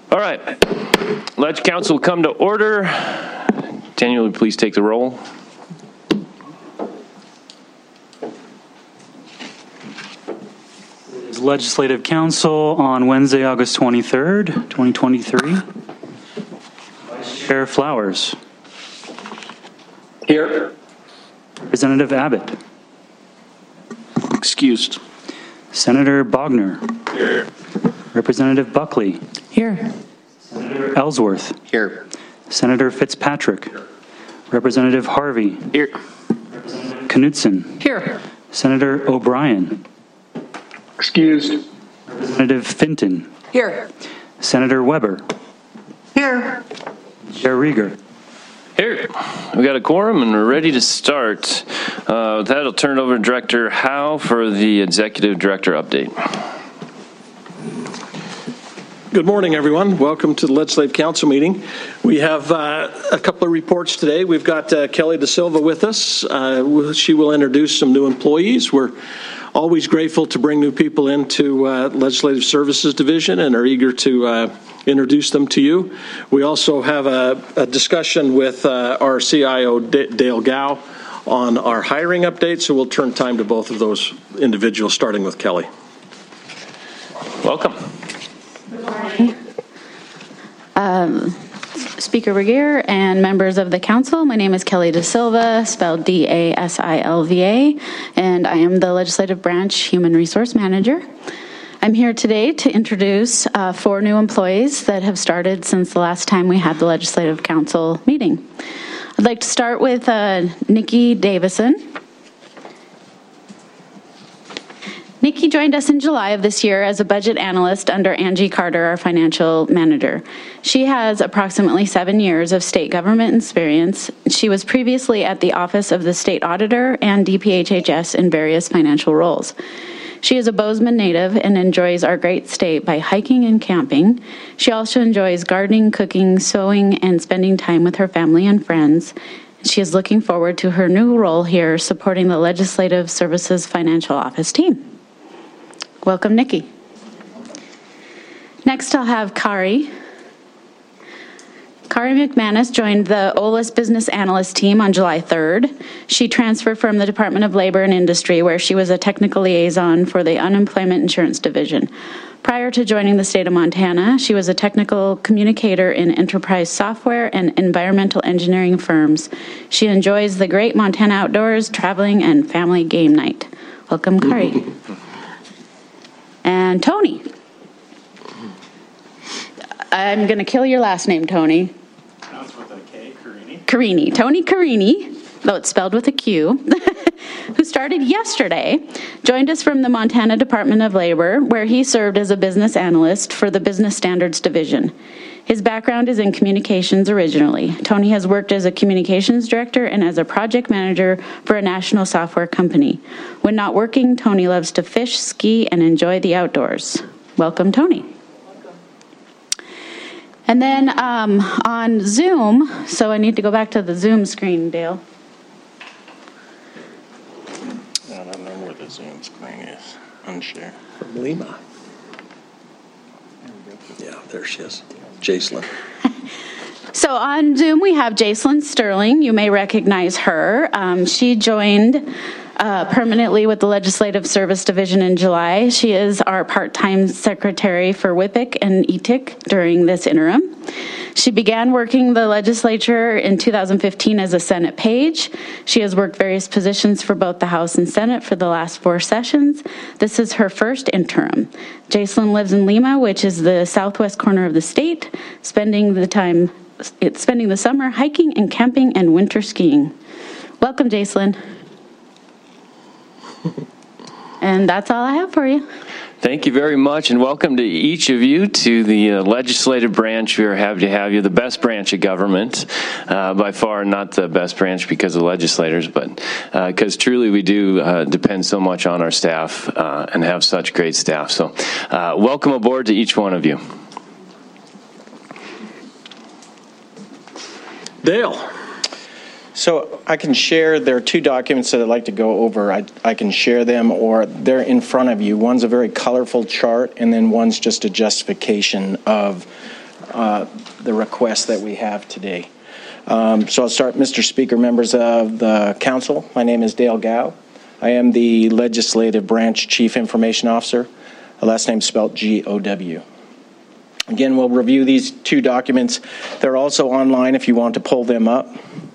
All right. Let council come to order. Daniel, would you please take the roll? Legislative Council on Wednesday, August 23rd, 2023. Vice Chair Flowers. Here. Representative Abbott. Excused. Senator Bogner. Here. Representative Buckley. Here. Senator Ellsworth. Here. Senator Fitzpatrick. Representative Harvey. Here. Knudsen. Here. Senator O'Brien. Excused. Representative Finton. Here. Senator Weber. Here. Chair Rieger. Here. We got a quorum and we're ready to start. With that, I'll turn it over to Director Howe for the Executive Director update. Good morning, everyone. Welcome to the Legislative Council meeting. We have a couple of reports today. We've got Kelly Da Silva with us. She will introduce some new employees. We're always grateful to bring new people into Legislative Services Division and are eager to introduce them to you. We also have a discussion with our CIO, Dale Gow, on our hiring update, so we'll turn time to both of those individuals, starting with Kelly. Welcome. Good morning. Speaker Regier and members of the council, my name is Kelly Da Silva, spelled D-A-S-I-L-V-A, and I am the Legislative Branch Human Resource Manager. I'm here today to introduce 4 new employees that have started since the last time we had the Legislative Council meeting. I'd like to start with Nikki Davison. Nikki joined us in July of this year as a budget analyst under Angie Carter, our financial manager. She has approximately 7 years of state government experience. She was previously at the Office of the State Auditor and DPHHS in various financial roles. She is a Bozeman native and enjoys our great state by hiking and camping. She also enjoys gardening, cooking, sewing, and spending time with her family and friends. She is looking forward to her new role here supporting the Legislative Services Financial Office team. Welcome, Nikki. Next, I'll have Kari. Kari McManus joined the OLIS Business Analyst team on July 3rd. She transferred from the Department of Labor and Industry, where she was a technical liaison for the Unemployment Insurance Division. Prior to joining the state of Montana, she was a technical communicator in enterprise software and environmental engineering firms. She enjoys the great Montana outdoors, traveling, and family game night. Welcome, Kari. And Tony. I'm going to kill your last name, Tony. That's with a K, Carini. Carini. Tony Carini, though it's spelled with a Q, who started yesterday, joined us from the Montana Department of Labor, where he served as a business analyst for the Business Standards Division. His background is in communications originally. Tony has worked as a communications director and as a project manager for a national software company. When not working, Tony loves to fish, ski, and enjoy the outdoors. Welcome, Tony. And then on Zoom, so I need to go back to the Zoom screen, Dale. I don't know where the Zoom screen is. Unshare. From Lima. Yeah, there she is. Jacelyn. So on Zoom, we have Jacelyn Sterling. You may recognize her. She joined permanently with the Legislative Service Division in July. She is our part-time secretary for WIPIC and ETIC during this interim. She began working the legislature in 2015 as a Senate page. She has worked various positions for both the House and Senate for the last 4 sessions. This is her first interim. Jacelyn lives in Lima, which is the southwest corner of the state, spending the summer hiking and camping and winter skiing. Welcome, Jacelyn. And that's all I have for you. Thank you very much, and welcome to each of you to the legislative branch. We are happy to have you, the best branch of government, by far not the best branch because of legislators, but because truly we do depend so much on our staff and have such great staff. So welcome aboard to each one of you. Dale. So I can share, there are 2 documents that I'd like to go over. I can share them, or they're in front of you. One's a very colorful chart, and then one's just a justification of the request that we have today. So I'll start, Mr. Speaker, members of the council. My name is Dale Gow. I am the Legislative Branch Chief Information Officer. Last name spelled G-O-W. Again, we'll review these two documents. They're also online if you want to pull them up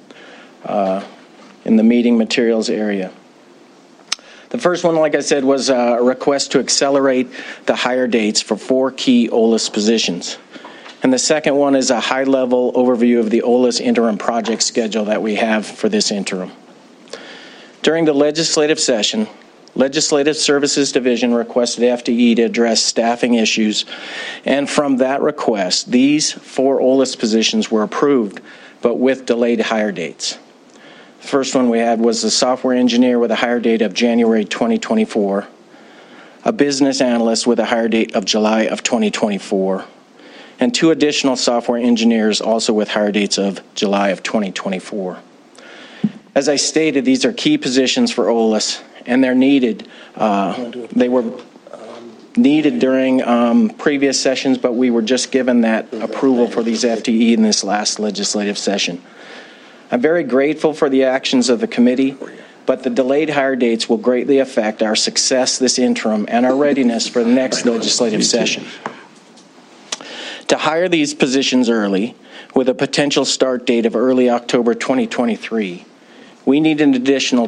in the meeting materials area. The first one, like I said, was a request to accelerate the hire dates for 4 key OLIS positions. And the second one is a high-level overview of the OLIS interim project schedule that we have for this interim. During the legislative session, Legislative Services Division requested FTE to address staffing issues, and from that request, these 4 OLIS positions were approved, but with delayed hire dates. The first one we had was a software engineer with a hire date of January 2024, a business analyst with a hire date of July of 2024, and 2 additional software engineers also with hire dates of July of 2024. As I stated, these are key positions for OLIS, and they're needed. They were needed during previous sessions, but we were just given that approval for these FTE in this last legislative session. I'm very grateful for the actions of the committee, but the delayed hire dates will greatly affect our success this interim and our readiness for the next legislative session. To hire these positions early, with a potential start date of early October 2023, we need an additional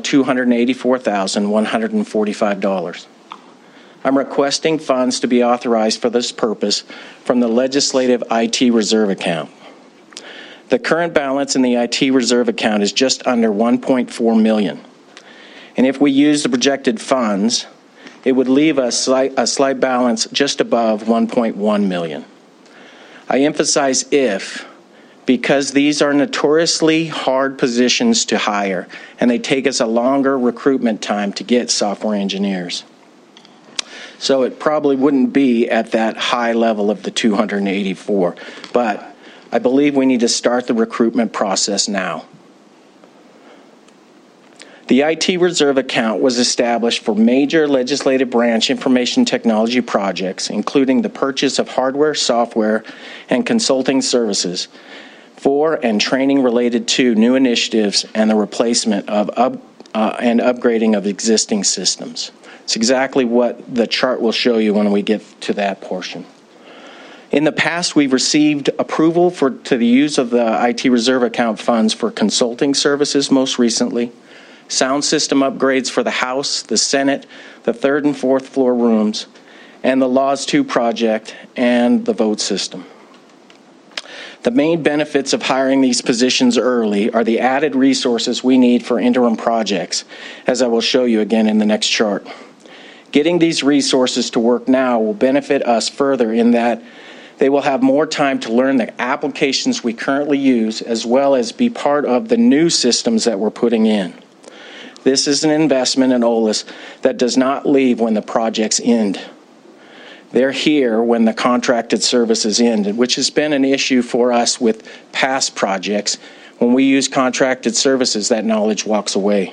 $284,145. I'm requesting funds to be authorized for this purpose from the Legislative IT Reserve account. The current balance in the IT Reserve account is just under $1.4 million. And if we use the projected funds, it would leave us a slight balance just above $1.1 million. I emphasize if, because these are notoriously hard positions to hire, and they take us a longer recruitment time to get software engineers. So it probably wouldn't be at that high level of the 284, but I believe we need to start the recruitment process now. The IT Reserve account was established for major legislative branch information technology projects, including the purchase of hardware, software, and consulting services for and training related to new initiatives and the replacement of and upgrading of existing systems. It's exactly what the chart will show you when we get to that portion. In the past, we've received approval to the use of the IT Reserve account funds for consulting services most recently, sound system upgrades for the House, the Senate, the 3rd and 4th floor rooms, and the Laws 2 project and the vote system. The main benefits of hiring these positions early are the added resources we need for interim projects, as I will show you again in the next chart. Getting these resources to work now will benefit us further in that they will have more time to learn the applications we currently use, as well as be part of the new systems that we're putting in. This is an investment in OLIS that does not leave when the projects end. They're here when the contracted services end, which has been an issue for us with past projects. When we use contracted services, that knowledge walks away.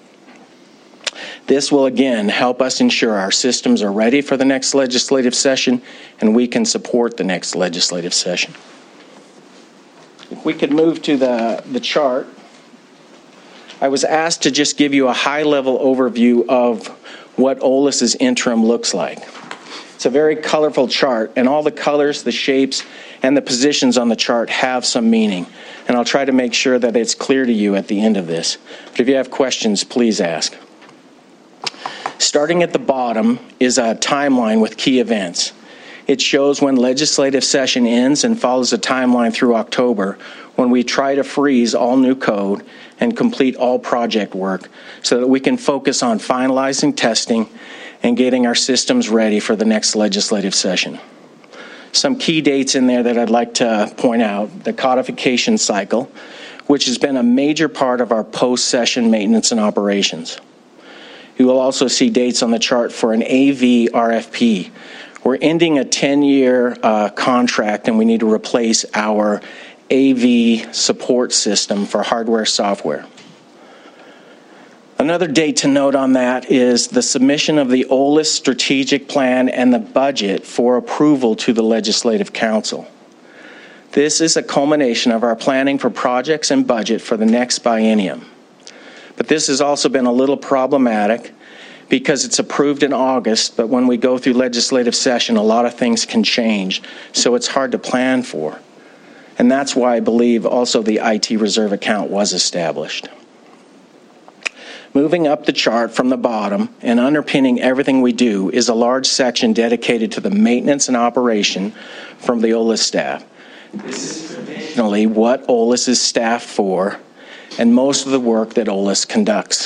This will again help us ensure our systems are ready for the next legislative session and we can support the next legislative session. If we could move to the chart, I was asked to just give you a high-level overview of what OLIS's interim looks like. It's a very colorful chart, and all the colors, the shapes, and the positions on the chart have some meaning. And I'll try to make sure that it's clear to you at the end of this. But if you have questions, please ask. Starting at the bottom is a timeline with key events. It shows when legislative session ends and follows a timeline through October, when we try to freeze all new code and complete all project work so that we can focus on finalizing testing and getting our systems ready for the next legislative session. Some key dates in there that I'd like to point out: the codification cycle, which has been a major part of our post-session maintenance and operations. You will also see dates on the chart for an AV RFP. We're ending a 10-year contract, and we need to replace our AV support system for hardware software. Another date to note on that is the submission of the OLIS strategic plan and the budget for approval to the Legislative Council. This is a culmination of our planning for projects and budget for the next biennium. But this has also been a little problematic because it's approved in August, but when we go through legislative session, a lot of things can change, so it's hard to plan for. And that's why I believe also the IT reserve account was established. Moving up the chart from the bottom and underpinning everything we do is a large section dedicated to the maintenance and operation from the OLIS staff. This is traditionally what OLIS is staffed for and most of the work that OLIS conducts.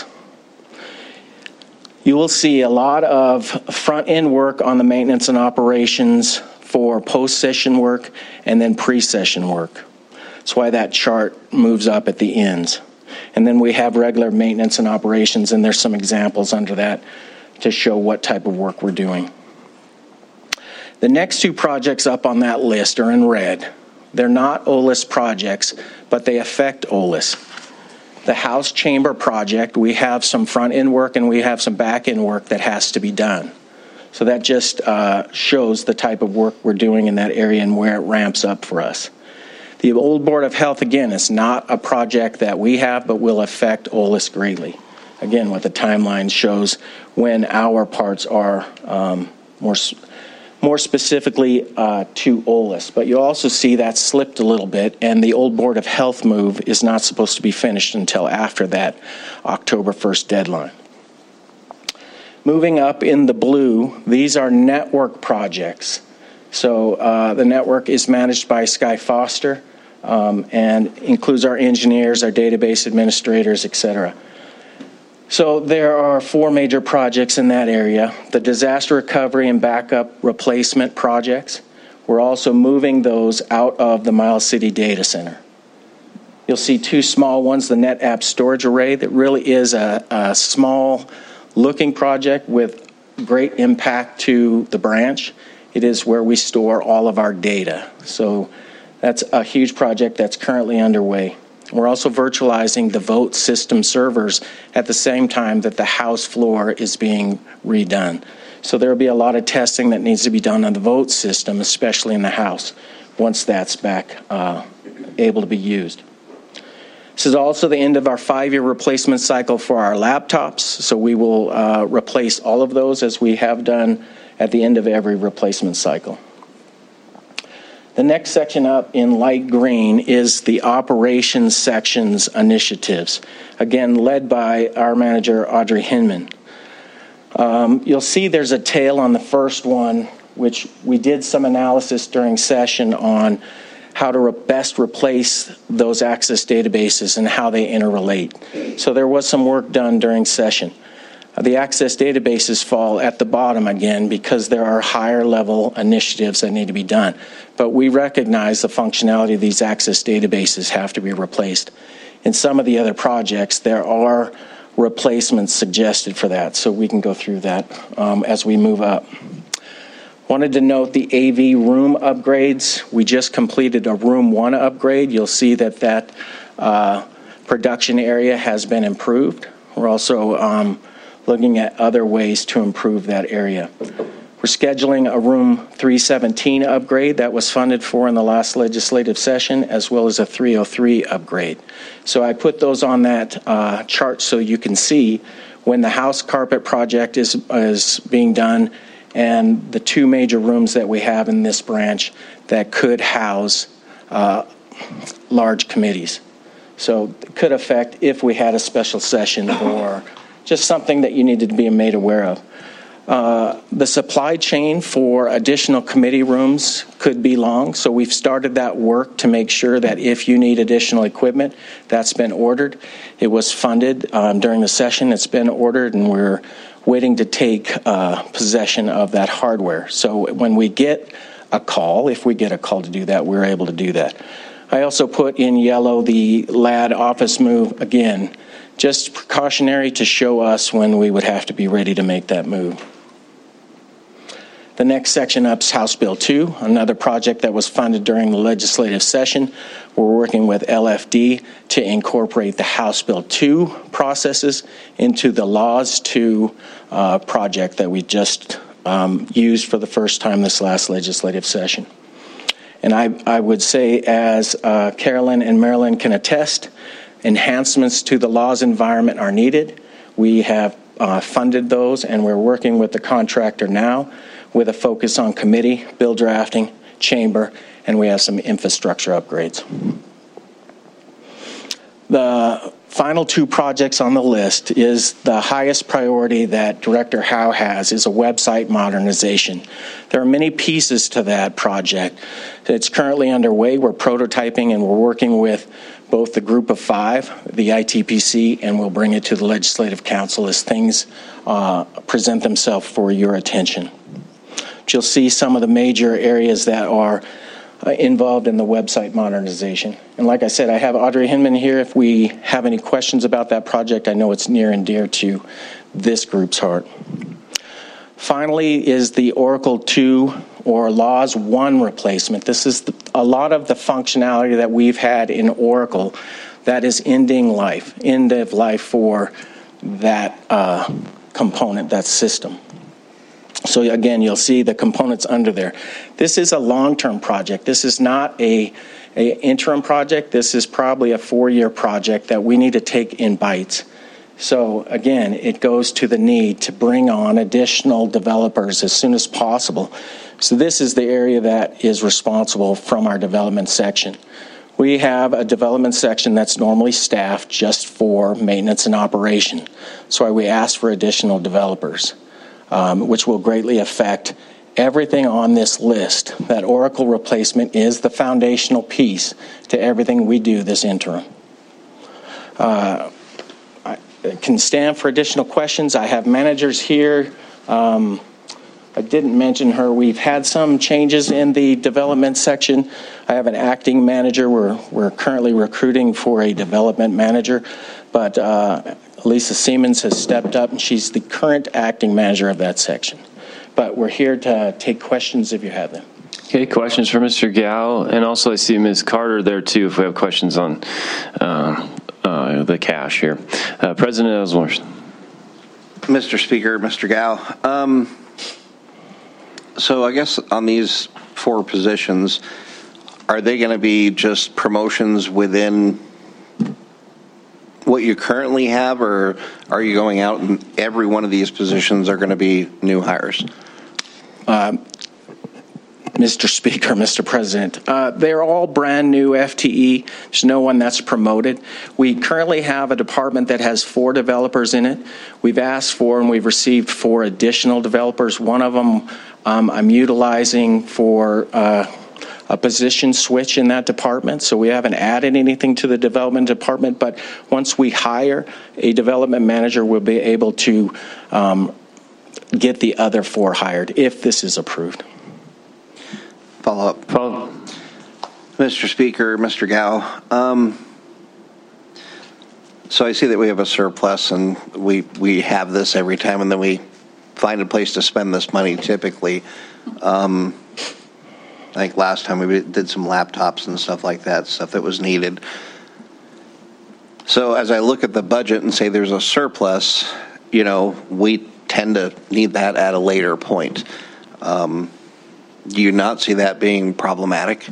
You will see a lot of front-end work on the maintenance and operations for post-session work and then pre-session work. That's why that chart moves up at the ends. And then we have regular maintenance and operations, and there's some examples under that to show what type of work we're doing. The next two projects up on that list are in red. They're not OLIS projects, but they affect OLIS. The House Chamber project, we have some front-end work and we have some back-end work that has to be done. So that just shows the type of work we're doing in that area and where it ramps up for us. The Old Board of Health, again, is not a project that we have, but will affect OLIS greatly. Again, what the timeline shows when our parts are more specifically to OLIS. But you'll also see that slipped a little bit, and the Old Board of Health move is not supposed to be finished until after that October 1st deadline. Moving up in the blue, these are network projects. So the network is managed by Sky Foster and includes our engineers, our database administrators, etc. So there are 4 major projects in that area. The disaster recovery and backup replacement projects. We're also moving those out of the Miles City Data Center. You'll see 2 small ones, the NetApp storage array that really is a small looking project with great impact to the branch. It is where we store all of our data. So that's a huge project that's currently underway. We're also virtualizing the vote system servers at the same time that the House floor is being redone. So there will be a lot of testing that needs to be done on the vote system, especially in the House, once that's back able to be used. This is also the end of our 5-year replacement cycle for our laptops. So we will replace all of those as we have done at the end of every replacement cycle. The next section up in light green is the operations sections initiatives, again led by our manager, Audrey Hinman. You'll see there's a tail on the first one, which we did some analysis during session on how to best replace those Access databases and how they interrelate. So there was some work done during session. The Access databases fall at the bottom again because there are higher level initiatives that need to be done. But we recognize the functionality of these Access databases have to be replaced. In some of the other projects, there are replacements suggested for that, so we can go through that as we move up. Wanted to note the AV room upgrades. We just completed a Room 1 upgrade. You'll see that production area has been improved. We're also looking at other ways to improve that area. We're scheduling a Room 317 upgrade that was funded for in the last legislative session, as well as a 303 upgrade. So I put those on that chart so you can see when the house carpet project is being done and the 2 major rooms that we have in this branch that could house large committees. So it could affect if we had a special session or just something that you needed to be made aware of. The supply chain for additional committee rooms could be long, so we've started that work to make sure that if you need additional equipment, that's been ordered. It was funded during the session. It's been ordered, and we're waiting to take possession of that hardware. So when we get a call, if we get a call to do that, we're able to do that. I also put in yellow the LAD office move again, just precautionary to show us when we would have to be ready to make that move. The next section up is House Bill 2, another project that was funded during the legislative session. We're working with LFD to incorporate the House Bill 2 processes into the Laws 2 project that we just used for the first time this last legislative session. And I would say, as Carolyn and Marilyn can attest, enhancements to the laws environment are needed. We have funded those, and we're working with the contractor now with a focus on committee, bill drafting, chamber, and we have some infrastructure upgrades. The final two projects on the list is the highest priority that Director Howe has is a website modernization. There are many pieces to that project. It's currently underway. We're prototyping and we're working with both the Group of Five, the ITPC, and we'll bring it to the Legislative Council as things present themselves for your attention. You'll see some of the major areas that are involved in the website modernization. And like I said, I have Audrey Hinman here. If we have any questions about that project, I know it's near and dear to this group's heart. Finally is the Oracle 2 or LAWS 1 replacement. This is a lot of the functionality that we've had in Oracle that is end of life for that component, that system. So again, you'll see the components under there. This is a long-term project. This is not a interim project. This is probably a 4-year project that we need to take in bites. So again, it goes to the need to bring on additional developers as soon as possible. So this is the area that is responsible from our development section. We have a development section that's normally staffed just for maintenance and operation. That's why we ask for additional developers. Which will greatly affect everything on this list. That Oracle replacement is the foundational piece to everything we do this interim. I can stand for additional questions. I have managers here. I didn't mention her. We've had some changes in the development section. I have an acting manager. We're currently recruiting for a development manager, but Lisa Siemens has stepped up, and she's the current acting manager of that section. But we're here to take questions if you have them. Okay, questions for Mr. Gao, and also I see Ms. Carter there too if we have questions on the cash here. President Ellsworth. Mr. Speaker, Mr. Gao. So I guess on these 4 positions, are they going to be just promotions within what you currently have, or are you going out and every one of these positions are going to be new hires? Mr. Speaker, Mr. President, they're all brand new FTE. There's no one that's promoted. We currently have a department that has 4 developers in it. We've asked for and we've received 4 additional developers. One of them I'm utilizing for a position switch in that department, so we haven't added anything to the development department, but once we hire a development manager, we'll be able to get the other 4 hired if this is approved. Follow up. Mr. Speaker, Mr. Gao, so I see that we have a surplus, and we have this every time, and then we find a place to spend this money typically. I think last time we did some laptops and stuff like that, stuff that was needed. So as I look at the budget and say there's a surplus, we tend to need that at a later point. Do you not see that being problematic?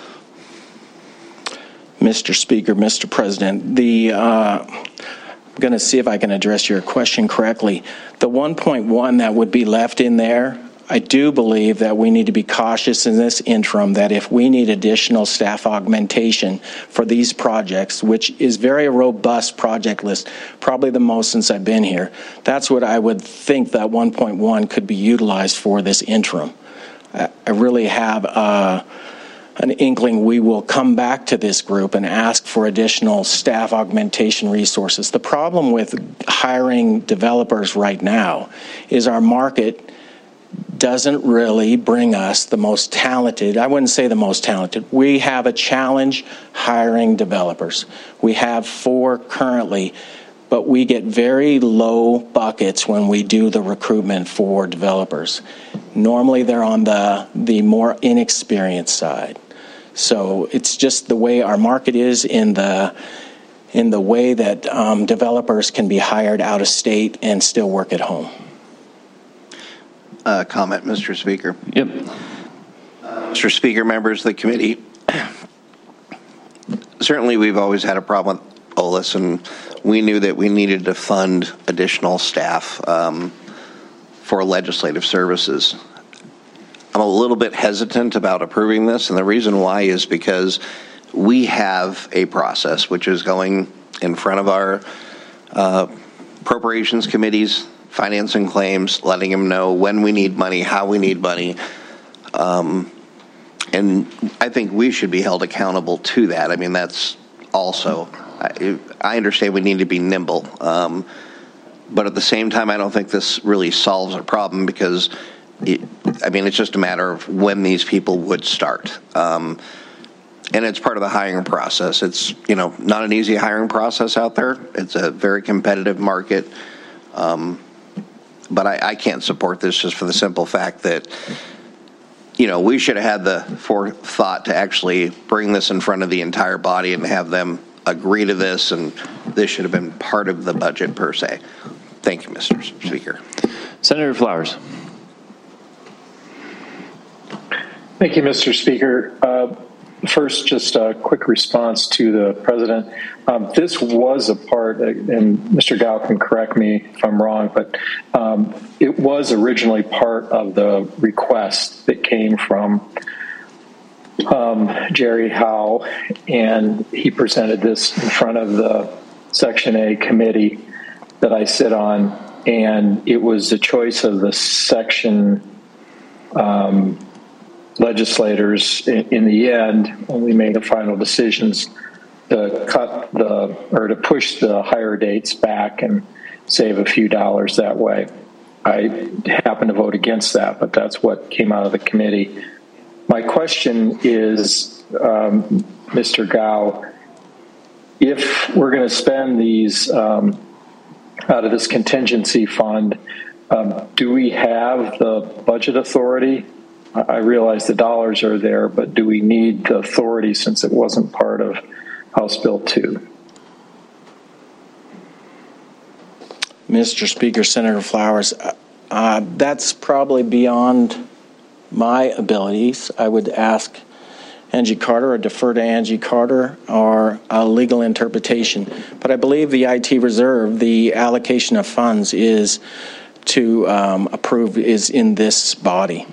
Mr. Speaker, Mr. President, I'm going to see if I can address your question correctly. The 1.1 that would be left in there, I do believe that we need to be cautious in this interim that if we need additional staff augmentation for these projects, which is very robust project list, probably the most since I've been here, that's what I would think that 1.1 could be utilized for this interim. I really have an inkling we will come back to this group and ask for additional staff augmentation resources. The problem with hiring developers right now is our market doesn't really bring us the most talented. I wouldn't say the most talented. We have a challenge hiring developers. We have 4 currently, but we get very low buckets when we do the recruitment for developers. Normally they're on the more inexperienced side. So it's just the way our market is in the way that developers can be hired out of state and still work at home. Comment, Mr. Speaker. Yep. Mr. Speaker, members of the committee, certainly we've always had a problem with OLS, and we knew that we needed to fund additional staff for legislative services. I'm a little bit hesitant about approving this, and the reason why is because we have a process which is going in front of our appropriations committees, finance and claims, letting them know when we need money, how we need money. And I think we should be held accountable to that. I mean, that's also, I understand we need to be nimble. But at the same time, I don't think this really solves a problem because, it's just a matter of when these people would start. And it's part of the hiring process. It's, not an easy hiring process out there. It's a very competitive market. But I can't support this just for the simple fact that, we should have had the forethought to actually bring this in front of the entire body and have them agree to this, and this should have been part of the budget per se. Thank you, Mr. Speaker. Senator Flowers. Thank you, Mr. Speaker. First, just a quick response to the President. This was a part, and Mr. Gao can correct me if I'm wrong, but it was originally part of the request that came from Jerry Howe, and he presented this in front of the Section A committee that I sit on, and it was the choice of the section legislators in the end when we made the final decisions to push the hire dates back and save a few dollars that way. I happen to vote against that, but that's what came out of the committee. My question is, Mr. Gao, if we're going to spend these out of this contingency fund, do we have the budget authority? I realize the dollars are there, but do we need the authority since it wasn't part of House Bill 2? Mr. Speaker, Senator Flowers, that's probably beyond my abilities. I would ask Angie Carter or defer to Angie Carter or a legal interpretation. But I believe the IT reserve, the allocation of funds is to approve is in this body.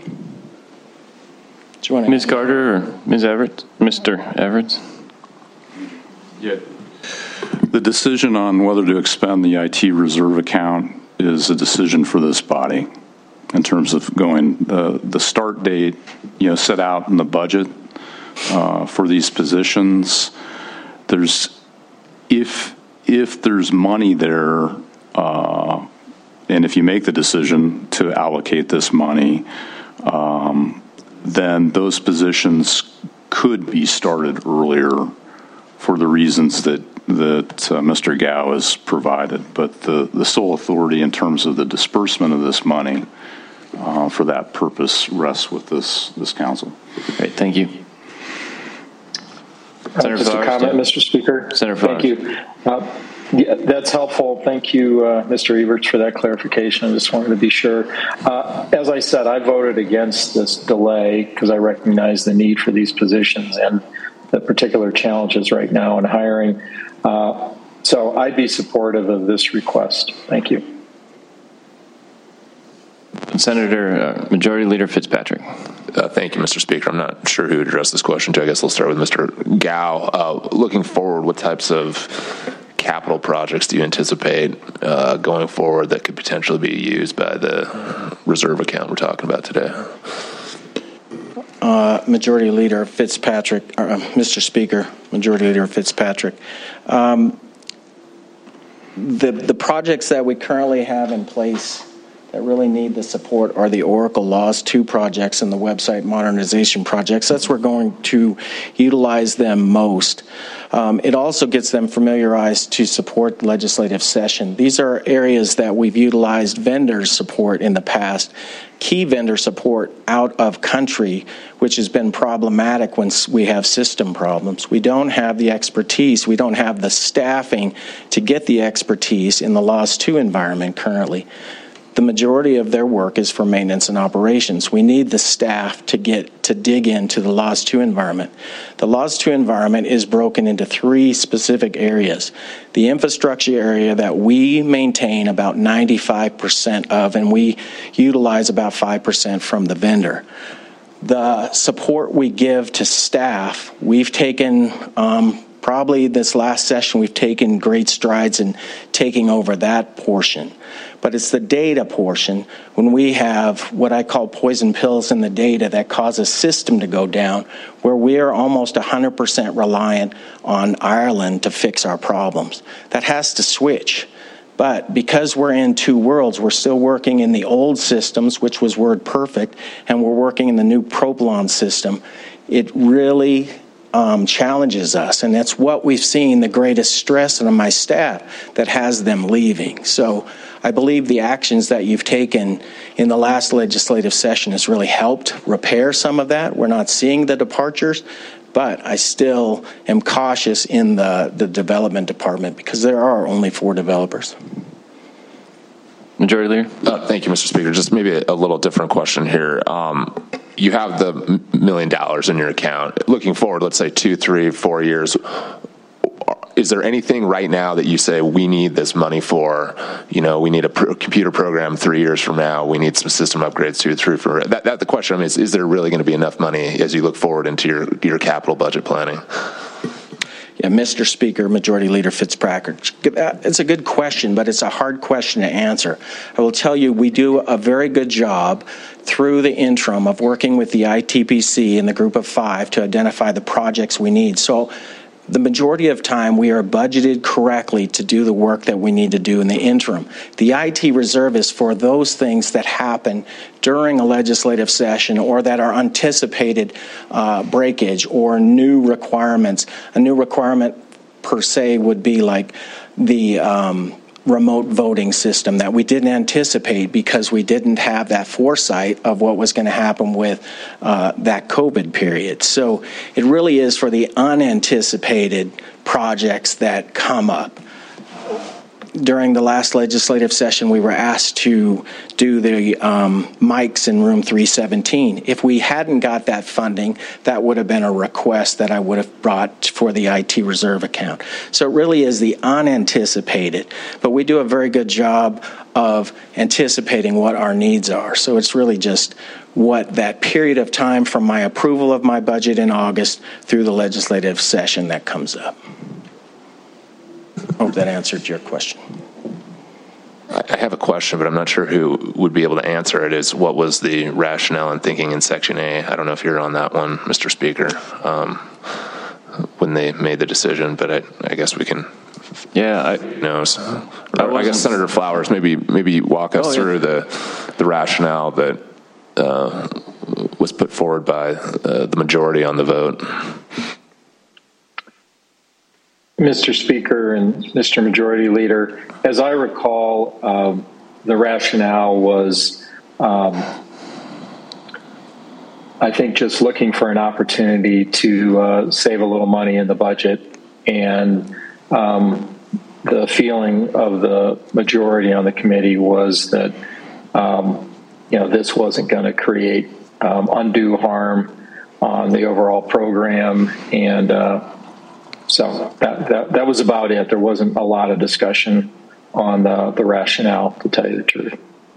Ms. Carter or Ms. Everett? Mr. Everett? Yeah. The decision on whether to expend the IT reserve account is a decision for this body in terms of going the start date, set out in the budget for these positions. If there's money there, and if you make the decision to allocate this money, then those positions could be started earlier for the reasons that Mr. Gao has provided. But the sole authority in terms of the disbursement of this money for that purpose rests with this council. Great, thank you. Senator Just Flowers, a comment, Mr. Speaker. Senator Flowers. Thank you. Yeah, that's helpful. Thank you, Mr. Everts, for that clarification. I just wanted to be sure. As I said, I voted against this delay because I recognize the need for these positions and the particular challenges right now in hiring. So I'd be supportive of this request. Thank you. Senator Majority Leader Fitzpatrick. Thank you, Mr. Speaker. I'm not sure who to address this question to. I guess we'll start with Mr. Gao. Looking forward, what types of capital projects do you anticipate going forward that could potentially be used by the reserve account we're talking about today? Majority Leader Fitzpatrick, Mr. Speaker, Majority Leader Fitzpatrick. The projects that we currently have in place that really need the support are the Oracle Laws 2 projects and the website modernization projects. That's where we're going to utilize them most. It also gets them familiarized to support legislative session. These are areas that we've utilized vendor support in the past, key vendor support out of country, which has been problematic when we have system problems. We don't have the expertise. We don't have the staffing to get the expertise in the Laws 2 environment currently. the majority of their work is for maintenance and operations. We need the staff to dig into the LAWS 2 environment. The LAWS 2 environment is broken into 3 specific areas. The infrastructure area that we maintain about 95% of, and we utilize about 5% from the vendor. The support we give to staff, we've taken probably this last session, we've taken great strides in taking over that portion. But it's the data portion when we have what I call poison pills in the data that cause a system to go down, where we are almost 100% reliant on Ireland to fix our problems. That has to switch. But because we're in 2 worlds, we're still working in the old systems, which was WordPerfect, and we're working in the new Propylon system. It really challenges us, and that's what we've seen the greatest stress on my staff that has them leaving. So I believe the actions that you've taken in the last legislative session has really helped repair some of that. We're not seeing the departures, but I still am cautious in the development department because there are only 4 developers. Majority Leader. Thank you, Mr. Speaker. Just maybe a little different question here. You have the $1 million in your account. Looking forward, let's say 2, 3, 4 years, is there anything right now that you say we need this money for? You know, we need a computer program 3 years from now. We need some system upgrades 2 to 3 for that. The question is there really going to be enough money as you look forward into your capital budget planning? Yeah, Mr. Speaker, Majority Leader Fitzpatrick, it's a good question, but it's a hard question to answer. I will tell you, we do a very good job through the interim of working with the ITPC and the Group of 5 to identify the projects we need. So the majority of time we are budgeted correctly to do the work that we need to do in the interim. The IT reserve is for those things that happen during a legislative session or that are anticipated breakage or new requirements. A new requirement per se would be like the remote voting system that we didn't anticipate because we didn't have that foresight of what was going to happen with that COVID period. So it really is for the unanticipated projects that come up. During the last legislative session, we were asked to do the mics in room 317. If we hadn't got that funding, that would have been a request that I would have brought for the IT reserve account. So it really is the unanticipated, but we do a very good job of anticipating what our needs are. So it's really just what that period of time from my approval of my budget in August through the legislative session that comes up. I hope that answered your question. I have a question, but I'm not sure who would be able to answer it. Is what was the rationale and thinking in Section A? I don't know if you're on that one, Mr. Speaker, when they made the decision, but I guess we can. Yeah, I guess Senator Flowers, maybe walk us through the rationale that was put forward by the majority on the vote. Mr. Speaker and Mr. Majority Leader, as I recall, the rationale was, I think, just looking for an opportunity to save a little money in the budget, and the feeling of the majority on the committee was that this wasn't going to create undue harm on the overall program, and so that was about it. There wasn't a lot of discussion on the rationale, to tell you the truth.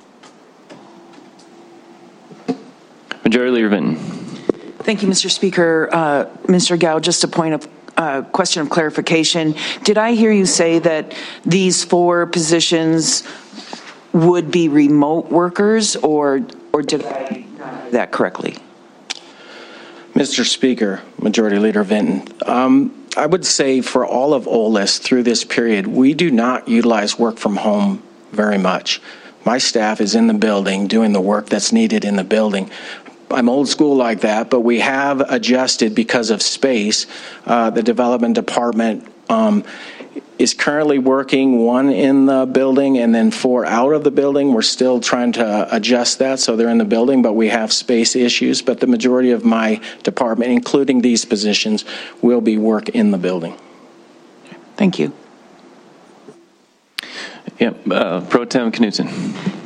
Majority Leader Vinton. Thank you, Mr. Speaker. Mr. Gao, just a point of question of clarification. Did I hear you say that these 4 positions would be remote workers, or did I hear that correctly? Mr. Speaker, Majority Leader Vinton, I would say for all of OLIS through this period, we do not utilize work from home very much. My staff is in the building doing the work that's needed in the building. I'm old school like that, but we have adjusted because of space. The development department is currently working 1 in the building and then 4 out of the building. We're still trying to adjust that so they're in the building, but we have space issues. But the majority of my department, including these positions, will be work in the building. Thank you. Pro Tem Knudsen.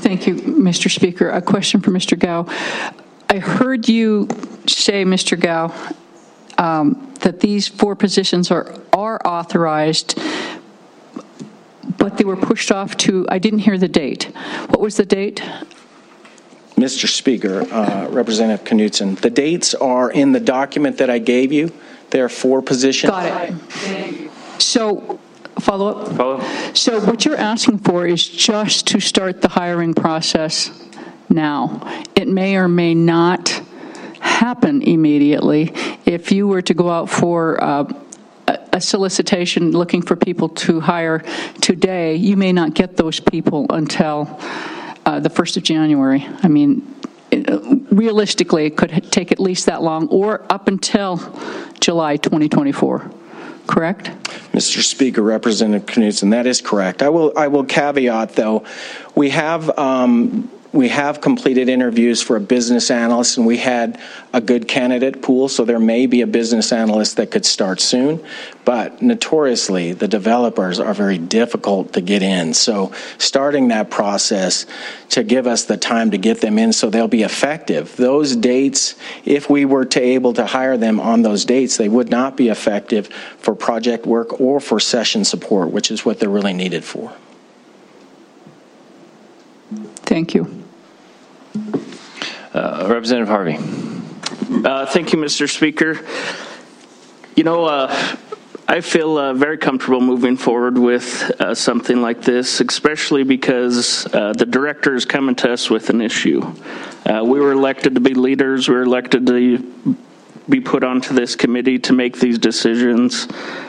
Thank you, Mr. Speaker. A question for Mr. Gao. I heard you say, Mr. Gao, that these 4 positions are authorized, but they were pushed off to, I didn't hear the date. What was the date? Mr. Speaker, Representative Knudsen, the dates are in the document that I gave you. There are 4 positions. Got it. So, follow-up? Follow-up. So what you're asking for is just to start the hiring process now. It may or may not happen immediately. If you were to go out for a solicitation looking for people to hire today, you may not get those people until the 1st of January. I mean, realistically, it could take at least that long, or up until July 2024. Correct? Mr. Speaker, Representative Knudsen, that is correct. I will caveat, though, we have completed interviews for a business analyst, and we had a good candidate pool, so there may be a business analyst that could start soon. But notoriously, the developers are very difficult to get in. So starting that process to give us the time to get them in so they'll be effective. Those dates, if we were able to hire them on those dates, they would not be effective for project work or for session support, which is what they're really needed for. Thank you. Representative Harvey. Thank you, Mr. Speaker. You know, I feel very comfortable moving forward with something like this, especially because the director is coming to us with an issue. We were elected to be leaders. We were elected to be put onto this committee to make these decisions.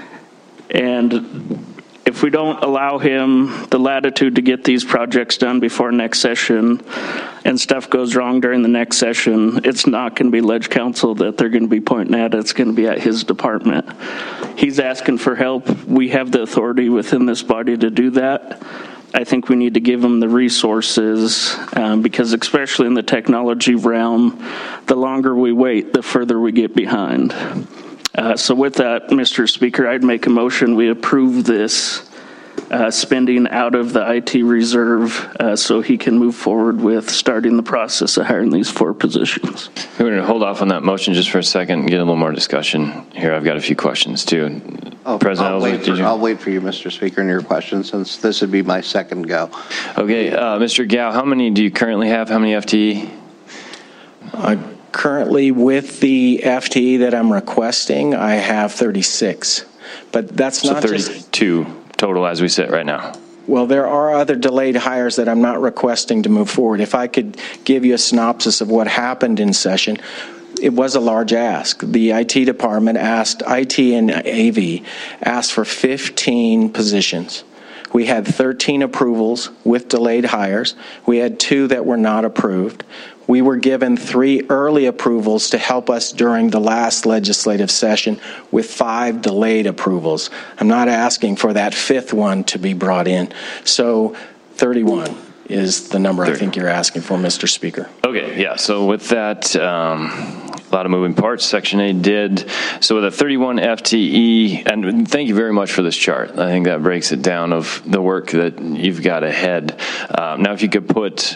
And if we don't allow him the latitude to get these projects done before next session and stuff goes wrong during the next session, it's not going to be Ledge Council that they're going to be pointing at. It's going to be at his department. He's asking for help. We have the authority within this body to do that. I think we need to give him the resources because especially in the technology realm, the longer we wait, the further we get behind. So with that, Mr. Speaker, I'd make a motion we approve this spending out of the IT reserve so he can move forward with starting the process of hiring these 4 positions. We're going to hold off on that motion just for a second and get a little more discussion here. I've got a few questions, too. President I'll wait for you, Mr. Speaker, and your question, since this would be my second go. Okay. Mr. Gao, how many do you currently have? How many FTE? Currently, with the FTE that I'm requesting, I have 36. But that's not 32 total as we sit right now. Well, there are other delayed hires that I'm not requesting to move forward. If I could give you a synopsis of what happened in session, it was a large ask. The IT department asked, IT and AV asked for 15 positions. We had 13 approvals with delayed hires. We had 2 that were not approved. We were given 3 early approvals to help us during the last legislative session with 5 delayed approvals. I'm not asking for that 5th one to be brought in. So 31 is the number 30. I think you're asking for, Mr. Speaker. Okay, yeah. So with that, a lot of moving parts. Section 8 did. So with a 31 FTE, and thank you very much for this chart. I think that breaks it down of the work that you've got ahead. Now, if you could put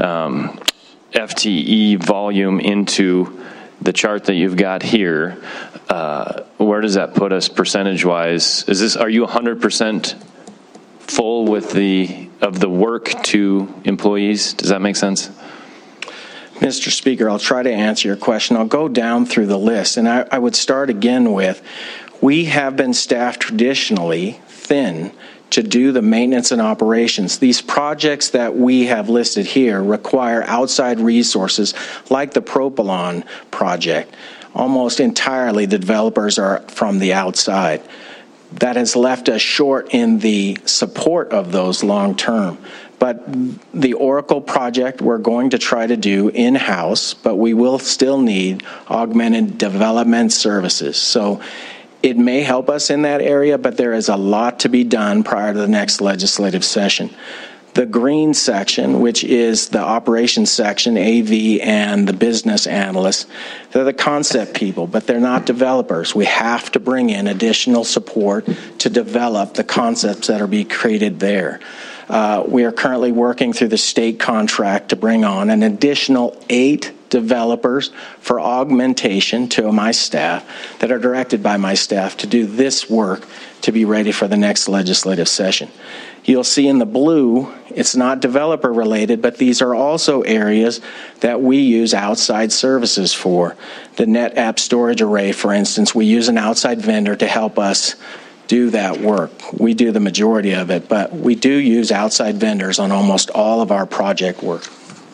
FTE volume into the chart that you've got here, where does that put us percentage-wise? Are you 100% full with the work to employees? Does that make sense? Mr. Speaker, I'll try to answer your question. I'll go down through the list, and I would start again with, we have been staffed traditionally thin to do the maintenance and operations. These projects that we have listed here require outside resources like the Propylon project. Almost entirely the developers are from the outside. That has left us short in the support of those long term. But the Oracle project we're going to try to do in-house, but we will still need augmented development services. So it may help us in that area, but there is a lot to be done prior to the next legislative session. The green section, which is the operations section, AV and the business analysts, they're the concept people, but they're not developers. We have to bring in additional support to develop the concepts that are being created there. we are currently working through the state contract to bring on an additional 8 developers for augmentation to my staff that are directed by my staff to do this work to be ready for the next legislative session. You'll see in the blue, it's not developer related, but these are also areas that we use outside services for. The NetApp storage array, for instance, we use an outside vendor to help us do that work. We do the majority of it, but we do use outside vendors on almost all of our project work.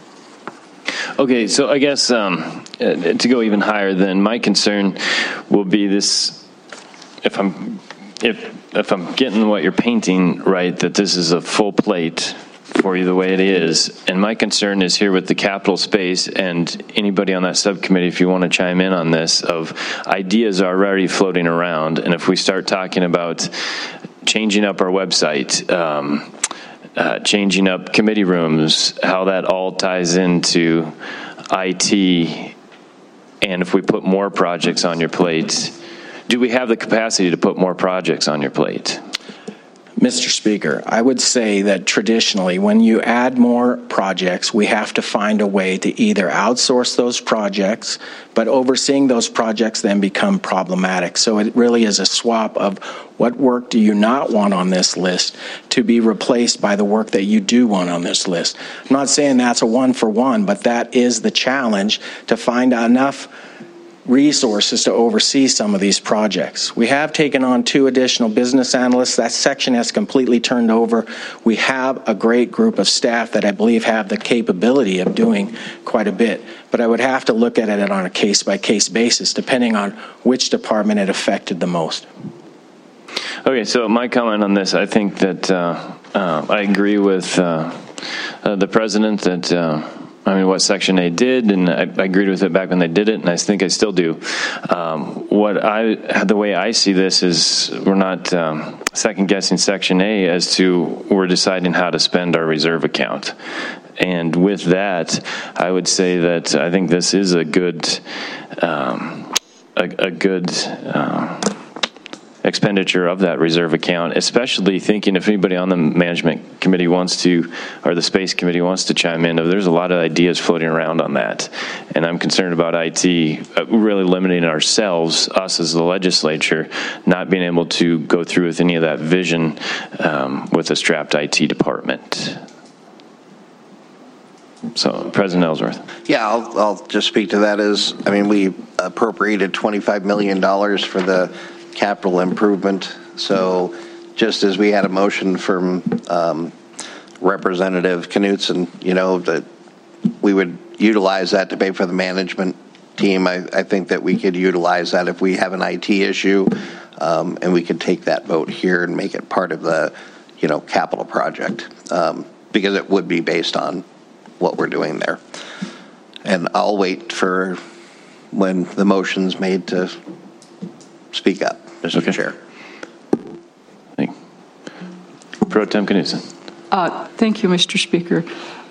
Okay, so I guess to go even higher, then my concern will be this: if I'm getting what you're painting right, that this is a full plate for you the way it is. And my concern is here with the capital space, and anybody on that subcommittee, if you want to chime in on this, of ideas are already floating around. And if we start talking about changing up our website, changing up committee rooms, how that all ties into IT, and if we put more projects on your plate, do we have the capacity to put more projects on your plate? Mr. Speaker, I would say that traditionally, when you add more projects, we have to find a way to either outsource those projects, but overseeing those projects then become problematic. So it really is a swap of what work do you not want on this list to be replaced by the work that you do want on this list. I'm not saying that's a one-for-one, but that is the challenge, to find enough resources to oversee some of these projects. We have taken on 2 additional business analysts. That section has completely turned over. We have a great group of staff that I believe have the capability of doing quite a bit, but I would have to look at it on a case-by-case basis, depending on which department it affected the most. Okay, so my comment on this, I think that I agree with the president that what Section 8 did, and I agreed with it back when they did it, and I think I still do. The way I see this is we're not second-guessing Section A as to we're deciding how to spend our reserve account. And with that, I would say that I think this is a good expenditure of that reserve account, especially thinking if anybody on the management committee wants to, or the space committee wants to chime in, there's a lot of ideas floating around on that. And I'm concerned about IT really limiting ourselves, us as the legislature, not being able to go through with any of that vision with a strapped IT department. So, President Ellsworth. Yeah, I'll just speak to that. We appropriated $25 million for the capital improvement. So just as we had a motion from Representative Knutson, that we would utilize that to pay for the management team, I think that we could utilize that if we have an IT issue, and we could take that vote here and make it part of the, capital project, because it would be based on what we're doing there. And I'll wait for when the motion's made to speak up, Mr. Chair. Thank you. Pro Tem Knutson. Thank you, Mr. Speaker.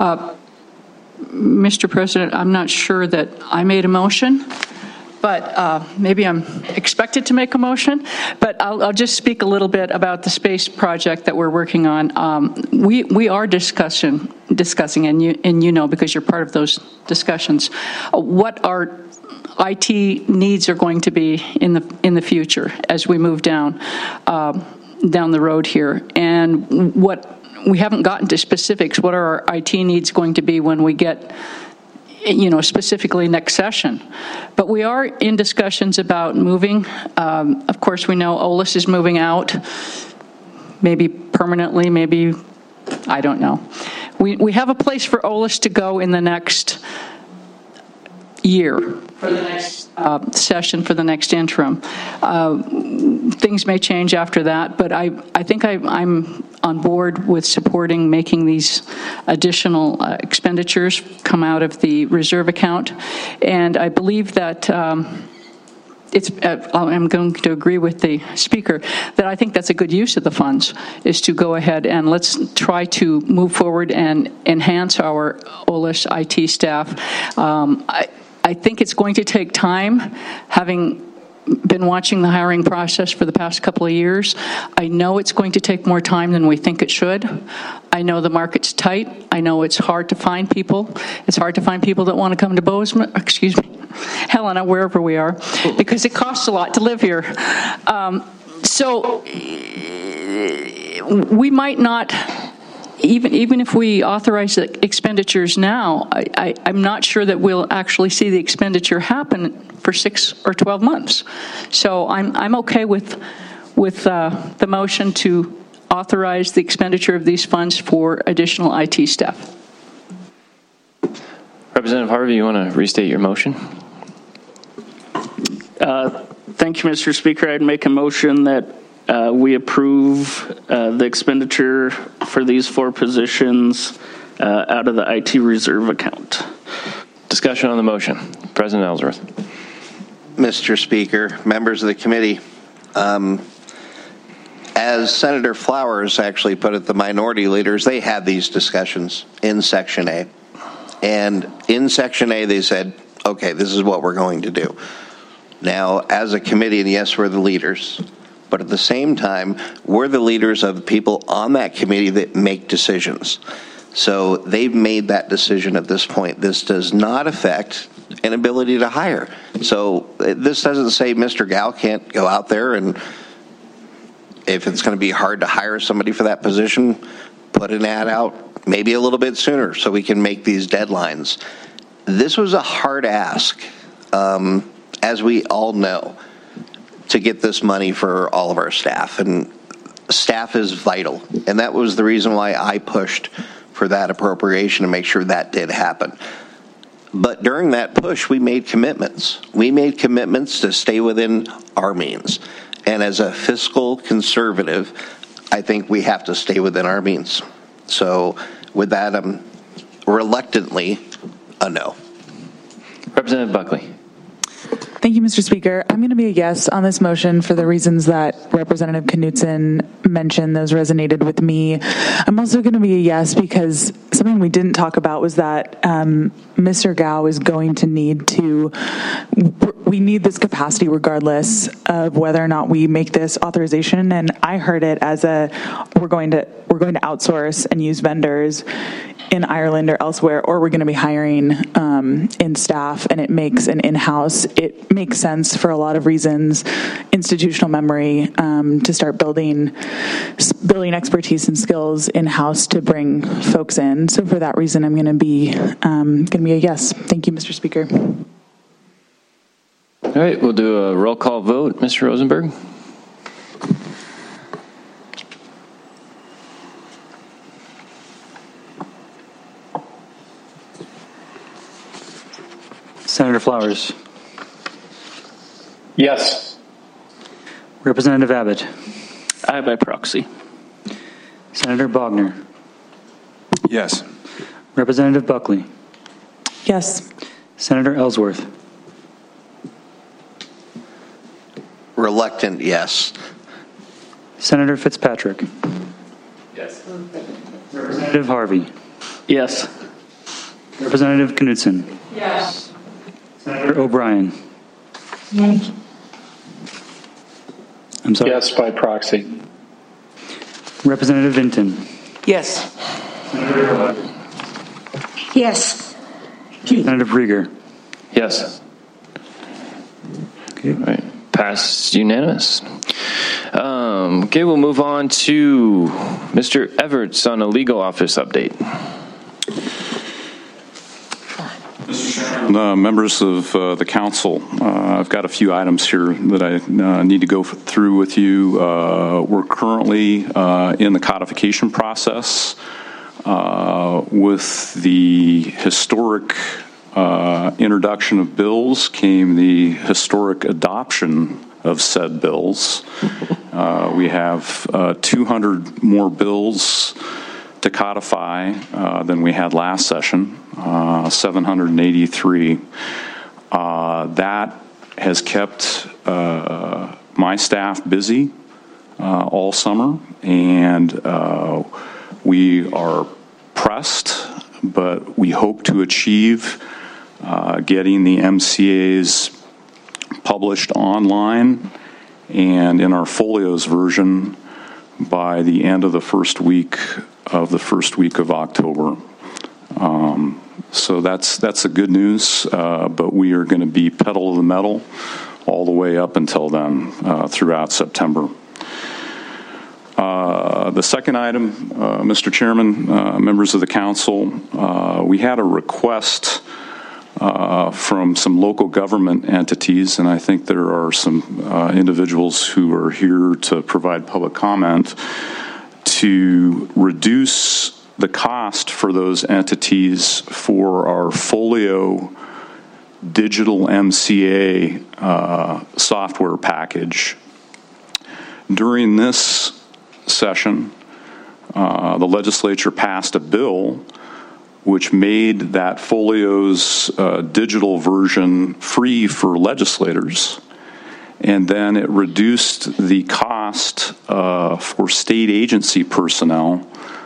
Mr. President, I'm not sure that I made a motion, but maybe I'm expected to make a motion. But I'll just speak a little bit about the space project that we're working on. We are discussing, and you know, because you're part of those discussions, what our IT needs are going to be in the future as we move down the road here, and what we haven't gotten to specifics. What are our IT needs going to be when we get, specifically next session? But we are in discussions about moving. Of course, we know OLIS is moving out, maybe permanently, maybe I don't know. We have a place for OLIS to go in the next year, for the next session, for the next interim. Things may change after that, but I think I'm on board with supporting making these additional expenditures come out of the reserve account. And I believe that I'm going to agree with the speaker that I think that's a good use of the funds, is to go ahead and let's try to move forward and enhance our OLIS IT staff. I think it's going to take time, having been watching the hiring process for the past couple of years. I know it's going to take more time than we think it should. I know the market's tight. I know it's hard to find people. It's hard to find people that want to come to Helena, wherever we are, because it costs a lot to live here. So we might not, even if we authorize the expenditures now, I'm not sure that we'll actually see the expenditure happen for 6 or 12 months. So I'm okay with the motion to authorize the expenditure of these funds for additional IT staff. Representative Harvey, you want to restate your motion? Thank you, Mr. Speaker. I'd make a motion that we approve the expenditure for these 4 positions out of the IT reserve account. Discussion on the motion. President Ellsworth. Mr. Speaker, members of the committee, as Senator Flowers actually put it, the minority leaders, they had these discussions in Section A. And in Section A, they said, okay, this is what we're going to do. Now, as a committee, and yes, we're the leaders, but at the same time, we're the leaders of the people on that committee that make decisions. So they've made that decision at this point. This does not affect an ability to hire. So this doesn't say Mr. Gao can't go out there, and if it's going to be hard to hire somebody for that position, put an ad out maybe a little bit sooner so we can make these deadlines. This was a hard ask, as we all know, to get this money for all of our staff. And staff is vital. And that was the reason why I pushed for that appropriation to make sure that did happen. But during that push, we made commitments. We made commitments to stay within our means. And as a fiscal conservative, I think we have to stay within our means. So with that, I'm reluctantly a no. Representative Buckley. Thank you, Mr. Speaker. I'm going to be a yes on this motion for the reasons that Representative Knutson mentioned. Those resonated with me. I'm also going to be a yes because something we didn't talk about was that Mr. Gao is going to we need this capacity regardless of whether or not we make this authorization. And I heard it as we're going to outsource and use vendors in Ireland or elsewhere, or we're going to be hiring in staff, and it makes an in-house. It makes sense for a lot of reasons, institutional memory, to start building expertise and skills in-house to bring folks in. So for that reason, I'm going to be a yes. Thank you, Mr. Speaker. All right, we'll do a roll call vote. Mr. Rosenberg. Senator Flowers. Yes. Representative Abbott. Aye by proxy. Senator Bogner. Yes. Representative Buckley. Yes. Senator Ellsworth. Reluctant yes. Senator Fitzpatrick. Yes. Representative Harvey. Yes. Representative Knutson. Yes. Senator O'Brien. I'm sorry. Yes by proxy. Representative Vinton. Yes. Yes. Senator Rieger. Yes. Okay. All right. Passed unanimous. Okay, we'll move on to Mr. Everts on a legal office update. Members of the council, I've got a few items here that I need to go through with you. We're currently in the codification process with the historic introduction of bills came the historic adoption of said bills. We have 200 more bills to codify than we had last session, 783. That has kept my staff busy all summer, and we are pressed, but we hope to achieve getting the MCA's published online and in our folios version by the end of the first week of October. So that's a good news, but we are going to be pedal to the metal all the way up until then, throughout September. The second item, Mr. Chairman, members of the council, we had a request from some local government entities, and I think there are some individuals who are here to provide public comment, to reduce the cost for those entities for our Folio digital MCA software package. During this session, the legislature passed a bill which made that Folio's digital version free for legislators, and then it reduced the cost for state agency personnel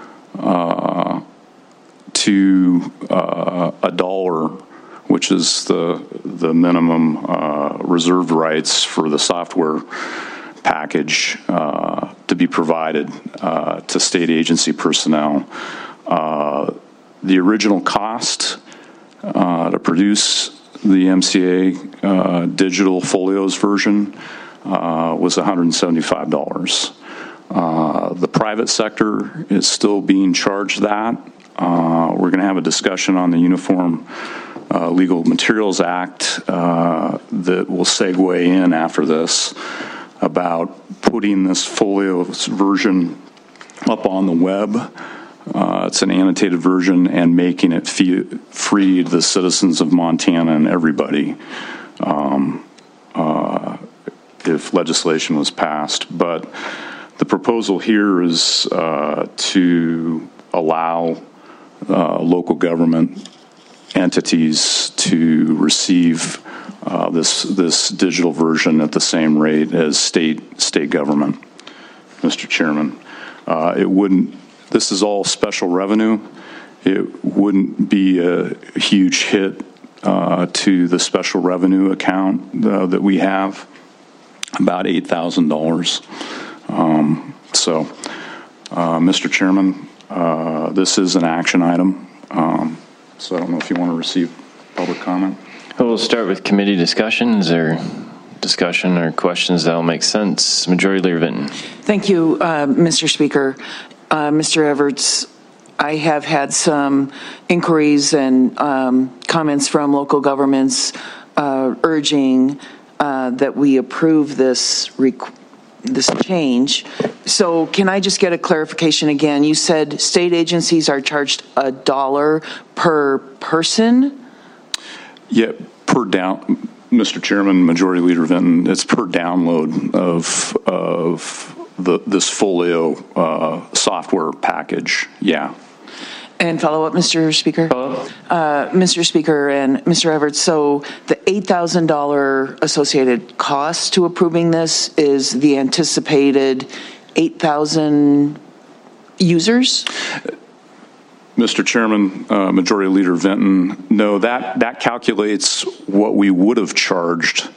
to $1, which is the minimum reserved rights for the software package to be provided to state agency personnel. The original cost to produce the MCA digital Folios version was $175. The private sector is still being charged that. We're going to have a discussion on the Uniform Legal Materials Act that will segue in after this about putting this Folios version up on the web. It's an annotated version, and making it free to the citizens of Montana and everybody if legislation was passed. But the proposal here is to allow local government entities to receive this digital version at the same rate as state government. Mr. Chairman, this is all special revenue. It wouldn't be a huge hit to the special revenue account that we have, about $8,000. Mr. Chairman, this is an action item. So I don't know if you want to receive public comment. We'll start with committee discussions or discussion or questions that will make sense. Majority Leader Vinton. Thank you, Mr. Speaker. Mr. Everts, I have had some inquiries and comments from local governments urging that we approve this change. So can I just get a clarification again? You said state agencies are charged $1 per person? Yeah, Mr. Chairman, Majority Leader Vinton, it's per download of this Folio software package. Yeah. And follow up, Mr. Speaker. Mr. Speaker and Mr. Everts, so the $8,000 associated cost to approving this is the anticipated 8,000 users? Mr. Chairman, Majority Leader Vinton, no, that calculates what we would have charged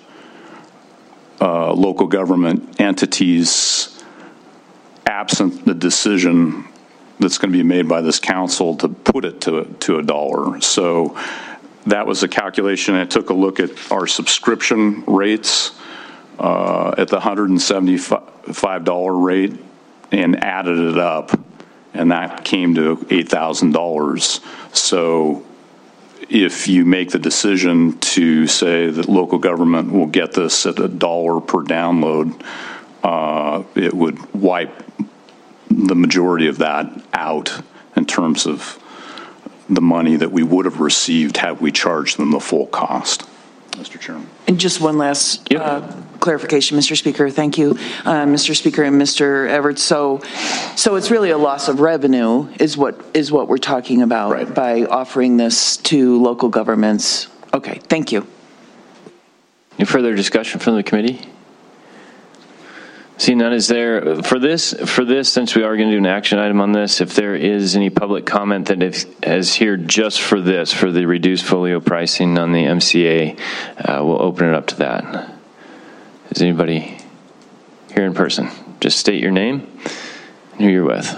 local government entities absent the decision that's going to be made by this council to put it to $1. So that was a calculation. I took a look at our subscription rates at the $175 rate and added it up, and that came to $8,000. So if you make the decision to say that local government will get this at $1 per download, it would wipe the majority of that out in terms of the money that we would have received had we charged them the full cost. Mr. Chairman. And just one last clarification, Mr. Speaker. Thank you, Mr. Speaker and Mr. Everts. So it's really a loss of revenue is what we're talking about by offering this to local governments. Okay, thank you. Any further discussion from the committee? See none. Is there for this? Since we are going to do an action item on this, if there is any public comment that is here just for this, for the reduced folio pricing on the MCA, we'll open it up to that. Is anybody here in person? Just state your name and who you're with.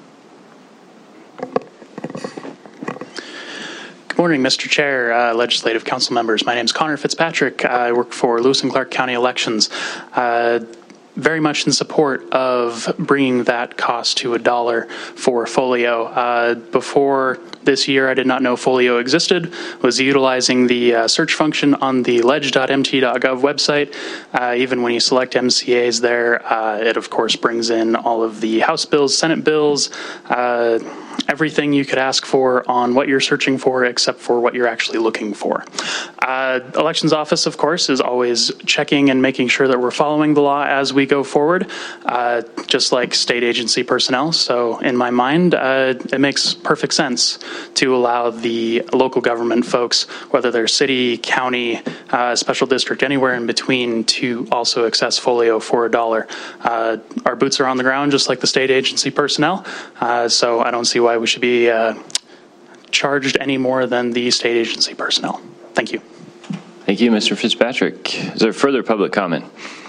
Good morning, Mr. Chair, Legislative Council members. My name is Connor Fitzpatrick. I work for Lewis and Clark County Elections. Very much in support of bringing that cost to $1 for Folio. Before this year, I did not know Folio existed, was utilizing the search function on the ledge.mt.gov website. Even when you select MCAs there, it of course brings in all of the House bills, Senate bills, everything you could ask for on what you're searching for except for what you're actually looking for. Elections Office, of course, is always checking and making sure that we're following the law as we go forward, just like state agency personnel. So in my mind, it makes perfect sense to allow the local government folks, whether they're city, county, special district, anywhere in between, to also access Folio for $1. Our boots are on the ground just like the state agency personnel, so I don't see why we should be charged any more than the state agency personnel. Thank you. Thank you, Mr. Fitzpatrick. Is there further public comment?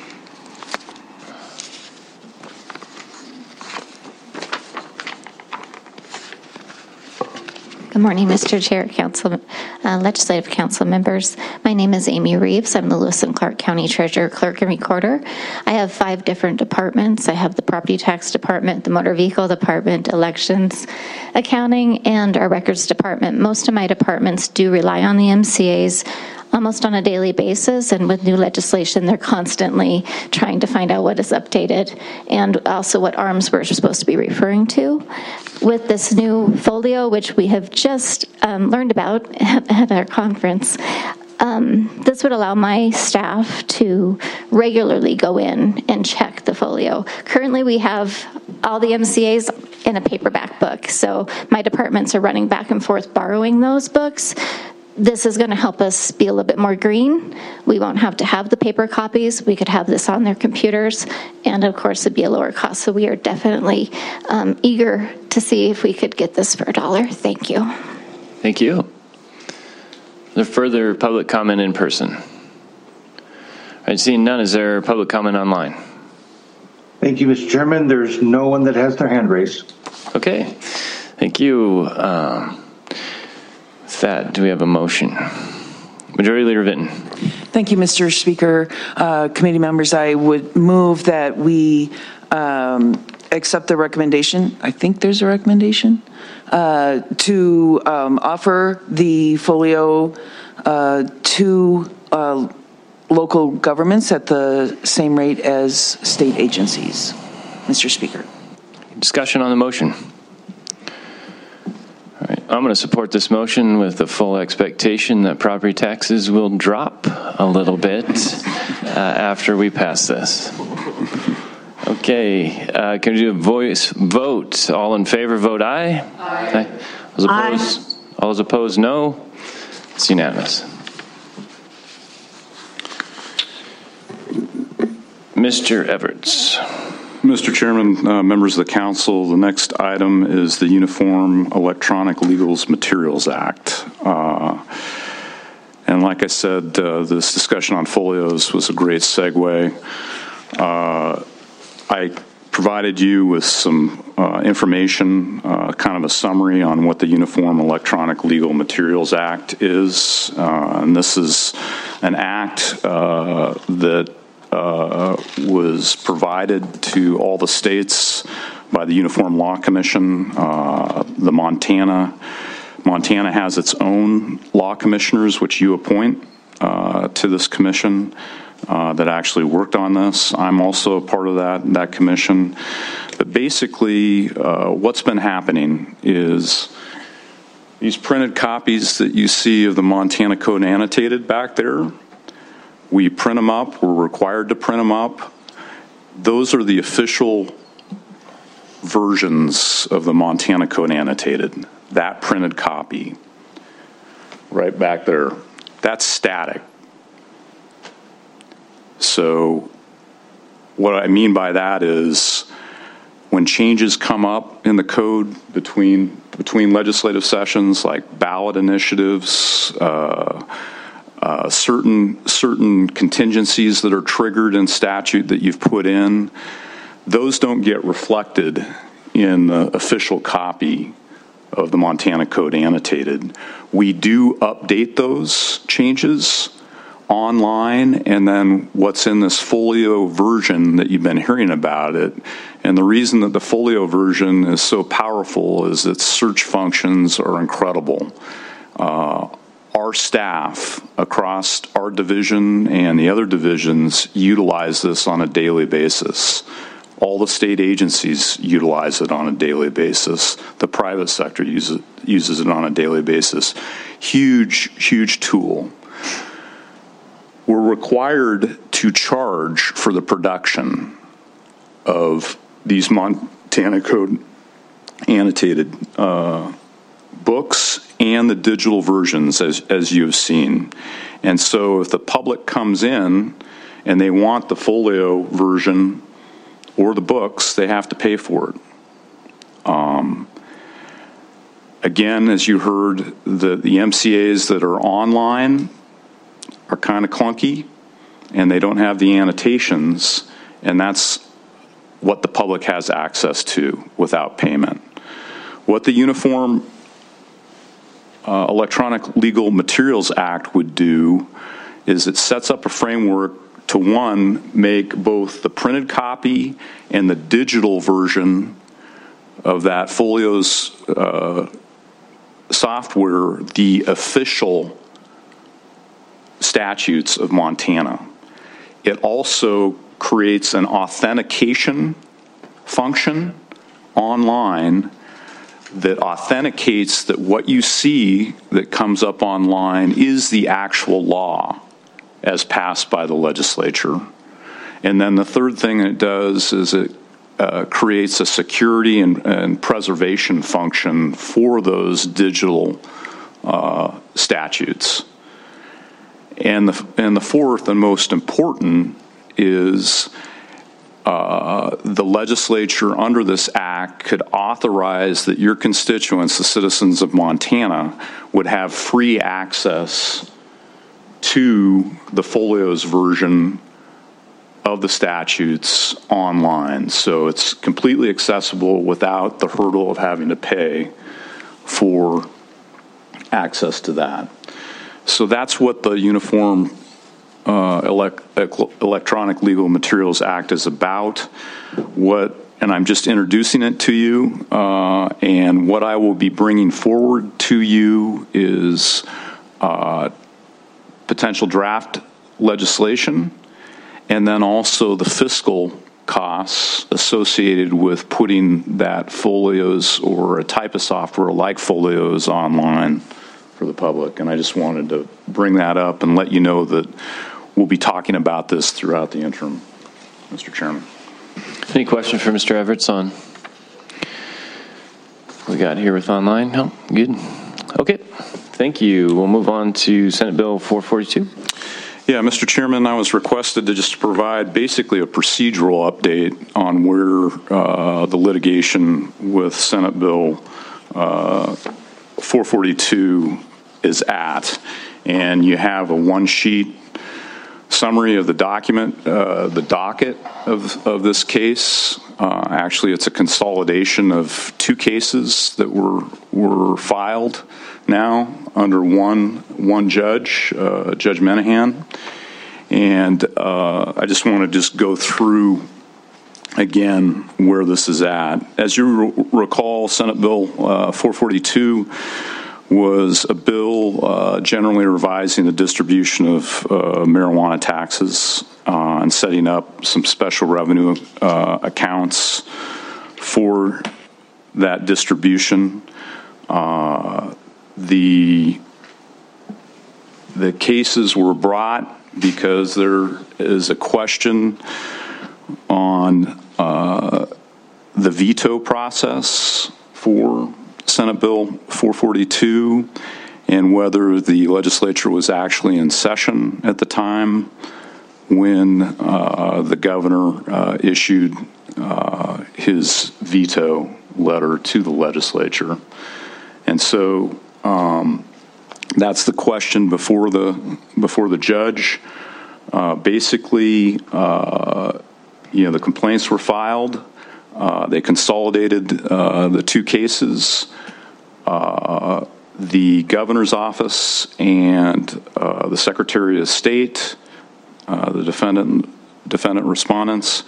Good morning, Mr. Chair, Council, Legislative Council members. My name is Amy Reeves. I'm the Lewis and Clark County Treasurer, Clerk, and Recorder. I have 5 different departments. I have the Property Tax Department, the Motor Vehicle Department, Elections, Accounting, and our Records Department. Most of my departments do rely on the MCAs almost on a daily basis, and with new legislation, they're constantly trying to find out what is updated and also what arms we're supposed to be referring to. With this new folio, which we have just learned about at our conference, this would allow my staff to regularly go in and check the folio. Currently, we have all the MCAs in a paperback book, so my departments are running back and forth borrowing those books. This is going to help us be a little bit more green. We won't have to have the paper copies. We could have this on their computers, and of course, it'd be a lower cost. So we are definitely eager to see if we could get this for $1. Thank you. Thank you. Is there further public comment in person? All right, seeing none, is there public comment online? Thank you, Mr. Chairman. There's no one that has their hand raised. Okay, thank you. With that, do we have a motion? Majority Leader Vinton. Thank you, Mr. Speaker. Committee members, I would move that we accept the recommendation. I think there's a recommendation to offer the folio to local governments at the same rate as state agencies. Mr. Speaker. Discussion on the motion. All right, I'm going to support this motion with the full expectation that property taxes will drop a little bit after we pass this. Okay, can we do a voice vote? All in favor, vote aye. Aye. All those opposed, no. It's unanimous. Mr. Everts. Mr. Chairman, members of the council, the next item is the Uniform Electronic Legal Materials Act. And like I said, this discussion on folios was a great segue. I provided you with some information, kind of a summary on what the Uniform Electronic Legal Materials Act is. And this is an act that was provided to all the states by the Uniform Law Commission. Montana has its own law commissioners, which you appoint to this commission that actually worked on this. I'm also a part of that commission. But basically, what's been happening is these printed copies that you see of the Montana Code Annotated back there, we print them up. We're required to print them up. Those are the official versions of the Montana Code Annotated. That printed copy right back there, that's static. So what I mean by that is when changes come up in the code between legislative sessions, like ballot initiatives, certain contingencies that are triggered in statute that you've put in, those don't get reflected in the official copy of the Montana Code annotated. We do update those changes online, and then what's in this folio version that you've been hearing about it. And the reason that the folio version is so powerful is its search functions are incredible. Our staff across our division and the other divisions utilize this on a daily basis. All the state agencies utilize it on a daily basis. The private sector uses it on a daily basis. Huge tool. We're required to charge for the production of these Montana Code annotated books and the digital versions, as you've seen. And so if the public comes in and they want the folio version or the books, they have to pay for it. Again, as you heard, the MCAs that are online are kind of clunky, and they don't have the annotations, and that's what the public has access to without payment. What the Uniform Electronic Legal Materials Act would do is it sets up a framework to, one, make both the printed copy and the digital version of that folio's software the official statutes of Montana. It also creates an authentication function online that authenticates that what you see that comes up online is the actual law as passed by the legislature. And then the third thing it does is it creates a security and preservation function for those digital statutes. And the fourth and most important is the legislature under this act could authorize that your constituents, the citizens of Montana, would have free access to the folios version of the statutes online. So it's completely accessible without the hurdle of having to pay for access to that. So that's what the Uniform Electronic Legal Materials Act is about. And I'm just introducing it to you. And what I will be bringing forward to you is potential draft legislation, and then also the fiscal costs associated with putting that folios or a type of software like folios online for the public. And I just wanted to bring that up and let you know that we'll be talking about this throughout the interim, Mr. Chairman. Any questions for Mr. Everts on we got here with online? No? Good. Okay. Thank you. We'll move on to Senate Bill 442. Yeah, Mr. Chairman, I was requested to just provide basically a procedural update on where the litigation with Senate Bill 442 is at. And you have a one-sheet summary of the document, the docket of this case. Actually, it's a consolidation of two cases that were filed now under one judge, Judge Menahan. And I just want to go through again where this is at. As you recall, Senate Bill 442 was a bill generally revising the distribution of marijuana taxes and setting up some special revenue accounts for that distribution. The cases were brought because there is a question on the veto process for Senate Bill 442 and whether the legislature was actually in session at the time when the governor issued his veto letter to the legislature. And so That's the question before the judge. Basically, the complaints were filed. They consolidated the two cases. The governor's office and the Secretary of State, the defendant respondents,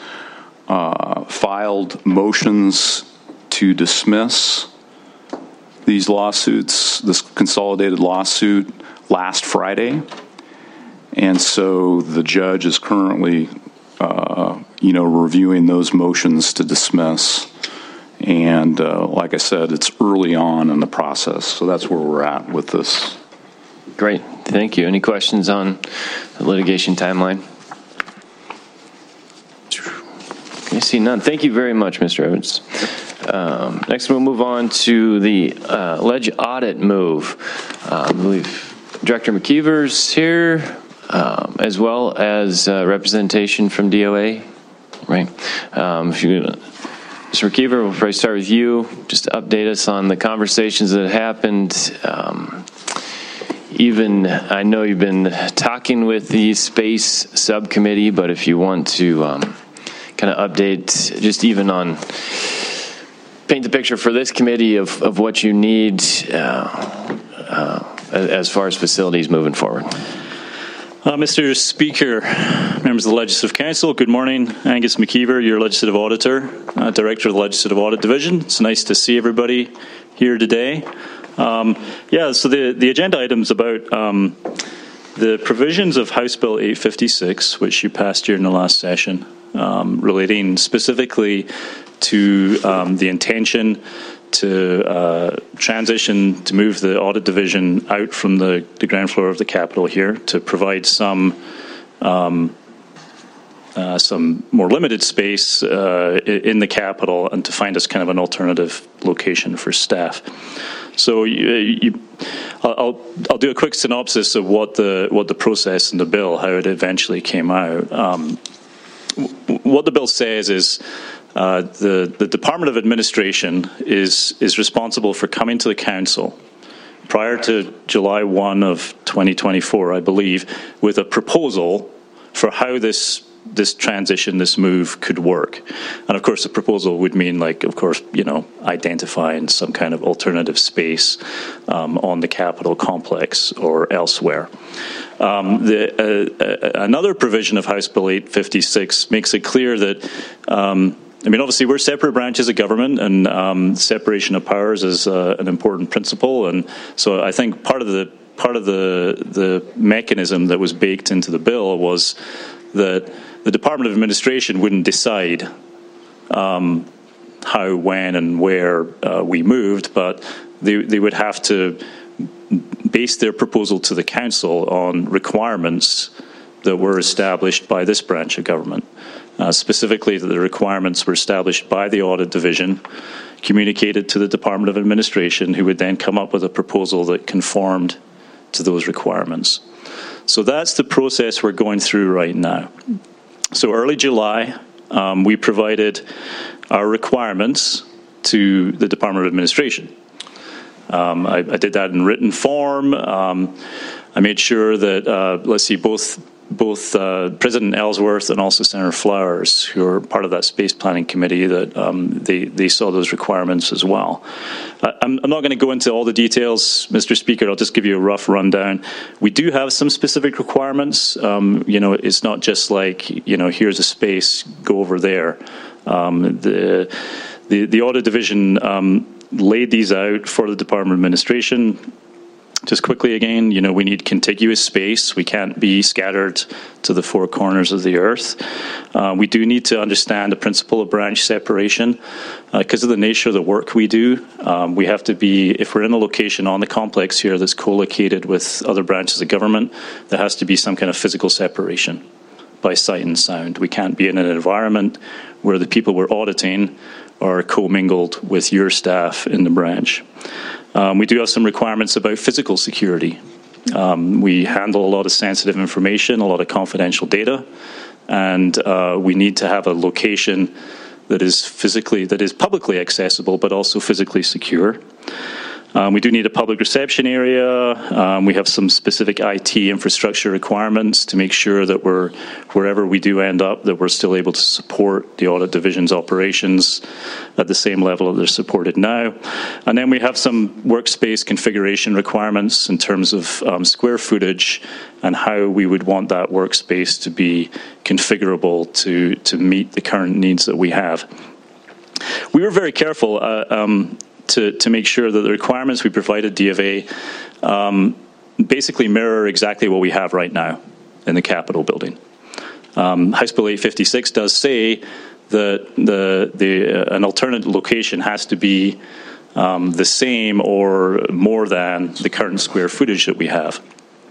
filed motions to dismiss these lawsuits, this consolidated lawsuit, last Friday. And so the judge is currently, reviewing those motions to dismiss. And like I said, it's early on in the process. So that's where we're at with this. Great. Thank you. Any questions on the litigation timeline? I see none. Thank you very much, Mr. Evans. Next, we'll move on to the ledge audit move. I believe Director McKeever's here, as well as representation from DOA. Right. Mr. McKeever, we'll probably start with you. Just to update us on the conversations that happened. I know you've been talking with the space subcommittee, but if you want to kind of update, just even on paint the picture for this committee of what you need as far as facilities moving forward. Mr. Speaker, members of the Legislative Council, good morning. Angus McKeever, your Legislative Auditor, Director of the Legislative Audit Division. It's nice to see everybody here today. So the agenda items about the provisions of House Bill 856, which you passed during the last session, relating specifically to the intention to transition, to move the audit division out from the ground floor of the Capitol here to provide some more limited space in the Capitol and to find us kind of an alternative location for staff. So I'll do a quick synopsis of what the process in the bill, how it eventually came out. What the bill says is the Department of Administration is responsible for coming to the Council prior to July 1 of 2024, I believe, with a proposal for how this transition, this move could work. And of course, the proposal would mean, identifying some kind of alternative space on the Capitol complex or elsewhere. Another provision of House Bill 856 makes it clear that obviously we're separate branches of government, and separation of powers is an important principle. And so I think part of the mechanism that was baked into the bill was that the Department of Administration wouldn't decide how, when, and where we moved, but they would have to base their proposal to the Council on requirements that were established by this branch of government. Specifically, the requirements were established by the Audit Division, communicated to the Department of Administration, who would then come up with a proposal that conformed to those requirements. So that's the process we're going through right now. So early July, we provided our requirements to the Department of Administration. I did that in written form. I made sure that, both President Ellsworth and also Senator Flowers, who are part of that space planning committee, that they saw those requirements as well. I'm not going to go into all the details, Mr. Speaker. I'll just give you a rough rundown. We do have some specific requirements. It's not just like, here's a space, go over there. The Audit Division laid these out for the Department of Administration. Just quickly again, we need contiguous space. We can't be scattered to the four corners of the earth. We do need to understand the principle of branch separation. Because of the nature of the work we do, we have to be, if we're in a location on the complex here that's co-located with other branches of government, there has to be some kind of physical separation by sight and sound. We can't be in an environment where the people we're auditing are commingled with your staff in the branch. We do have some requirements about physical security. We handle a lot of sensitive information, a lot of confidential data, and we need to have a location that is publicly accessible, but also physically secure. We do need a public reception area. We have some specific IT infrastructure requirements to make sure that wherever we do end up, that we're still able to support the audit division's operations at the same level that they're supported now. And then we have some workspace configuration requirements in terms of square footage and how we would want that workspace to be configurable to meet the current needs that we have. We were very careful to make sure that the requirements we provided D of A basically mirror exactly what we have right now in the Capitol building. House Bill 856 does say that an alternate location has to be the same or more than the current square footage that we have.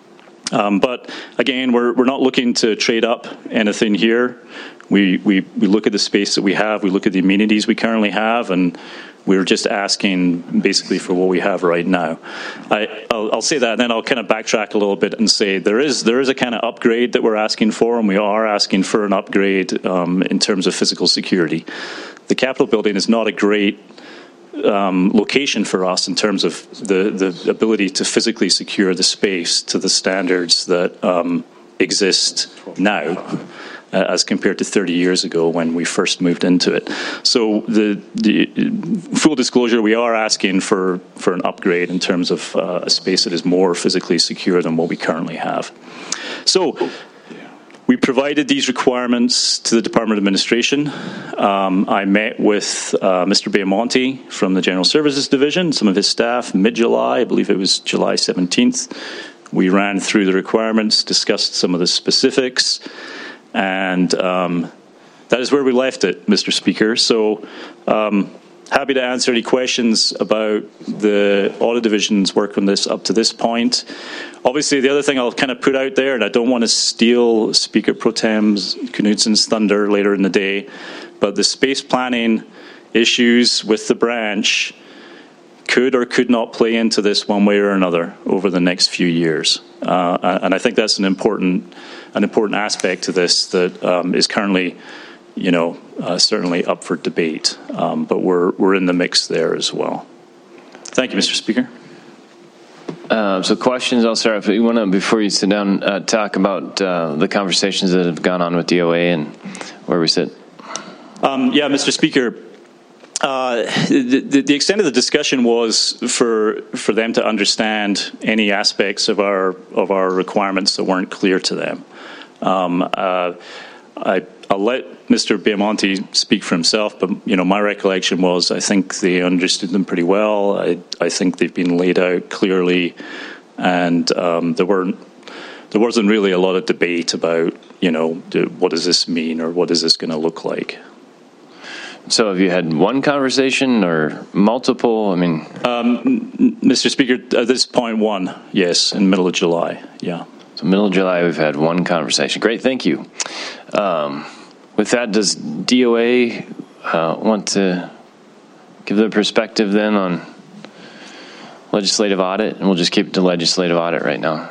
But again, we're not looking to trade up anything here. We look at the space that we have, we look at the amenities we currently have, and we're just asking basically for what we have right now. I'll say that, and then I'll kind of backtrack a little bit and say there is a kind of upgrade that we're asking for, and we are asking for an upgrade in terms of physical security. The Capitol building is not a great location for us in terms of the ability to physically secure the space to the standards that exist now, as compared to 30 years ago when we first moved into it. So the full disclosure, we are asking for an upgrade in terms of a space that is more physically secure than what we currently have. So we provided these requirements to the Department of Administration. I met with Mr. Biamonte from the General Services Division, some of his staff, mid-July, I believe it was July 17th. We ran through the requirements, discussed some of the specifics, and that is where we left it, Mr. Speaker. So happy to answer any questions about the Audit Division's work on this up to this point. Obviously, the other thing I'll kind of put out there, and I don't want to steal Speaker Pro Tem Knudsen's thunder later in the day, but the space planning issues with the branch could or could not play into this one way or another over the next few years. And I think that's an important aspect to this that is currently, certainly up for debate. But we're in the mix there as well. Thank you, Mr. Speaker. So questions, I'll start if you want to, before you sit down, talk about the conversations that have gone on with DOA and where we sit. Yeah, Mr. Speaker. The extent of the discussion was for them to understand any aspects of our requirements that weren't clear to them. I'll let Mr. Biamonte speak for himself, but my recollection was I think they understood them pretty well. I think they've been laid out clearly, and there wasn't really a lot of debate about what does this mean or what is this going to look like. So have you had one conversation or multiple? I mean, Mr. Speaker, at this point, one, yes, in the middle of July, yeah. So middle of July, we've had one conversation. Great, thank you. With that, does DOA want to give their perspective then on legislative audit? And we'll just keep it to legislative audit right now.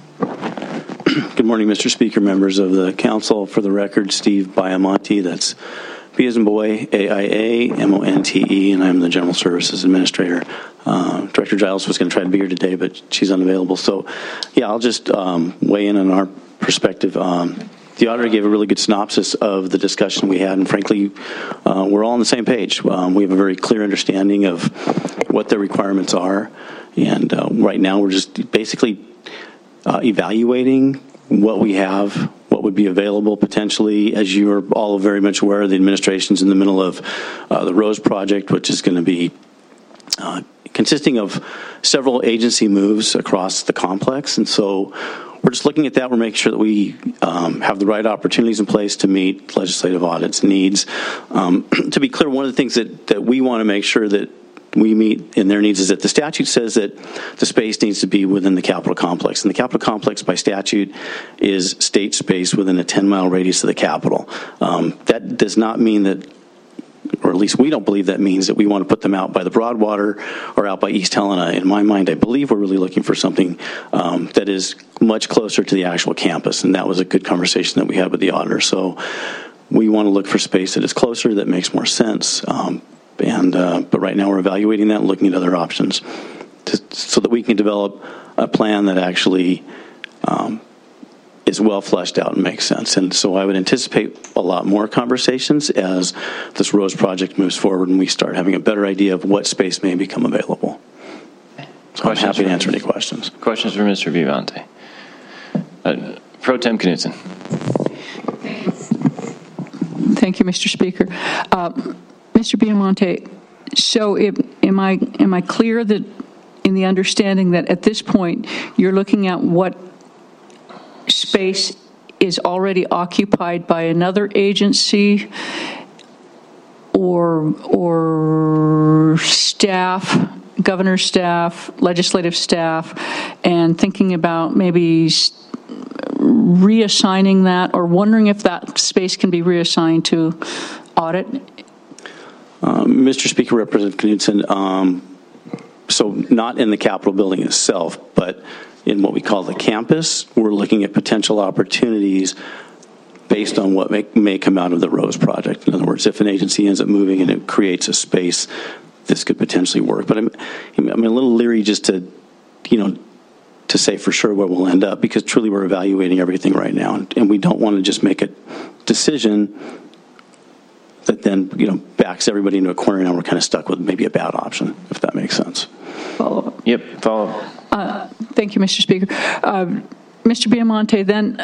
Good morning, Mr. Speaker, members of the council. For the record, Steve Biamonte, that's B as in boy, AIA-MONTE, and I'm the General Services Administrator. Director Giles was going to try to be here today, but she's unavailable. So, yeah, I'll just weigh in on our perspective. The auditor gave a really good synopsis of the discussion we had, and frankly, we're all on the same page. We have a very clear understanding of what the requirements are, and right now we're just basically evaluating what we have, what would be available potentially. As you are all very much aware, the administration's in the middle of the ROSE project, which is going to be consisting of several agency moves across the complex. And so we're just looking at that. We're making sure that we have the right opportunities in place to meet legislative audit's needs. To be clear, one of the things that we want to make sure that we meet in their needs is that the statute says that the space needs to be within the Capitol complex. And the Capitol complex by statute is state space within a 10-mile radius of the Capitol. That does not mean that, or at least we don't believe that means that we want to put them out by the Broadwater or out by East Helena. In my mind, I believe we're really looking for something that is much closer to the actual campus. And that was a good conversation that we had with the auditor. So we want to look for space that is closer, that makes more sense. But right now we're evaluating that and looking at other options. so that we can develop a plan that actually is well fleshed out and makes sense. And so I would anticipate a lot more conversations as this Rose project moves forward and we start having a better idea of what space may become available. So I'm happy to answer any questions. Questions for Mr. Viavante? Pro Tem Knudsen. Thank you, Mr. Speaker. Mr. Viavante, so am I clear that in the understanding that at this point you're looking at what space is already occupied by another agency or staff, governor's staff, legislative staff, and thinking about maybe reassigning that, or wondering if that space can be reassigned to audit? Mr. Speaker, Representative Knudsen, so not in the Capitol building itself, but in what we call the campus, we're looking at potential opportunities based on what may come out of the Rose project. In other words, if an agency ends up moving and it creates a space, this could potentially work. But I'm a little leery just to say for sure where we'll end up, because truly we're evaluating everything right now, and we don't want to just make a decision that then backs everybody into a corner, and now we're kind of stuck with maybe a bad option, if that makes sense. Follow up. Yep, follow up. Thank you, Mr. Speaker. Mr. Viavante, then,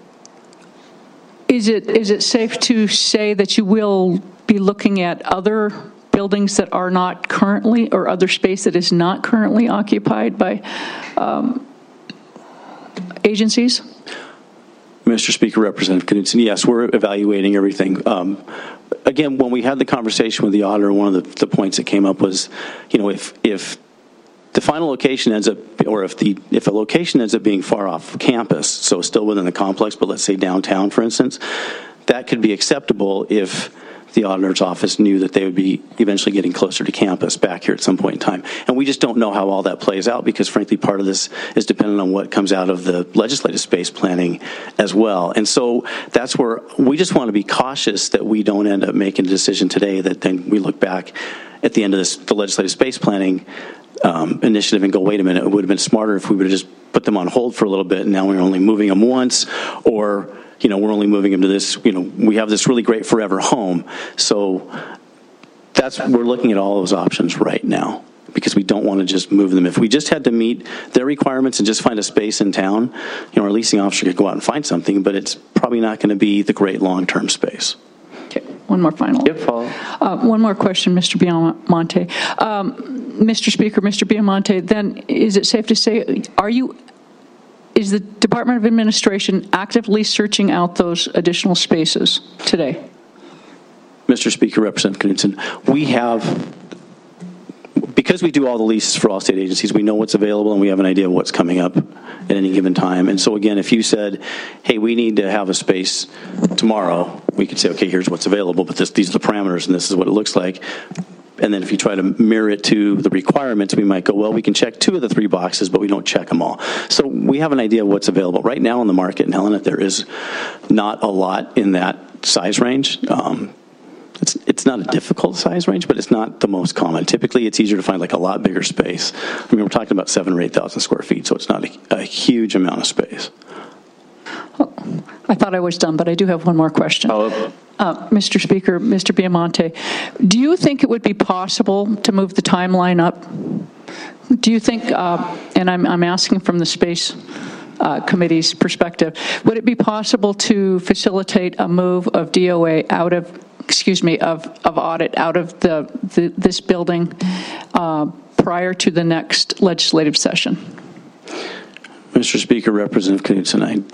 is it safe to say that you will be looking at other buildings that are not currently, or other space that is not currently occupied by agencies? Mr. Speaker, Representative Knudsen, yes, we're evaluating everything. Again, when we had the conversation with the auditor, one of the points that came up was, if the final location ends up, or if a location ends up being far off campus, so still within the complex, but let's say downtown, for instance, that could be acceptable if the auditor's office knew that they would be eventually getting closer to campus back here at some point in time. And we just don't know how all that plays out, because frankly, part of this is dependent on what comes out of the legislative space planning as well. And so that's where we just want to be cautious that we don't end up making a decision today that then we look back at the end of the legislative space planning initiative and go, wait a minute, it would have been smarter if we would have just put them on hold for a little bit, and now we're only moving them once, or we're only moving them to this, we have this really great forever home. So we're looking at all those options right now, because we don't want to just move them. If we just had to meet their requirements and just find a space in town, our leasing officer could go out and find something, but it's probably not going to be the great long-term space. Okay, one more final. Yep, follow. One more question, Mr. Viavante. Mr. Speaker, Mr. Viavante, then is it safe to say, is the Department of Administration actively searching out those additional spaces today? Mr. Speaker, Representative Knudsen, we have, because we do all the leases for all state agencies, we know what's available and we have an idea of what's coming up at any given time. And so again, if you said, hey, we need to have a space tomorrow, we could say, okay, here's what's available, but these are the parameters and this is what it looks like. And then if you try to mirror it to the requirements, we might go, well, we can check 2 of the 3 boxes, but we don't check them all. So we have an idea of what's available. Right now on the market in Helena, there is not a lot in that size range. It's not a difficult size range, but it's not the most common. Typically, it's easier to find like a lot bigger space. I mean, we're talking about 7,000 or 8,000 square feet, so it's not a huge amount of space. Oh, I thought I was done, but I do have one more question. Mr. Speaker, Mr. Viavante, do you think it would be possible to move the timeline up? Do you think, and I'm asking from the Space Committee's perspective, would it be possible to facilitate a move of DOA out of, of audit out of this building prior to the next legislative session? Mr. Speaker, Representative Knudsen,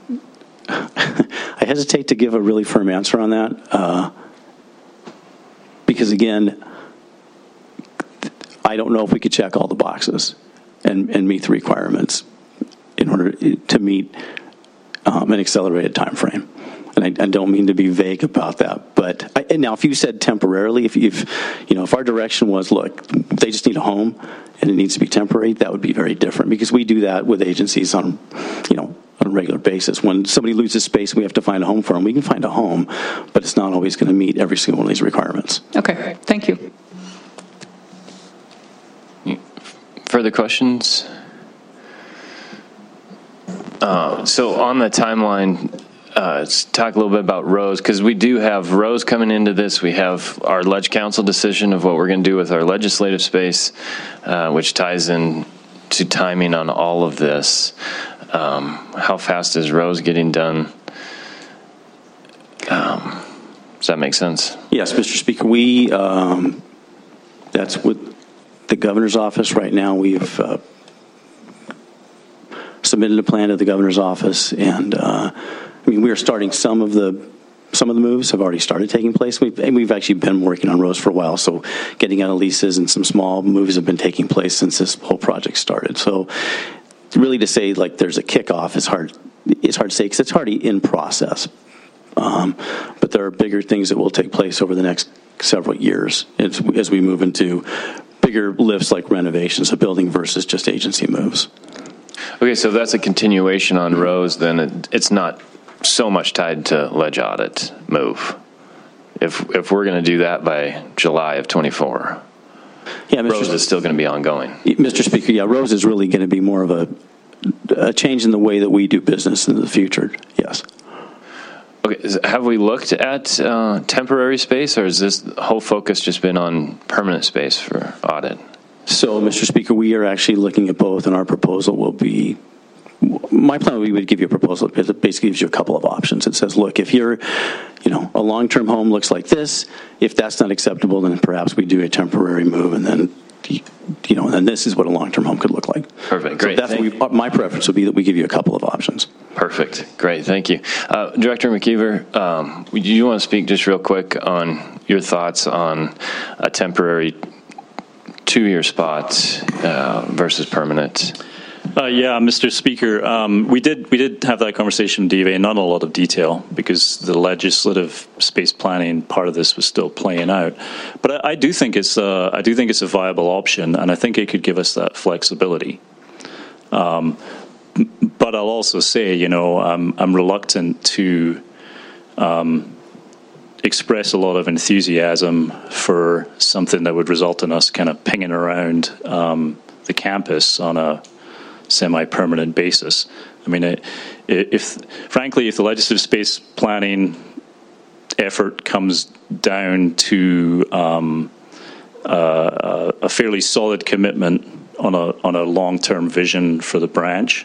I hesitate to give a really firm answer on that because, again, I don't know if we could check all the boxes and meet the requirements in order to meet an accelerated time frame. And I don't mean to be vague about that, but now if you said temporarily, if our direction was, look, they just need a home and it needs to be temporary, that would be very different, because we do that with agencies on a regular basis. When somebody loses space and we have to find a home for them, we can find a home, but it's not always going to meet every single one of these requirements. Okay, thank you. For further questions? So on the timeline, let's talk a little bit about Rose, because we do have Rose coming into this. We have our Ledge Council decision of what we're going to do with our legislative space, which ties in to timing on all of this. How fast is Rose getting done? Does that make sense? Yes, Mr. Speaker. That's with the governor's office right now. We've submitted a plan to the governor's office, and we are starting some of the moves have already started taking place. We've actually been working on Rose for a while, so getting out of leases and some small moves have been taking place since this whole project started. So really to say like there's a kickoff is hard. It's hard to say because it's already in process. But there are bigger things that will take place over the next several years as we move into bigger lifts like renovations of building versus just agency moves. Okay, so that's a continuation on Rose, then it's not so much tied to ledge audit move. If we're going to do that by July of 24, yeah, Rose is still going to be ongoing. Mr. Speaker, yeah, Rose is really going to be more of a change in the way that we do business in the future, yes. Okay, have we looked at temporary space, or has this whole focus just been on permanent space for audit? So, Mr. Speaker, we are actually looking at both, and our proposal will be, my plan we would give you a proposal that basically gives you a couple of options. It says, look, if you're, a long-term home looks like this, if that's not acceptable, then perhaps we do a temporary move, and then, and then this is what a long-term home could look like. Perfect, great. So that's my preference would be that we give you a couple of options. Perfect, great, thank you. Director McKeever, do you want to speak just real quick on your thoughts on a temporary 2-year spot versus permanent? Yeah, Mr. Speaker, we did have that conversation in DVA, not a lot of detail because the legislative space planning part of this was still playing out. But I do think it's a viable option, and I think it could give us that flexibility. But I'll also say, I'm reluctant to express a lot of enthusiasm for something that would result in us kind of pinging around the campus on a semi-permanent basis. I mean, if the legislative space planning effort comes down to a fairly solid commitment on a long-term vision for the branch,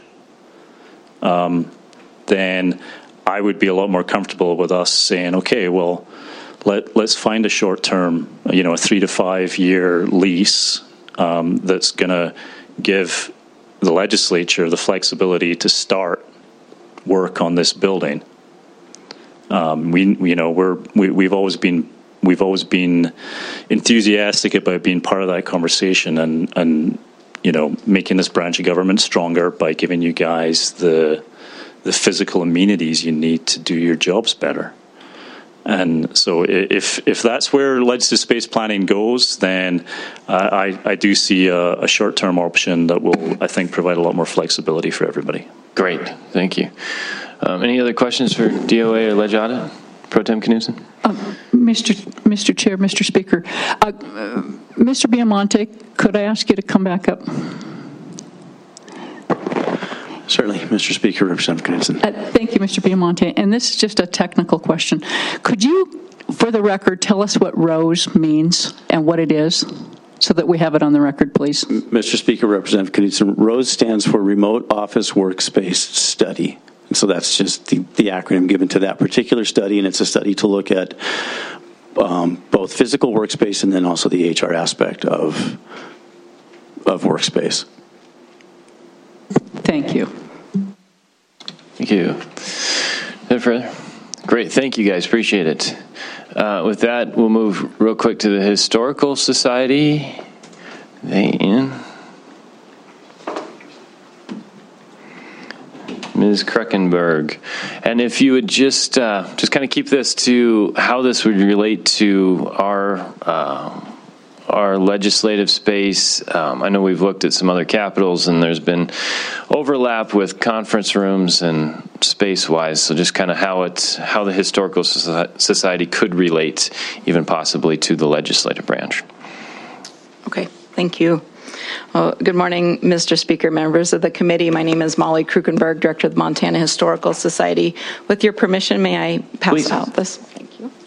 then I would be a lot more comfortable with us saying, okay, well, let's find a short-term, a 3 to 5 year lease that's going to give the legislature the flexibility to start work on this building. We've always been enthusiastic about being part of that conversation and making this branch of government stronger by giving you guys the physical amenities you need to do your jobs better. And so if that's where legislative space planning goes, then I do see a short-term option that will, I think, provide a lot more flexibility for everybody. Great, thank you. Any other questions for DOA or Ledge Audit? Pro Tem Knudsen? Mr. Chair, Mr. Speaker, Mr. Biamonte, could I ask you to come back up? Certainly, Mr. Speaker, Representative Knudsen. Thank you, Mr. Biamonte. And this is just a technical question. Could you, for the record, tell us what ROSE means and what it is, so that we have it on the record, please? Mr. Speaker, Representative Knudsen, ROSE stands for Remote Office Workspace Study. And so that's just the acronym given to that particular study, and it's a study to look at both physical workspace and then also the HR aspect of workspace. Thank you. Thank you. No further? Great. Thank you, guys. Appreciate it. With that, we'll move real quick to the Historical Society. Ms. Kruckenberg. And if you would just kind of keep this to how this would relate to our legislative space. I know we've looked at some other capitals, and there's been overlap with conference rooms and space-wise. So just kind of how the Historical Society could relate, even possibly to the legislative branch. Okay, thank you. Well, good morning, Mr. Speaker, members of the committee. My name is Molly Krukenberg, Director of the Montana Historical Society. With your permission, may I pass out this? Thank you.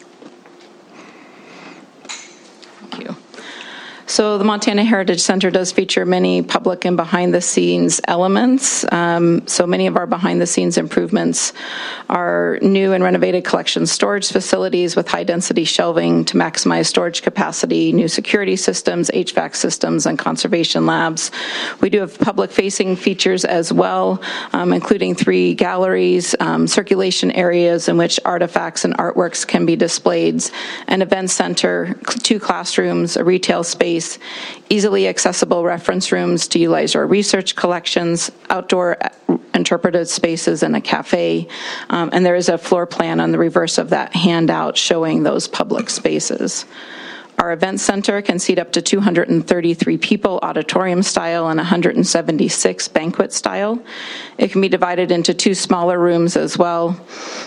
Thank you. So the Montana Heritage Center does feature many public and behind-the-scenes elements. So many of our behind-the-scenes improvements are new and renovated collection storage facilities with high-density shelving to maximize storage capacity, new security systems, HVAC systems, and conservation labs. We do have public-facing features as well, including 3 galleries, circulation areas in which artifacts and artworks can be displayed, an event center, 2 classrooms, a retail space, easily accessible reference rooms to utilize our research collections, outdoor interpretive spaces, and a cafe. And there is a floor plan on the reverse of that handout showing those public spaces. Our event center can seat up to 233 people, auditorium style, and 176 banquet style. It can be divided into 2 smaller rooms as well.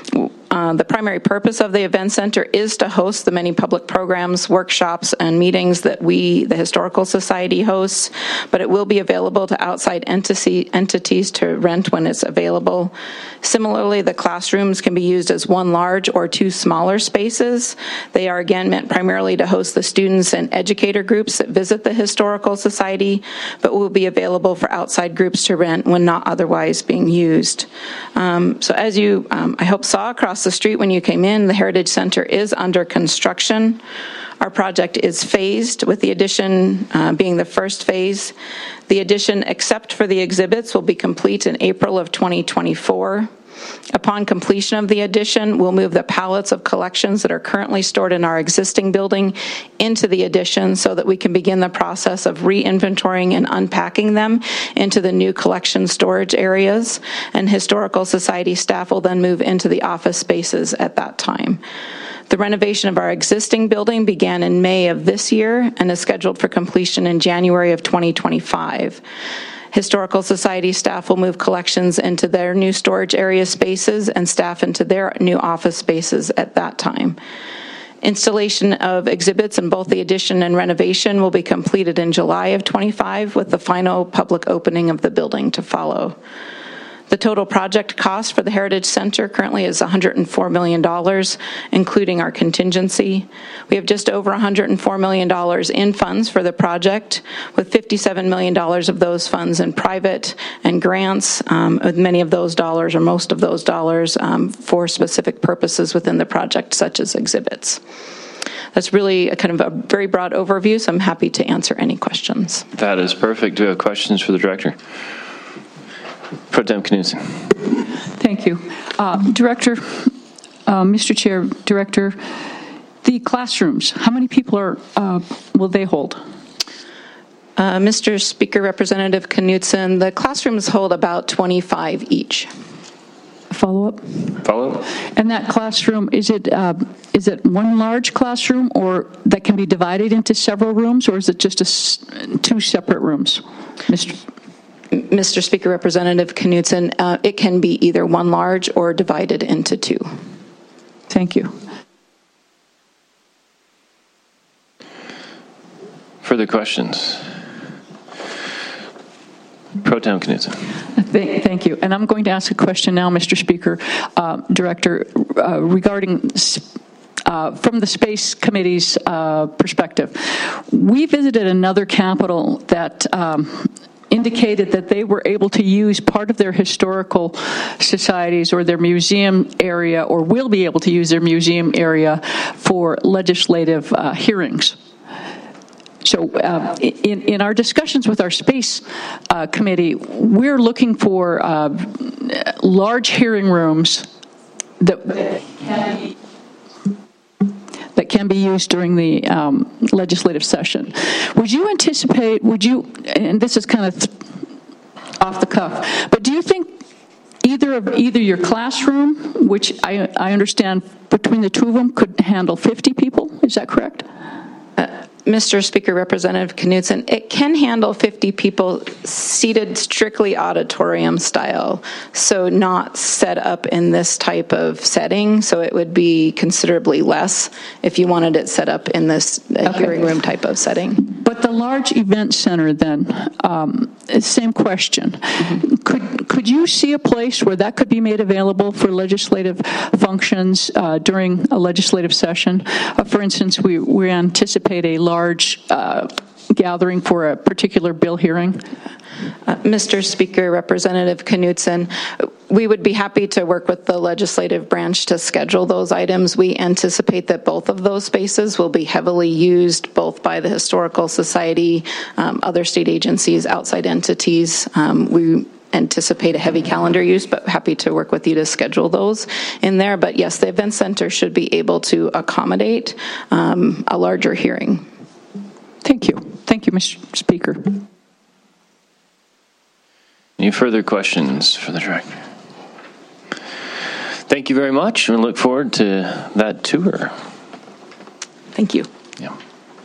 The primary purpose of the event center is to host the many public programs, workshops, and meetings that we, the Historical Society, hosts, but it will be available to outside entities to rent when it's available. Similarly, the classrooms can be used as 1 large or 2 smaller spaces. They are again meant primarily to host the students and educator groups that visit the Historical Society, but will be available for outside groups to rent when not otherwise being used. So as you, I hope, saw across the street when you came in, the Heritage Center is under construction. Our project is phased, with the addition being the first phase. The addition, except for the exhibits, will be complete in April of 2024. Upon completion of the addition, we'll move the pallets of collections that are currently stored in our existing building into the addition so that we can begin the process of re-inventorying and unpacking them into the new collection storage areas. And Historical Society staff will then move into the office spaces at that time. The renovation of our existing building began in May of this year and is scheduled for completion in January of 2025. Historical Society staff will move collections into their new storage area spaces and staff into their new office spaces at that time. Installation of exhibits in both the addition and renovation will be completed in July of 25, with the final public opening of the building to follow. The total project cost for the Heritage Center currently is $104 million, including our contingency. We have just over $104 million in funds for the project, with $57 million of those funds in private and grants, with many of those dollars, or most of those dollars, for specific purposes within the project, such as exhibits. That's really a kind of a very broad overview, so I'm happy to answer any questions. That is perfect. Do we have questions for the director? Pro Tem Knudsen. Thank you. Director, Mr. Chair, Director, the classrooms, how many people will they hold? Mr. Speaker, Representative Knudsen, the classrooms hold about 25 each. Follow-up? Follow-up. And that classroom, is it one large classroom, or that can be divided into several rooms, or is it just 2 separate rooms? Mr. Speaker, Representative Knudsen, it can be either one large or divided into 2. Thank you. Further questions? Pro Tem Knudsen. Thank you. And I'm going to ask a question now, Mr. Speaker, Director, regarding from the Space Committee's perspective. We visited another capital that indicated that they were able to use part of their historical societies or their museum area, or will be able to use their museum area for legislative hearings. So in our discussions with our Space Committee, we're looking for large hearing rooms that can be used during the legislative session. Would you anticipate, and this is kind of off the cuff, but do you think either your classroom, which I understand between the 2 of them could handle 50 people, is that correct? Mr. Speaker, Representative Knudsen, it can handle 50 people seated strictly auditorium style, so not set up in this type of setting, so it would be considerably less if you wanted it set up in this hearing room type of setting. But the large event center, then, same question. Could you see a place where that could be made available for legislative functions during a legislative session? For instance, we anticipate a large gathering for a particular bill hearing. Mr. Speaker, Representative Knutson, we would be happy to work with the legislative branch to schedule those items. We anticipate that both of those spaces will be heavily used both by the Historical Society, other state agencies, outside entities. We anticipate a heavy calendar use, but happy to work with you to schedule those in there. But yes, the event center should be able to accommodate a larger hearing. Thank you. Thank you, Mr. Speaker. Any further questions for the director? Thank you very much. We look forward to that tour. Thank you. Yeah.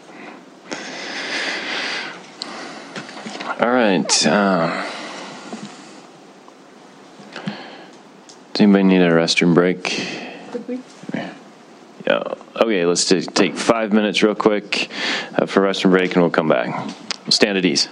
All right. Does anybody need a restroom break? Could we? Yeah. Okay, let's take 5 minutes real quick for restroom break, and we'll come back. We'll stand at ease.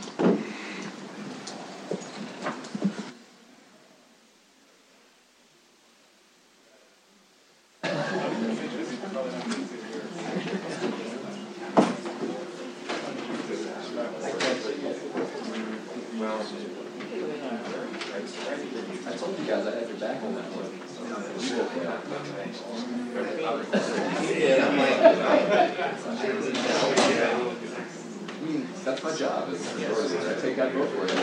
That's my job. I take that vote for you.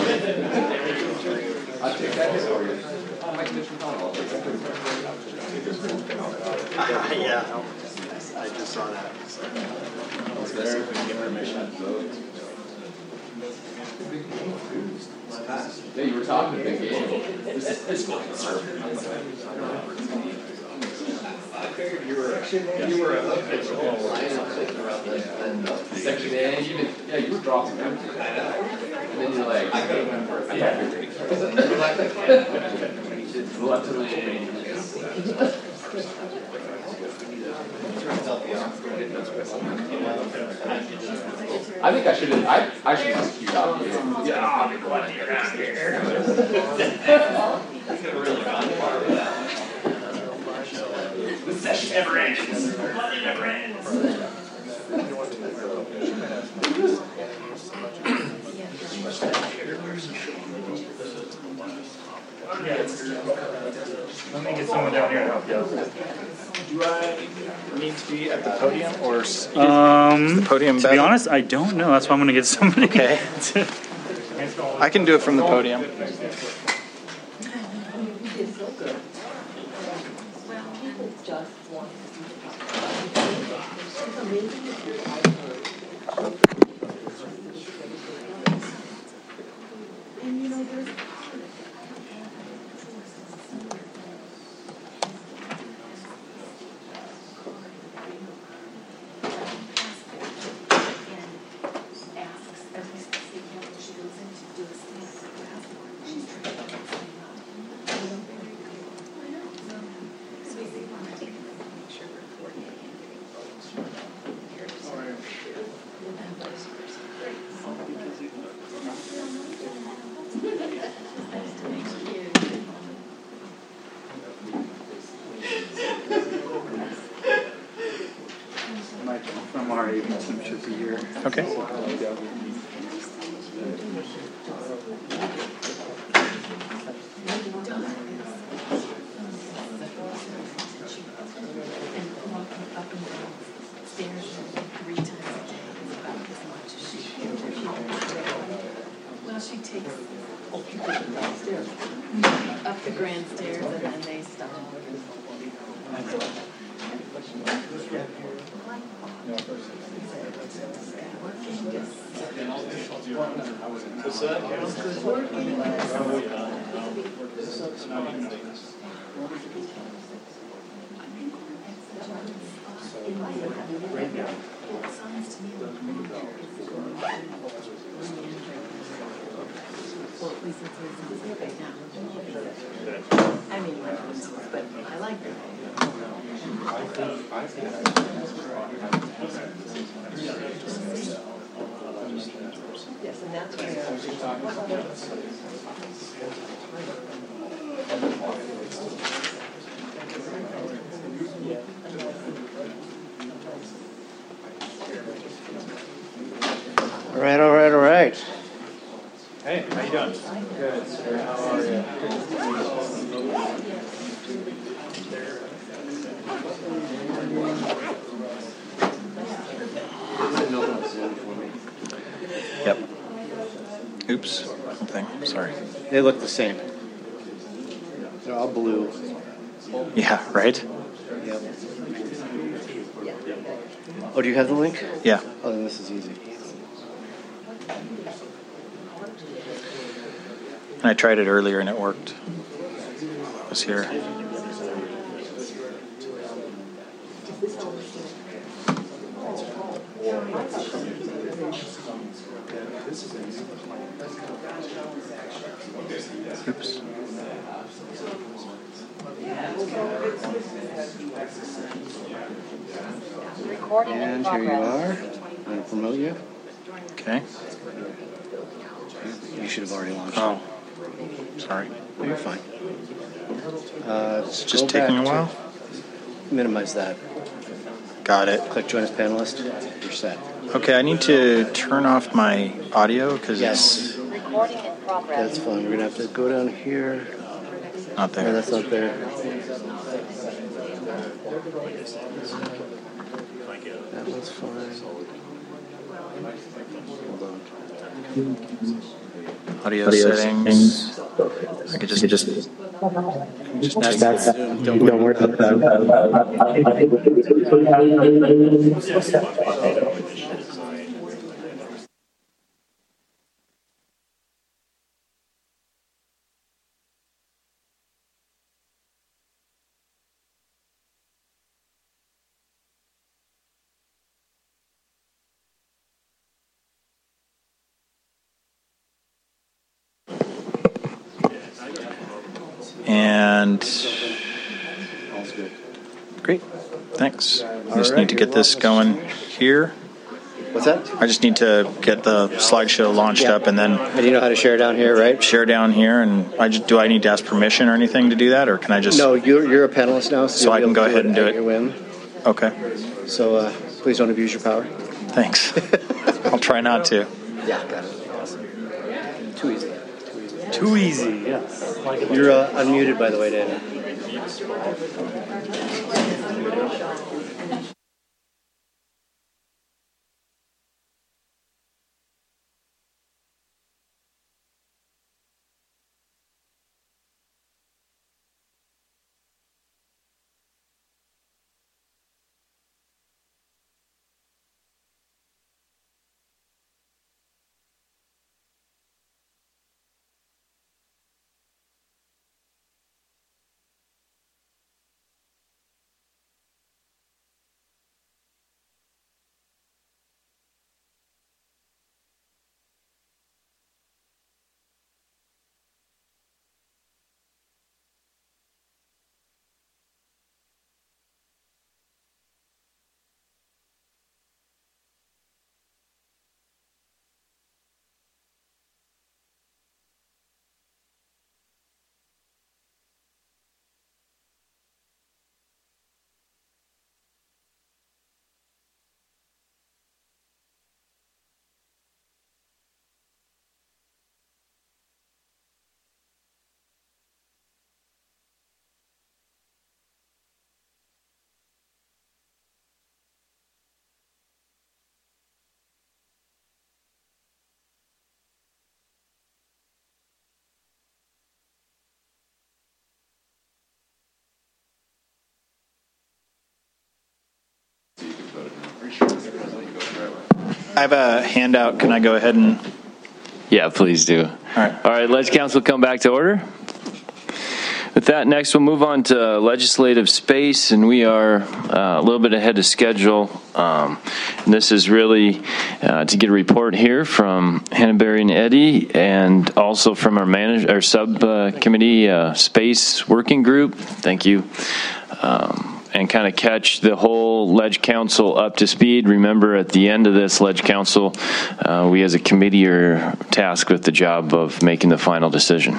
I take that hit for you. Yeah, I just saw that. Yeah, you were talking a big game. This is fiscal conservative. I figured you were a Section A, you were dropping everything. And then you're like, I could have went for it. I think I should just queued up. Yeah, I'll be glad you're out here. The session never ends. Bloody never ends. Let me get someone down here and help you out. Do I need to be at the podium or is the podium To be honest, I don't know. That's why I'm going to get somebody. Okay. I can do it from the podium. I'm already even team should be here. Okay. Well, she takes people downstairs, up the grand stairs, and then they stop. I mean, but I like her. All right. Hey, how you doing? Good, sir. How are you? Yep. Oops, something, sorry. They look the same. They're all blue. Yeah, right? Yep. Oh, do you have the link? Yeah. Oh, then this is easy. I tried it earlier and it worked. It was here. Oops. And here you are. I'm going to promote you. Okay. You should have already launched. Oh, sorry. No, you're fine. It's just taking a while. Minimize that. Got it. Click join as panelist. You're set. Okay, I need to turn off my audio because Yes. That's fine. We're going to have to go down here. Not there. No, that's not there. That one's fine. Hold on. Audio settings. I could just Don't worry about that. And great, thanks. I just need to get this going here. What's that? I just need to get the slideshow launched up and then. And you know how to share down here, right? Share down here, and do I need to ask permission or anything to do that, or can I just? No, you're a panelist now, so I can go ahead and do at it. Your whim. Okay. So please don't abuse your power. Thanks. I'll try not to. Yeah, got it. Awesome. Too easy. Too easy. Yes. You're unmuted, by the way, Dana. I have a handout. Can I go ahead and? Yeah, please do. All right, Ledge Council come back to order. With that, next we'll move on to legislative space, and we are a little bit ahead of schedule. And this is really to get a report here from Hannah-Barry and Eddie, and also from our subcommittee space working group. Thank you. And kind of catch the whole Ledge Council up to speed. Remember, at the end of this Ledge Council, we as a committee are tasked with the job of making the final decision.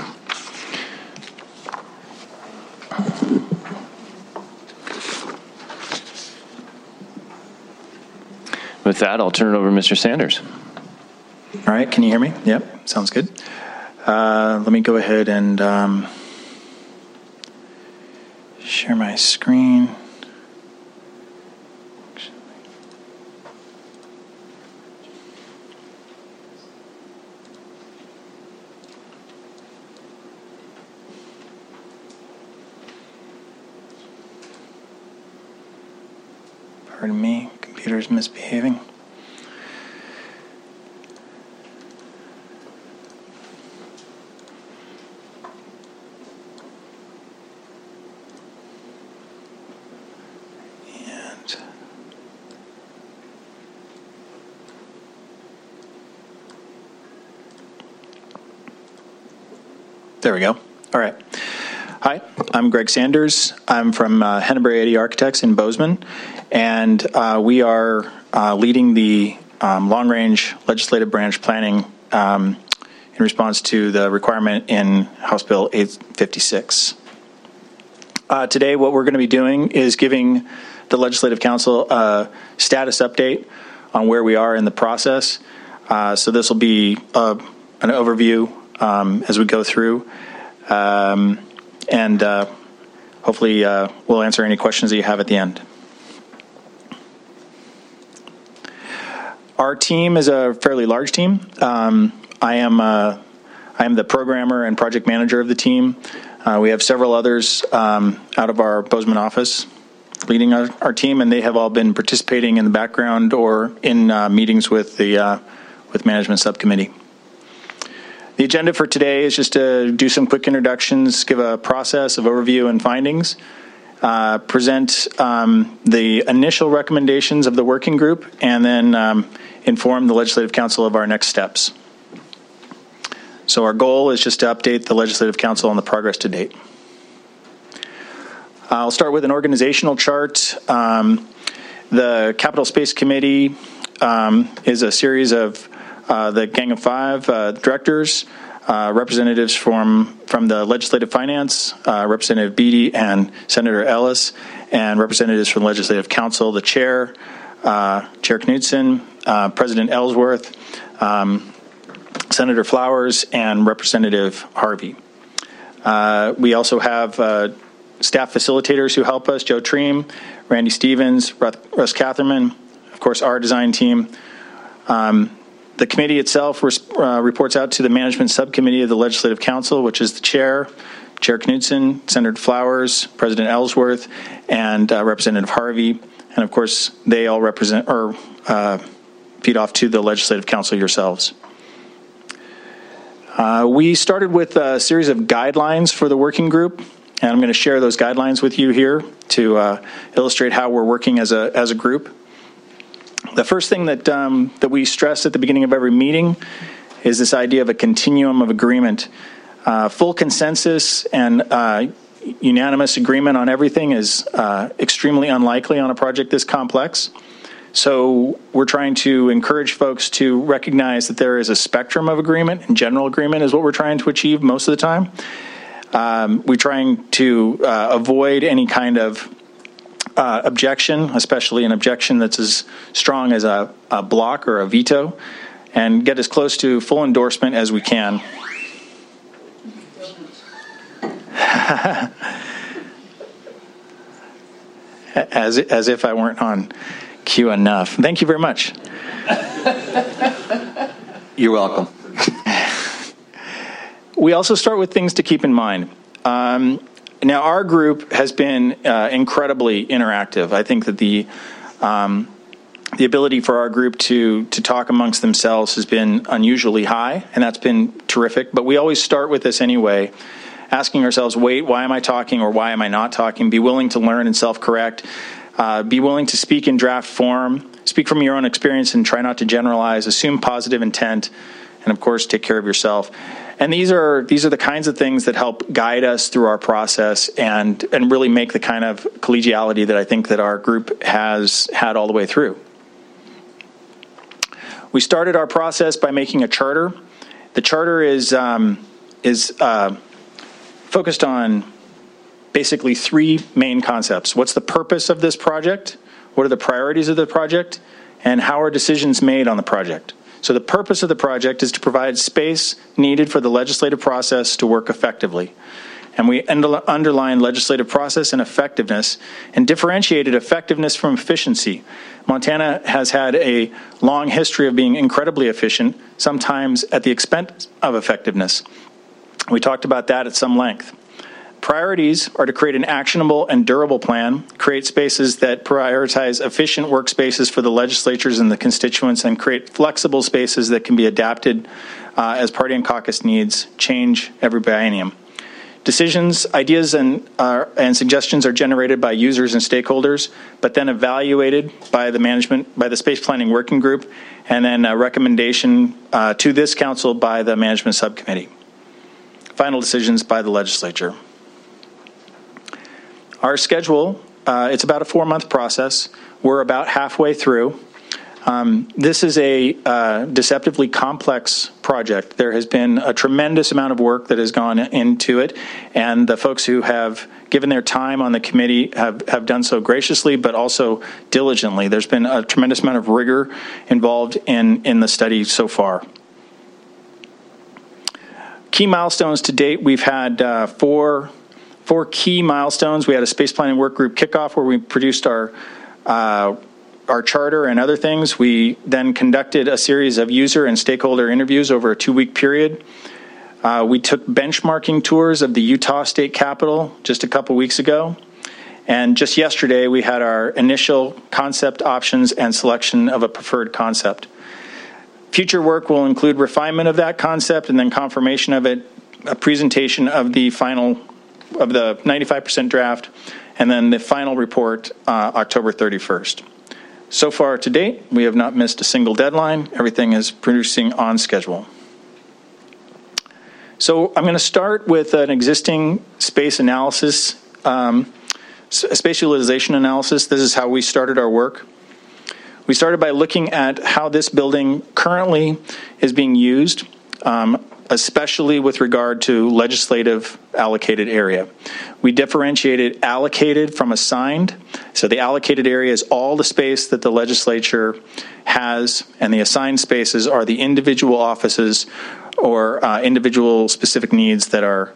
With that, I'll turn it over to Mr. Sanders. All right, can you hear me? Yep, sounds good. Let me go ahead and share my screen. Pardon me, computer's misbehaving. There we go. All right. Hi, I'm Greg Sanders. I'm from Henneberry Eddy Architects in Bozeman, and we are leading the long-range legislative branch planning in response to the requirement in House Bill 856. Today, what we're going to be doing is giving the Legislative Council a status update on where we are in the process. So this will be an overview as we go through. And hopefully we'll answer any questions that you have at the end. Our team is a fairly large team. I am the programmer and project manager of the team. We have several others out of our Bozeman office leading our team, and they have all been participating in the background or in meetings with the management subcommittee. The agenda for today is just to do some quick introductions, give a process of overview and findings, present the initial recommendations of the working group, and then inform the Legislative Council of our next steps. So our goal is just to update the Legislative Council on the progress to date. I'll start with an organizational chart. The Capital Space Committee is a series of the Gang of Five directors, representatives from the Legislative Finance, Representative Beatty and Senator Ellis, and representatives from the Legislative Council, the Chair, Chair Knudsen, President Ellsworth, Senator Flowers, and Representative Harvey. We also have staff facilitators who help us, Joe Treem, Randy Stevens, Russ Catherman, of course, our design team. The committee itself reports out to the Management Subcommittee of the Legislative Council, which is the Chair, Chair Knudsen, Senator Flowers, President Ellsworth, and Representative Harvey. And of course, they all represent or feed off to the Legislative Council yourselves. We started with a series of guidelines for the working group, and I'm going to share those guidelines with you here to illustrate how we're working as a group. The first thing that we stress at the beginning of every meeting is this idea of a continuum of agreement. Full consensus and unanimous agreement on everything is extremely unlikely on a project this complex. So we're trying to encourage folks to recognize that there is a spectrum of agreement, and general agreement is what we're trying to achieve most of the time. We're trying to avoid any kind of objection, especially an objection that's as strong as a block or a veto, and get as close to full endorsement as we can. As if I weren't on cue enough. Thank you very much. You're welcome. We also start with things to keep in mind. Now, our group has been incredibly interactive. I think that the ability for our group to talk amongst themselves has been unusually high, and that's been terrific. But we always start with this anyway, asking ourselves, wait, why am I talking or why am I not talking? Be willing to learn and self-correct. Be willing to speak in draft form. Speak from your own experience and try not to generalize. Assume positive intent. And, of course, take care of yourself. And these are the kinds of things that help guide us through our process and really make the kind of collegiality that I think that our group has had all the way through. We started our process by making a charter. The charter is focused on basically three main concepts. What's the purpose of this project? What are the priorities of the project? And how are decisions made on the project? So the purpose of the project is to provide space needed for the legislative process to work effectively. And we underlined legislative process and effectiveness and differentiated effectiveness from efficiency. Montana has had a long history of being incredibly efficient, sometimes at the expense of effectiveness. We talked about that at some length. Priorities are to create an actionable and durable plan, create spaces that prioritize efficient workspaces for the legislatures and the constituents, and create flexible spaces that can be adapted as party and caucus needs change every biennium. Decisions, ideas, and suggestions are generated by users and stakeholders, but then evaluated by the management, by the space planning working group, and then a recommendation to this council by the management subcommittee. Final decisions by the legislature. Our schedule, it's about a 4-month process. We're about halfway through. This is a deceptively complex project. There has been a tremendous amount of work that has gone into it, and the folks who have given their time on the committee have done so graciously, but also diligently. There's been a tremendous amount of rigor involved in the study so far. Key milestones to date, we've had four key milestones. We had a space planning work group kickoff where we produced our charter and other things. We then conducted a series of user and stakeholder interviews over a 2-week period. We took benchmarking tours of the Utah State Capitol just a couple weeks ago. And just yesterday, we had our initial concept options and selection of a preferred concept. Future work will include refinement of that concept and then confirmation of it, a presentation of the final of the 95% draft, and then the final report October 31st. So far to date, we have not missed a single deadline. Everything is producing on schedule. So I'm going to start with an existing space analysis, space utilization analysis. This is how we started our work. We started by looking at how this building currently is being used, especially with regard to legislative allocated area. We differentiated allocated from assigned. So the allocated area is all the space that the legislature has, and the assigned spaces are the individual offices or individual specific needs that are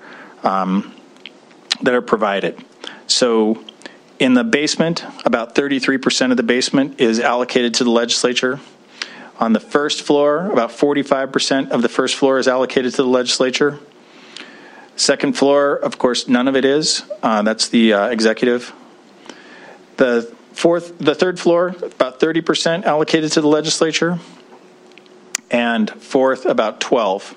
provided. So in the basement, about 33% of the basement is allocated to the legislature. On the first floor, about 45% of the first floor is allocated to the legislature. Second floor, of course, none of it is. That's the executive. The third floor, about 30% allocated to the legislature. And fourth, about 12%.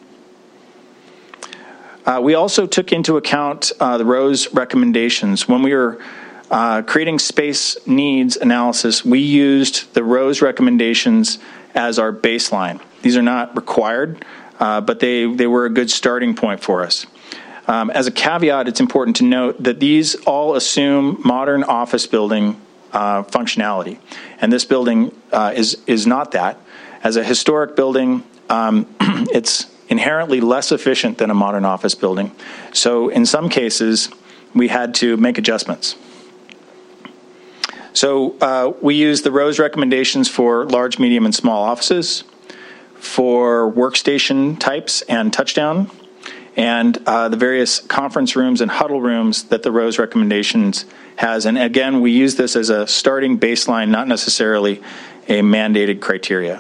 We also took into account the Rose recommendations. When we were creating space needs analysis, we used the Rose recommendations as our baseline. These are not required, but they were a good starting point for us. As a caveat, it's important to note that these all assume modern office building functionality, and this building is not that. As a historic building, it's inherently less efficient than a modern office building. So in some cases, we had to make adjustments. So we use the Rose recommendations for large, medium, and small offices, for workstation types and touchdown, and the various conference rooms and huddle rooms that the Rose recommendations has. And again, we use this as a starting baseline, not necessarily a mandated criteria.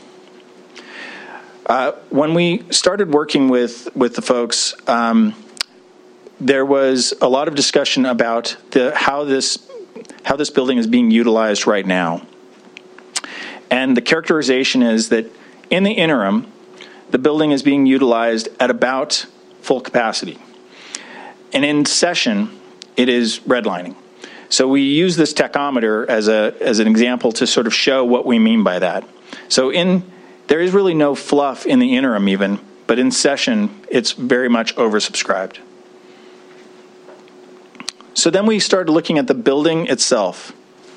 When we started working with the folks, there was a lot of discussion about how this building is being utilized right now. And the characterization is that in the interim, the building is being utilized at about full capacity. And in session, it is redlining. So we use this tachometer as an example to sort of show what we mean by that. So there is really no fluff in the interim even, but in session, it's very much oversubscribed. So then we started looking at the building itself.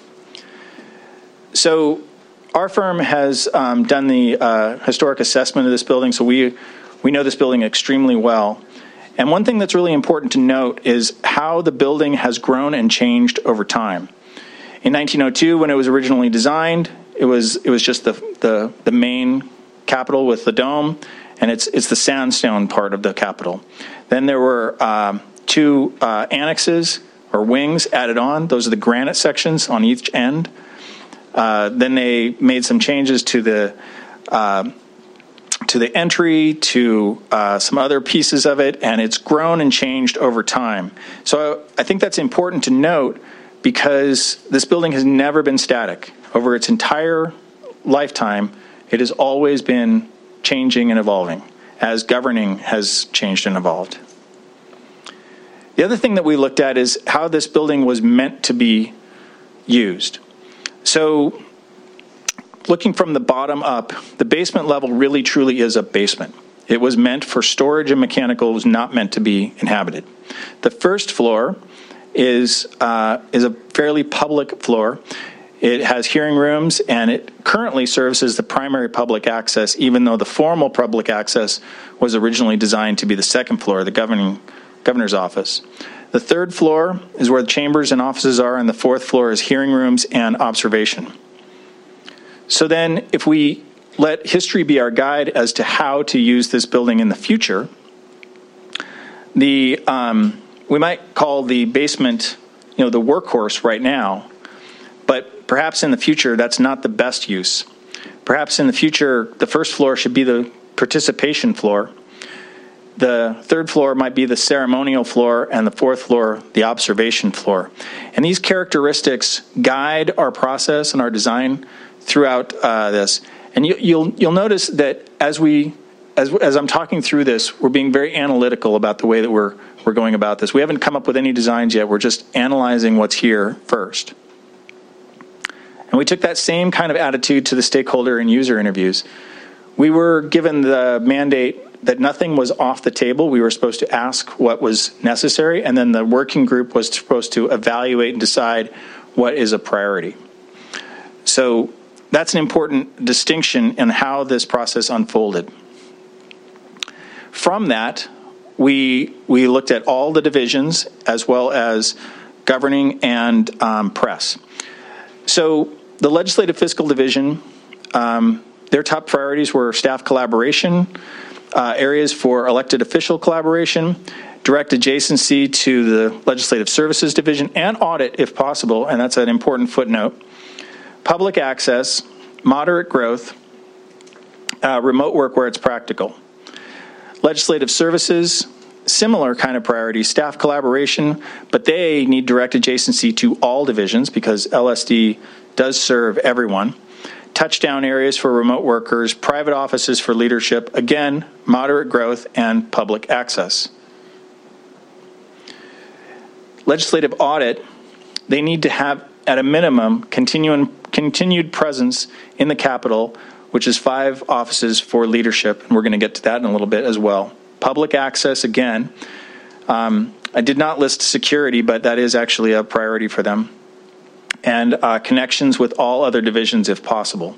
So our firm has done the historic assessment of this building, so we know this building extremely well. And one thing that's really important to note is how the building has grown and changed over time. In 1902, when it was originally designed, it was just the main Capitol with the dome, and it's the sandstone part of the Capitol. Then there were 2 annexes or wings added on. Those are the granite sections on each end. Then they made some changes to the entry, to some other pieces of it, and it's grown and changed over time. So I think that's important to note because this building has never been static. Over its entire lifetime, it has always been changing and evolving as governing has changed and evolved. The other thing that we looked at is how this building was meant to be used. So looking from the bottom up, the basement level really truly is a basement. It was meant for storage and mechanical. It was not meant to be inhabited. The first floor is a fairly public floor. It has hearing rooms, and it currently serves as the primary public access, even though the formal public access was originally designed to be the second floor, the governor's office. The third floor is where the chambers and offices are, and the fourth floor is hearing rooms and observation. So then, if we let history be our guide as to how to use this building in the future, we might call the basement, the workhorse right now, but perhaps in the future that's not the best use. Perhaps in the future, the first floor should be the participation floor. The third floor might be the ceremonial floor, and the fourth floor, the observation floor. And these characteristics guide our process and our design throughout this. And you'll notice that as I'm talking through this, we're being very analytical about the way that we're going about this. We haven't come up with any designs yet. We're just analyzing what's here first. And we took that same kind of attitude to the stakeholder and user interviews. We were given the mandate that nothing was off the table. We were supposed to ask what was necessary, and then the working group was supposed to evaluate and decide what is a priority. So that's an important distinction in how this process unfolded. From that, we looked at all the divisions as well as governing and press. So the Legislative Fiscal Division, their top priorities were staff collaboration, areas for elected official collaboration, direct adjacency to the Legislative Services Division, and audit if possible, and that's an important footnote. Public access, moderate growth, remote work where it's practical. Legislative services, similar kind of priority, staff collaboration, but they need direct adjacency to all divisions because LSD does serve everyone. Touchdown areas for remote workers, private offices for leadership, again, moderate growth and public access. Legislative audit, they need to have, at a minimum, continued presence in the Capitol, which is 5 offices for leadership, and we're going to get to that in a little bit as well. Public access, again, I did not list security, but that is actually a priority for them. And connections with all other divisions if possible.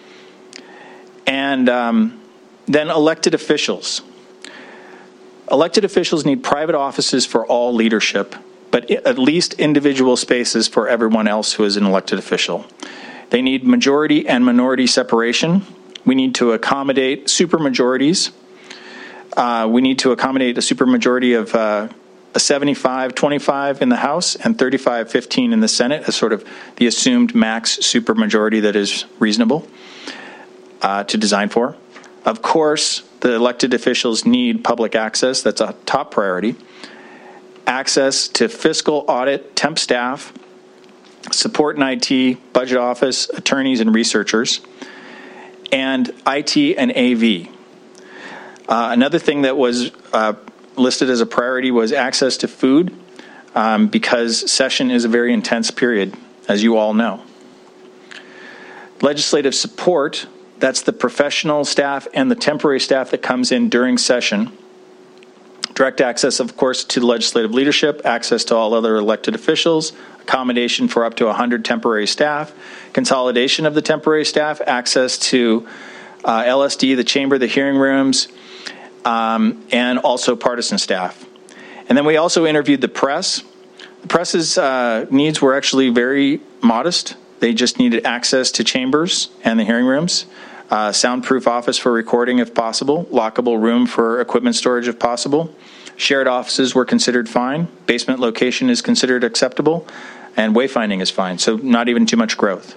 And then elected officials. Elected officials need private offices for all leadership, but at least individual spaces for everyone else who is an elected official. They need majority and minority separation. We need to accommodate supermajorities. We need to accommodate a supermajority of a 75-25 in the House and 35-15 in the Senate as sort of the assumed max supermajority that is reasonable to design for. Of course, the elected officials need public access. That's a top priority. Access to fiscal, audit, temp staff, support in IT, budget office, attorneys, and researchers, and IT and AV. Another thing that was listed as a priority was access to food because session is a very intense period, as you all know. Legislative support, that's the professional staff and the temporary staff that comes in during session. Direct access, of course, to the legislative leadership, access to all other elected officials, accommodation for up to 100 temporary staff, consolidation of the temporary staff, access to LSD, the chamber, the hearing rooms, and also partisan staff. And then we also interviewed the press. The press's needs were actually very modest. They just needed access to chambers and the hearing rooms. soundproof office for recording if possible, lockable room for equipment storage if possible. Shared offices were considered fine. Basement location is considered acceptable, and wayfinding is fine, so not even too much growth.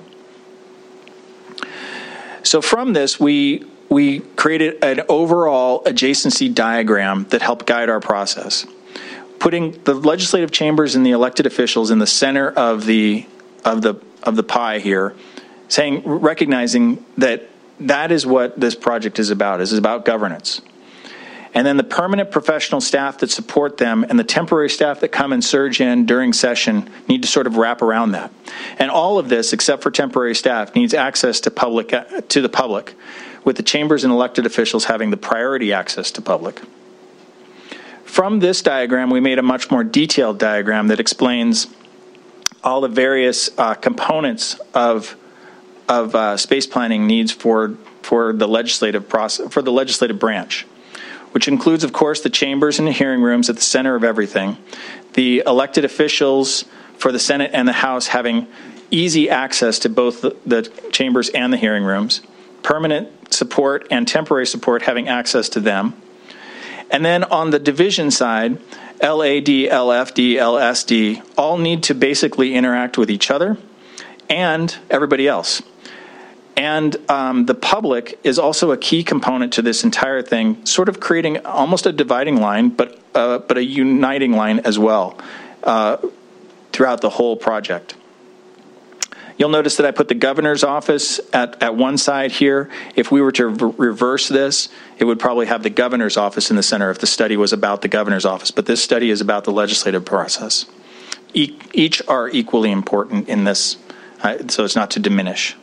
So from this, we created an overall adjacency diagram that helped guide our process, putting the legislative chambers and the elected officials in the center of the pie here, recognizing that is what this project is about. Is about governance. And then the permanent professional staff that support them and the temporary staff that come and surge in during session need to sort of wrap around that. And all of this, except for temporary staff, needs access to the public, with the chambers and elected officials having the priority access to public. From this diagram, we made a much more detailed diagram that explains all the various components of space planning needs for the legislative process, for the legislative branch, which includes, of course, the chambers and the hearing rooms at the center of everything, the elected officials for the Senate and the House having easy access to both the chambers and the hearing rooms, permanent support and temporary support having access to them. And then on the division side, LAD, LFD, LSD all need to basically interact with each other and everybody else. And the public is also a key component to this entire thing, sort of creating almost a dividing line, but a uniting line as well throughout the whole project. You'll notice that I put the governor's office at one side here. If we were to reverse this, it would probably have the governor's office in the center if the study was about the governor's office. But this study is about the legislative process. Each are equally important in this, so it's not to diminish.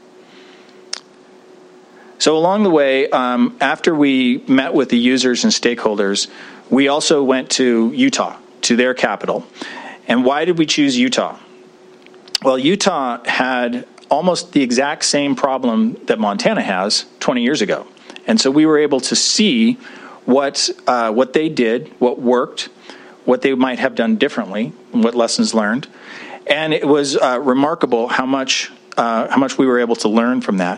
So along the way, after we met with the users and stakeholders, we also went to Utah, to their capital. And why did we choose Utah? Well, Utah had almost the exact same problem that Montana has 20 years ago. And so we were able to see what they did, what worked, what they might have done differently, and what lessons learned. And it was remarkable how much we were able to learn from that.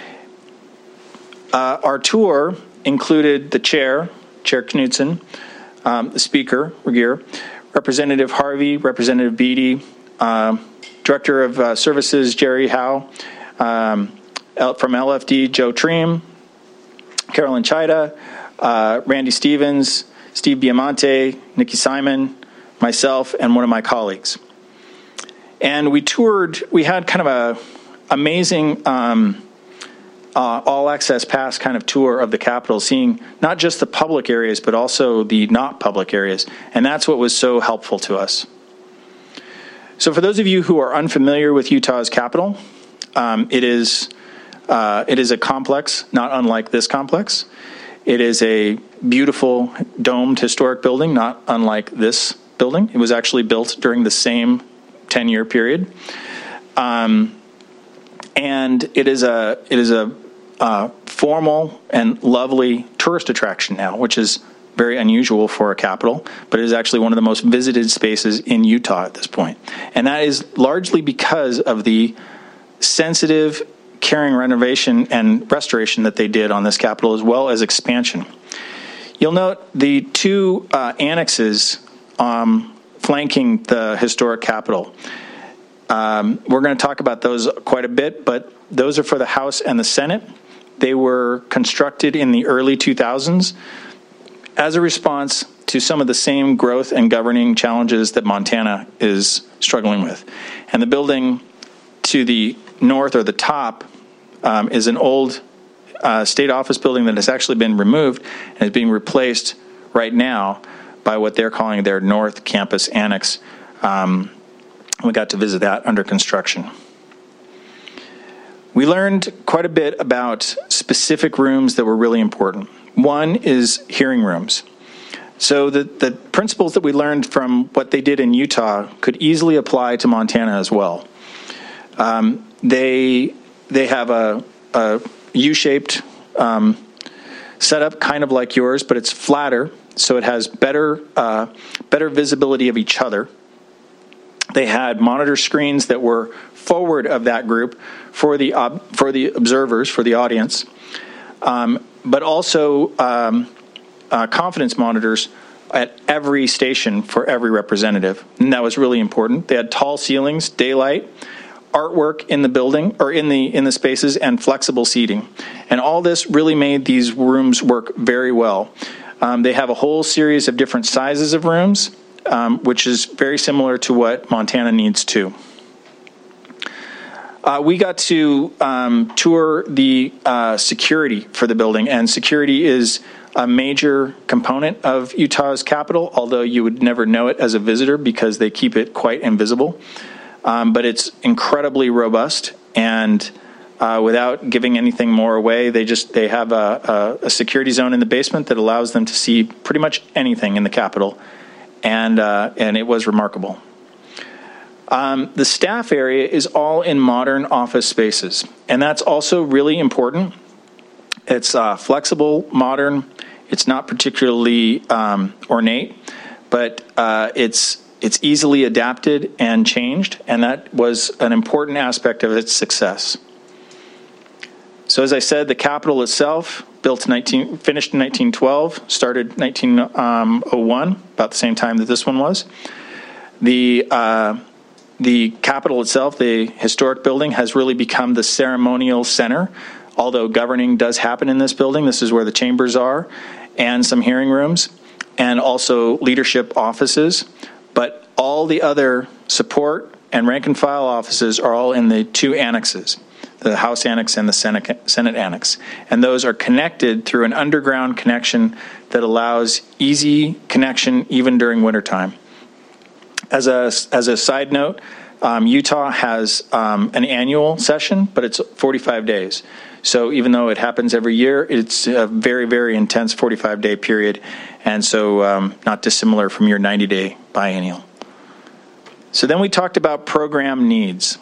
Our tour included the Chair Knudsen, the Speaker, Regier, Representative Harvey, Representative Beatty, Director of Services, Jerry Howe, from LFD, Joe Treem, Carolyn Chida, Randy Stevens, Steve Biamonte, Nikki Simon, myself, and one of my colleagues. And we had kind of a amazing all-access pass kind of tour of the Capitol, seeing not just the public areas, but also the not public areas. And that's what was so helpful to us. So for those of you who are unfamiliar with Utah's Capitol, it is a complex, not unlike this complex. It is a beautiful domed historic building, not unlike this building. It was actually built during the same 10-year period. And it is a formal and lovely tourist attraction now, which is very unusual for a capital, but it is actually one of the most visited spaces in Utah at this point. And that is largely because of the sensitive, caring renovation and restoration that they did on this capital, as well as expansion. You'll note the two annexes flanking the historic Capitol. We're going to talk about those quite a bit, but those are for the House and the Senate. They were constructed in the early 2000s as a response to some of the same growth and governing challenges that Montana is struggling with. And the building to the north, or the top, is an old state office building that has actually been removed and is being replaced right now by what they're calling their North Campus Annex. We got to visit that under construction. We learned quite a bit about specific rooms that were really important. One is hearing rooms. So the principles that we learned from what they did in Utah could easily apply to Montana as well. They have a U-shaped setup, kind of like yours, but it's flatter, so it has better visibility of each other. They had monitor screens that were forward of that group for the observers, for the audience, but also confidence monitors at every station for every representative, and that was really important. They had tall ceilings, daylight, artwork in the building or in the spaces, and flexible seating, and all this really made these rooms work very well. They have a whole series of different sizes of rooms, which is very similar to what Montana needs too. We got to tour the security for the building, and security is a major component of Utah's Capitol, although you would never know it as a visitor because they keep it quite invisible. But it's incredibly robust, and without giving anything more away, they have a security zone in the basement that allows them to see pretty much anything in the Capitol, and it was remarkable. The staff area is all in modern office spaces, and that's also really important. It's flexible, modern. It's not particularly ornate, but it's easily adapted and changed, and that was an important aspect of its success. So as I said, the Capitol itself, finished in 1912, started 1901, about the same time that this one was. The Capitol itself, the historic building, has really become the ceremonial center, although governing does happen in this building. This is where the chambers are, and some hearing rooms, and also leadership offices. But all the other support and rank and file offices are all in the two annexes, the House Annex and the Senate Annex. And those are connected through an underground connection that allows easy connection even during wintertime. As a side note, Utah has an annual session, but it's 45 days. So even though it happens every year, it's a very, very intense 45-day period, and so not dissimilar from your 90-day biennial. So then we talked about program needs.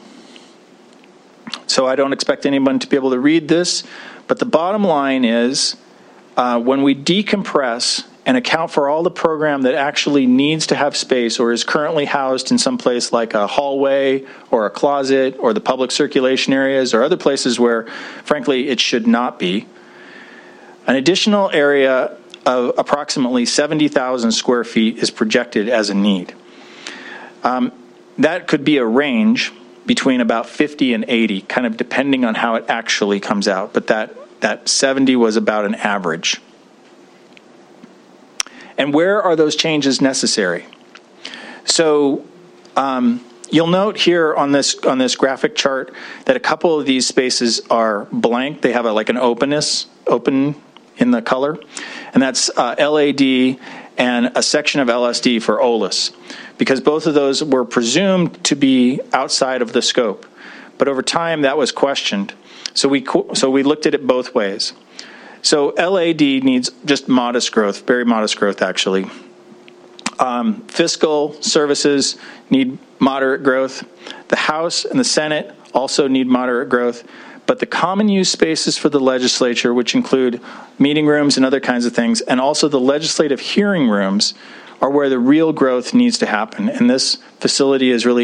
So I don't expect anyone to be able to read this, but the bottom line is when we decompress and account for all the program that actually needs to have space or is currently housed in some place like a hallway or a closet or the public circulation areas or other places where, frankly, it should not be, an additional area of approximately 70,000 square feet is projected as a need. That could be a range between about 50 and 80, kind of depending on how it actually comes out, but that 70 was about an average. And where are those changes necessary? So you'll note here on this graphic chart that a couple of these spaces are blank. They have an open in the color, and that's LAD and a section of LSD for OLIS, because both of those were presumed to be outside of the scope. But over time, that was questioned. So we looked at it both ways. So LAD needs just modest growth, very modest growth, actually. Fiscal services need moderate growth. The House and the Senate also need moderate growth. But the common use spaces for the legislature, which include meeting rooms and other kinds of things, and also the legislative hearing rooms, are where the real growth needs to happen. And this facility is really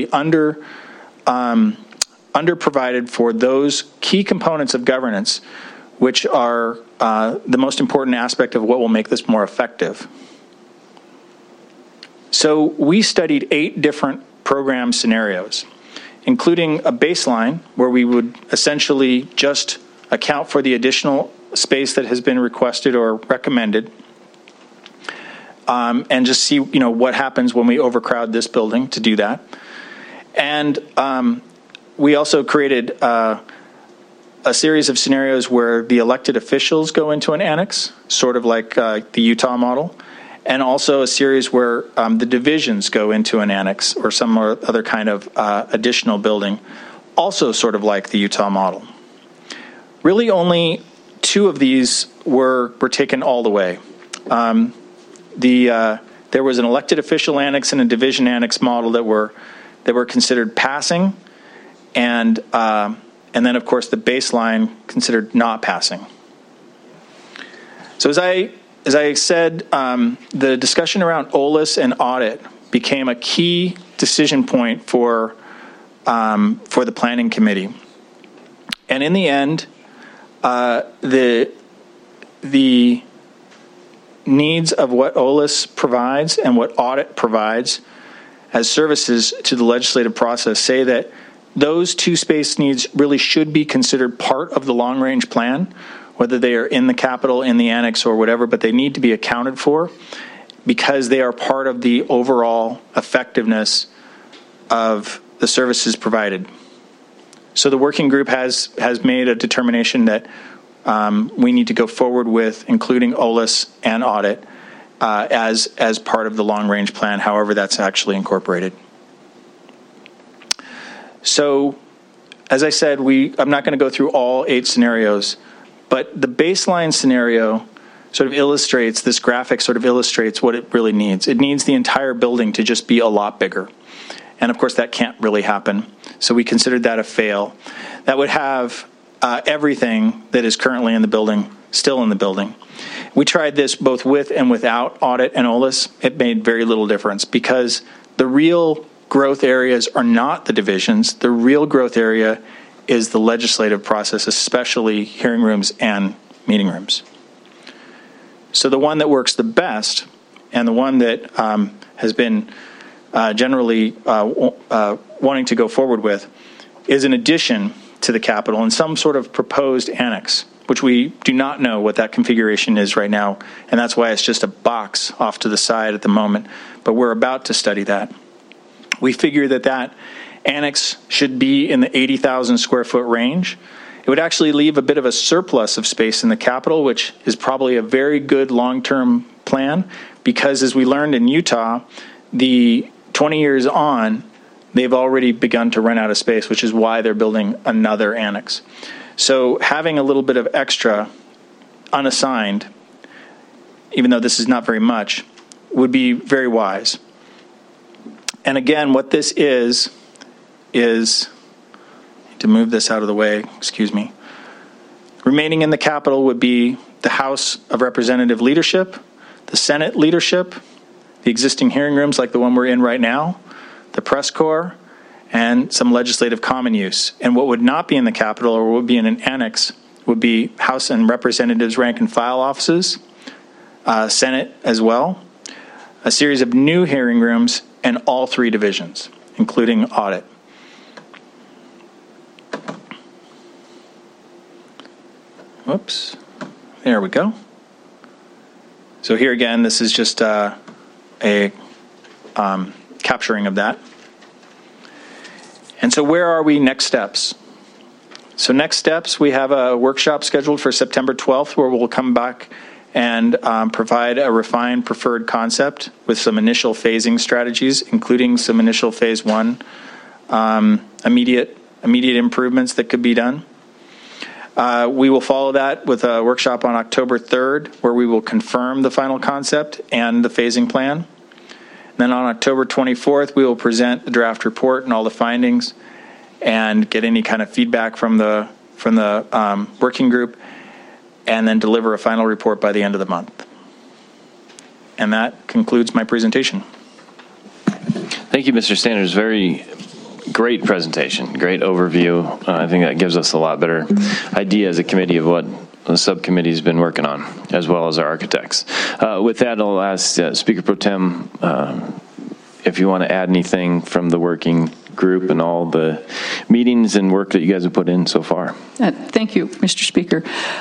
underprovided for those key components of governance, which are the most important aspect of what will make this more effective. So we studied 8 different program scenarios, including a baseline where we would essentially just account for the additional space that has been requested or recommended, and just see what happens when we overcrowd this building to do that. And we also created a series of scenarios where the elected officials go into an annex, sort of like the Utah model, and also a series where the divisions go into an annex or some other kind of additional building, also sort of like the Utah model. Really only 2 of these were taken all the way. There was an elected official annex and a division annex model that were considered passing, and then, of course, the baseline considered not passing. So as I said, the discussion around OLIS and audit became a key decision point for the planning committee. And in the end, the needs of what OLIS provides and what audit provides as services to the legislative process say that those two space needs really should be considered part of the long-range plan, whether they are in the capital, in the annex, or whatever, but they need to be accounted for because they are part of the overall effectiveness of the services provided. So the working group has made a determination that we need to go forward with including OLIS and audit as part of the long-range plan, however that's actually incorporated. So, as I said, I'm not going to go through all 8 scenarios, but the baseline scenario sort of illustrates, this graphic sort of illustrates what it really needs. It needs the entire building to just be a lot bigger. And of course, that can't really happen. So we considered that a fail. That would have everything that is currently in the building still in the building. We tried this both with and without audit and OLIS. It made very little difference because the real growth areas are not the divisions. The real growth area is the legislative process, especially hearing rooms and meeting rooms. So the one that works the best and the one that has been generally wanting to go forward with is an addition to the Capitol and some sort of proposed annex, which we do not know what that configuration is right now, and that's why it's just a box off to the side at the moment, but we're about to study that. We figure that annex should be in the 80,000 square foot range. It would actually leave a bit of a surplus of space in the Capitol, which is probably a very good long-term plan because as we learned in Utah, the 20 years on, they've already begun to run out of space, which is why they're building another annex. So having a little bit of extra unassigned, even though this is not very much, would be very wise. And again, what this is to move this out of the way, excuse me. Remaining in the Capitol would be the House of Representative leadership, the Senate leadership, the existing hearing rooms like the one we're in right now, the press corps, and some legislative common use. And what would not be in the Capitol or would be in an annex would be House and Representatives rank and file offices, Senate as well, a series of new hearing rooms, and all 3 divisions, including audit. Whoops. There we go. So here again, this is just a capturing of that. And so where are we next steps? So next steps, we have a workshop scheduled for September 12th where we'll come back and provide a refined preferred concept with some initial phasing strategies, including some initial phase 1 immediate improvements that could be done. We will follow that with a workshop on October 3rd where we will confirm the final concept and the phasing plan. Then on October 24th, we will present the draft report and all the findings and get any kind of feedback from the working group, and then deliver a final report by the end of the month. And that concludes my presentation. Thank you, Mr. Sanders. Very great presentation, great overview. I think that gives us a lot better idea as a committee of what the subcommittee has been working on, as well as our architects. With that, I'll ask Speaker Pro Tem if you want to add anything from the working group and all the meetings and work that you guys have put in so far. Thank you, Mr. Speaker.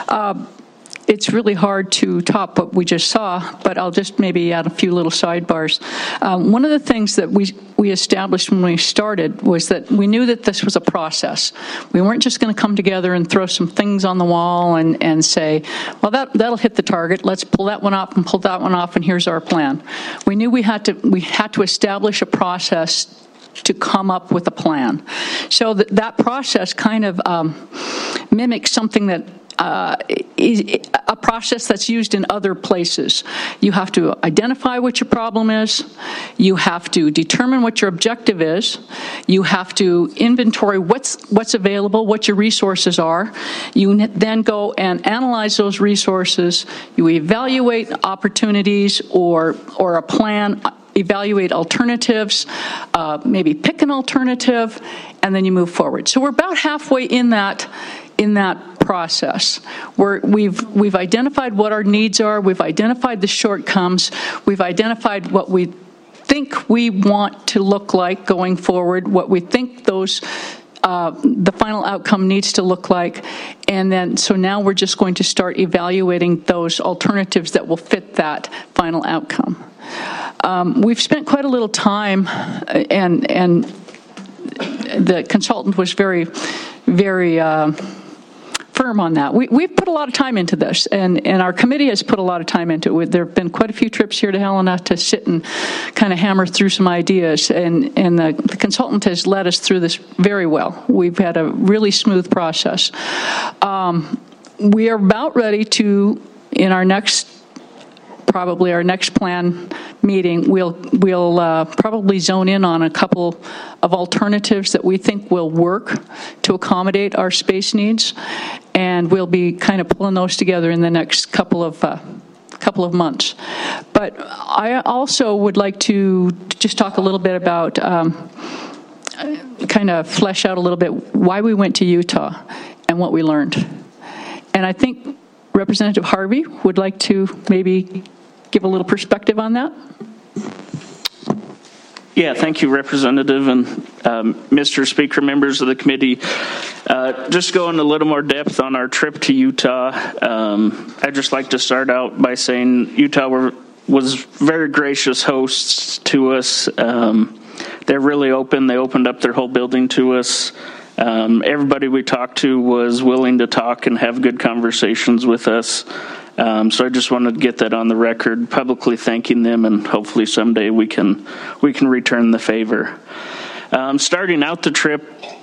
It's really hard to top what we just saw, but I'll just maybe add a few little sidebars. One of the things that we established when we started was that we knew that this was a process. We weren't just going to come together and throw some things on the wall and say, well, that'll hit the target. Let's pull that one up and pull that one off, and here's our plan. We knew we had to establish a process to come up with a plan. So that process kind of mimics something that is a process that's used in other places. You have to identify what your problem is. You have to determine what your objective is. You have to inventory what's available, what your resources are. You then go and analyze those resources. You evaluate opportunities or a plan evaluate alternatives, maybe pick an alternative, and then you move forward. So we're about halfway in that process. We've identified what our needs are. We've identified the shortcomings. We've identified what we think we want to look like going forward, what we think those the final outcome needs to look like, and then so now we're just going to start evaluating those alternatives that will fit that final outcome. We've spent quite a little time, and the consultant was very firm on that. We've put a lot of time into this, and our committee has put a lot of time into it. There have been quite a few trips here to Helena to sit and kind of hammer through some ideas, and the consultant has led us through this very well. We've had a really smooth process. We are about ready to, in our next plan meeting, we'll probably zone in on a couple of alternatives that we think will work to accommodate our space needs, and we'll be kind of pulling those together in the next couple of months. But I also would like to just talk a little bit about kind of flesh out a little bit why we went to Utah and what we learned. And I think Representative Harvey would like to maybe give a little perspective on that. Yeah, thank you, Representative and Mr. Speaker, members of the committee. Just going a little more depth on our trip to Utah, I'd just like to start out by saying Utah was very gracious hosts to us. They're really open. They opened up their whole building to us. Everybody we talked to was willing to talk and have good conversations with us. So I just wanted to get that on the record, publicly thanking them, and hopefully someday we can return the favor. Starting out the trip,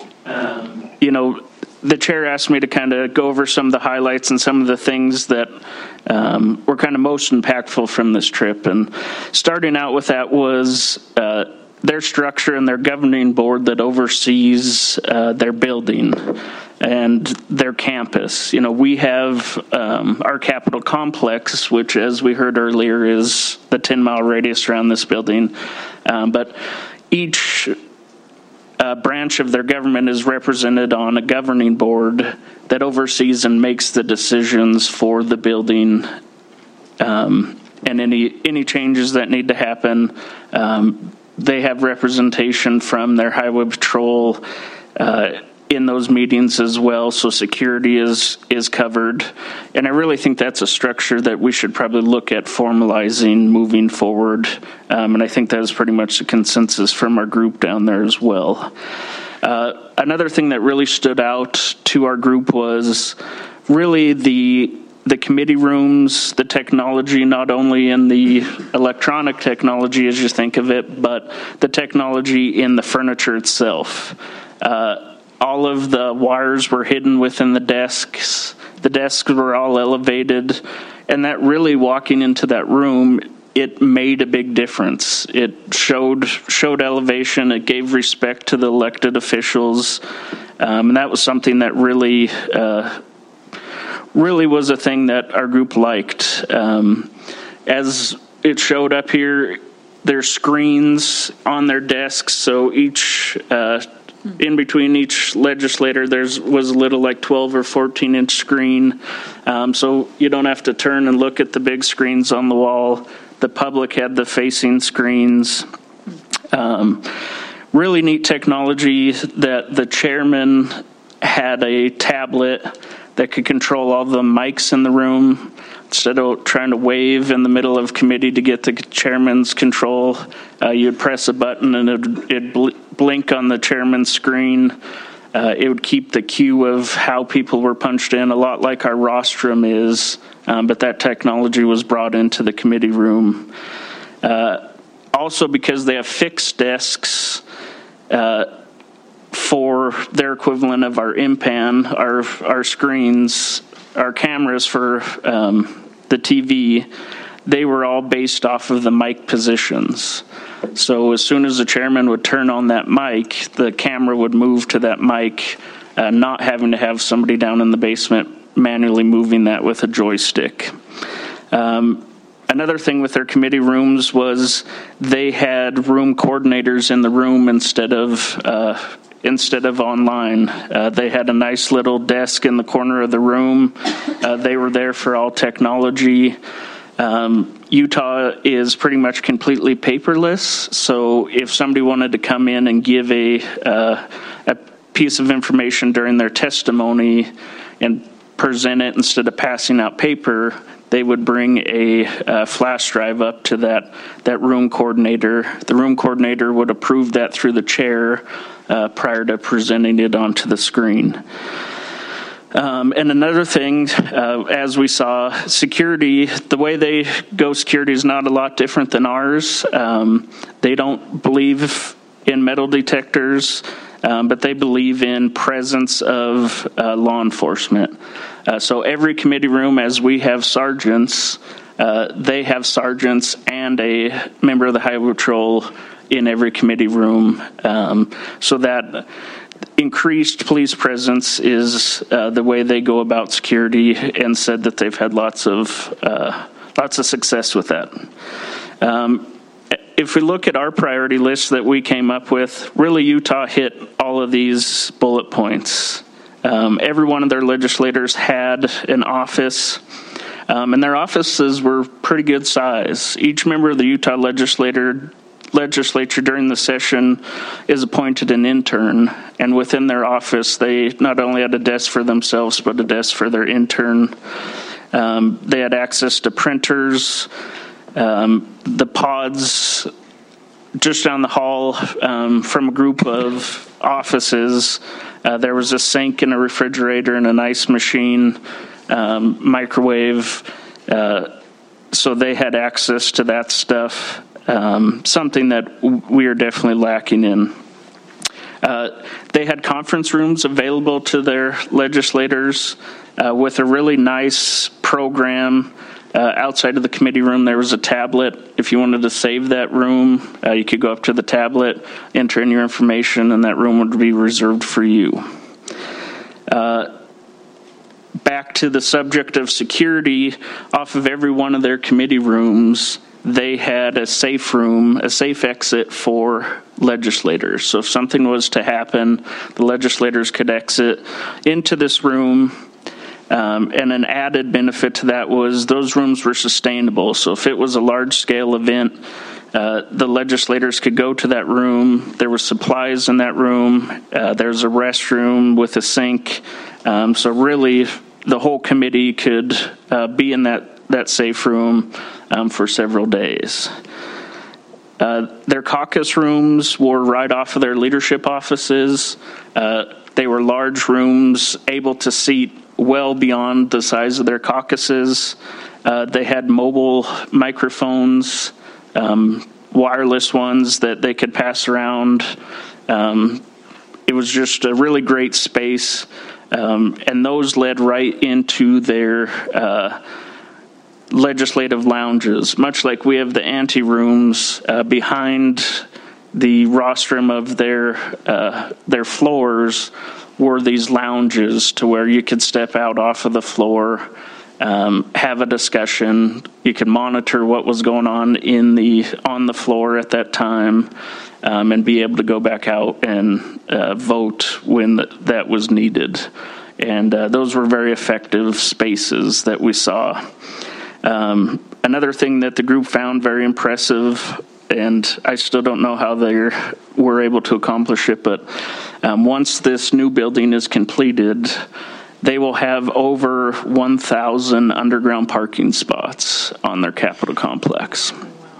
the chair asked me to kind of go over some of the highlights and some of the things that were kind of most impactful from this trip. And starting out with that was their structure and their governing board that oversees their building and their campus. We have our Capitol complex, which, as we heard earlier, is the 10-mile radius around this building. But each branch of their government is represented on a governing board that oversees and makes the decisions for the building and any changes that need to happen. They have representation from their highway patrol in those meetings as well, so security is covered. And I really think that's a structure that we should probably look at formalizing moving forward. And I think that is pretty much the consensus from our group down there as well. Another thing that really stood out to our group was really the committee rooms, the technology, not only in the electronic technology as you think of it, but the technology in the furniture itself. All of the wires were hidden within the desks. The desks were all elevated. And that really, walking into that room, it made a big difference. It showed elevation. It gave respect to the elected officials. And that was something that really was a thing that our group liked. As it showed up here, there's screens on their desks, so each in between each legislator was a little like 12 or 14 inch screen, so you don't have to turn and look at the big screens on the wall. The public had the facing screens. Really neat technology that the chairman had a tablet that could control all the mics in the room. Instead of trying to wave in the middle of committee to get the chairman's control, you'd press a button and it'd blink on the chairman's screen. It would keep the queue of how people were punched in, a lot like our rostrum is, but that technology was brought into the committee room. Also, because they have fixed desks for their equivalent of our IMPAN, our screens, our cameras for the TV, they were all based off of the mic positions. So as soon as the chairman would turn on that mic, the camera would move to that mic, not having to have somebody down in the basement manually moving that with a joystick. Another thing with their committee rooms was they had room coordinators in the room instead of online. They had a nice little desk in the corner of the room. They were there for all technology. Utah is pretty much completely paperless, so if somebody wanted to come in and give a piece of information during their testimony and present it instead of passing out paper, they would bring a flash drive up to that room coordinator. The room coordinator would approve that through the chair prior to presenting it onto the screen. And another thing, as we saw, security, the way they go security is not a lot different than ours. They don't believe in metal detectors, but they believe in presence of law enforcement. So every committee room, as we have sergeants, they have sergeants and a member of the Highway Patrol in every committee room, so that increased police presence is the way they go about security, and said that they've had lots of success with that. If we look at our priority list that we came up with, really Utah hit all of these bullet points. Every one of their legislators had an office, and their offices were pretty good size. Each member of the Utah legislature during the session is appointed an intern, and within their office they not only had a desk for themselves but a desk for their intern. They had access to printers, the pods just down the hall from a group of offices. There was a sink and a refrigerator and an ice machine, microwave, so they had access to that stuff. Something that we are definitely lacking in. They had conference rooms available to their legislators with a really nice program. Outside of the committee room, there was a tablet. If you wanted to save that room, you could go up to the tablet, enter in your information, and that room would be reserved for you. Back to the subject of security, off of every one of their committee rooms, they had a safe room, a safe exit for legislators. So if something was to happen, the legislators could exit into this room. And an added benefit to that was those rooms were sustainable. So if it was a large-scale event, the legislators could go to that room. There were supplies in that room. There's a restroom with a sink. So really, the whole committee could be in that safe room for several days. Their caucus rooms were right off of their leadership offices. They were large rooms, able to seat well beyond the size of their caucuses. They had mobile microphones, wireless ones that they could pass around. It was just a really great space, and those led right into their legislative lounges, much like we have the ante rooms behind the rostrum of their floors. Were these lounges to where you could step out off of the floor, have a discussion. You could monitor what was going on on the floor at that time, and be able to go back out and vote when that was needed. And those were very effective spaces that we saw. Another thing that the group found very impressive, and I still don't know how they were able to accomplish it, but once this new building is completed, they will have over 1,000 underground parking spots on their Capitol complex.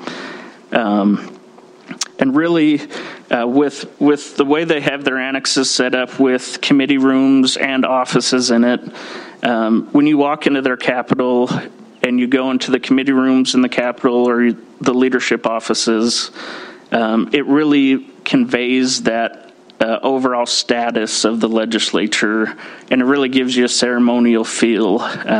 And really, with the way they have their annexes set up with committee rooms and offices in it, when you walk into their Capitol and you go into the committee rooms in the Capitol or the leadership offices, it really conveys that overall status of the legislature, and it really gives you a ceremonial feel.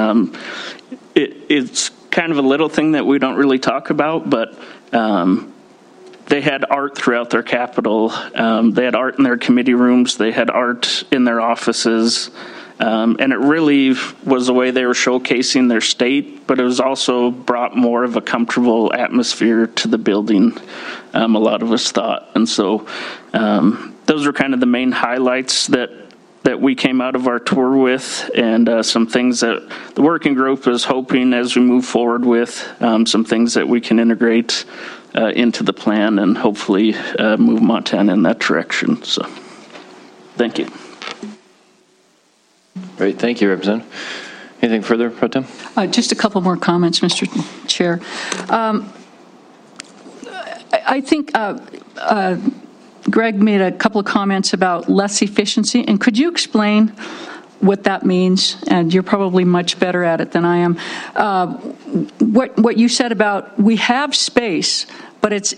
It's kind of a little thing that we don't really talk about, but they had art throughout their Capitol. They had art in their committee rooms. They had art in their offices. And it really was the way they were showcasing their state, but it was also brought more of a comfortable atmosphere to the building, a lot of us thought. And so those are kind of the main highlights that we came out of our tour with, and some things that the working group is hoping as we move forward with, some things that we can integrate into the plan and hopefully move Montana in that direction. So thank you. Great, thank you, Representative. Anything further, Pro Tem? Just a couple more comments, Mr. Chair. I think Greg made a couple of comments about less efficiency, and could you explain what that means? And you're probably much better at it than I am. What you said about we have space, but it's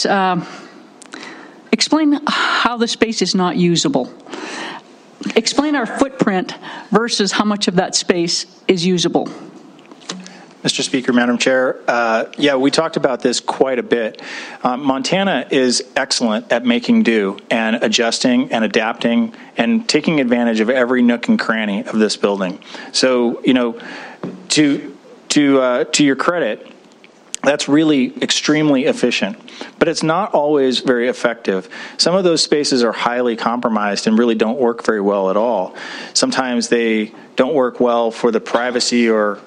explain how the space is not usable. Explain our footprint versus how much of that space is usable. Mr. Speaker, Madam Chair, yeah, we talked about this quite a bit. Montana is excellent at making do and adjusting and adapting and taking advantage of every nook and cranny of this building. So, you know, to your credit, that's really extremely efficient, but it's not always very effective. Some of those spaces are highly compromised and really don't work very well at all. Sometimes they don't work well for the privacy or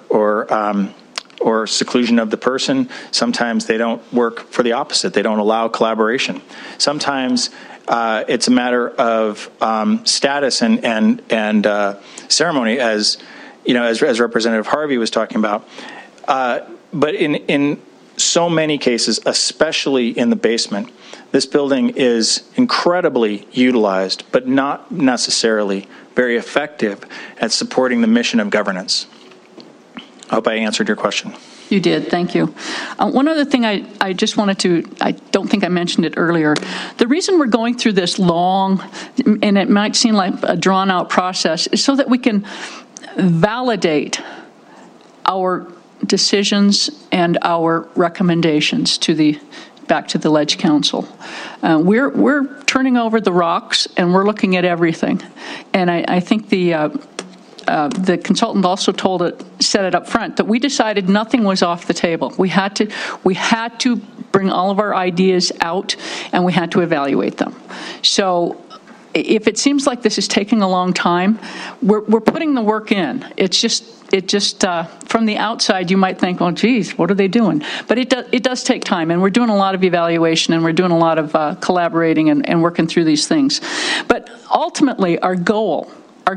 seclusion of the person. Sometimes they don't work for the opposite. They don't allow collaboration. Sometimes it's a matter of status and ceremony, as you know, as Representative Harvey was talking about. But in so many cases, especially in the basement, this building is incredibly utilized, but not necessarily very effective at supporting the mission of governance. I hope I answered your question. You did. Thank you. One other thing I just wanted to, I don't think I mentioned it earlier. The reason we're going through this long, and it might seem like a drawn-out process, is so that we can validate our decisions and our recommendations back to the Ledge Council. We're turning over the rocks and we're looking at everything. And I think the consultant also said it up front that we decided nothing was off the table. We had to bring all of our ideas out and we had to evaluate them. So if it seems like this is taking a long time, we're putting the work in. It just from the outside you might think, well, geez, what are they doing? But it does take time, and we're doing a lot of evaluation and we're doing a lot of collaborating and working through these things. But ultimately, our goal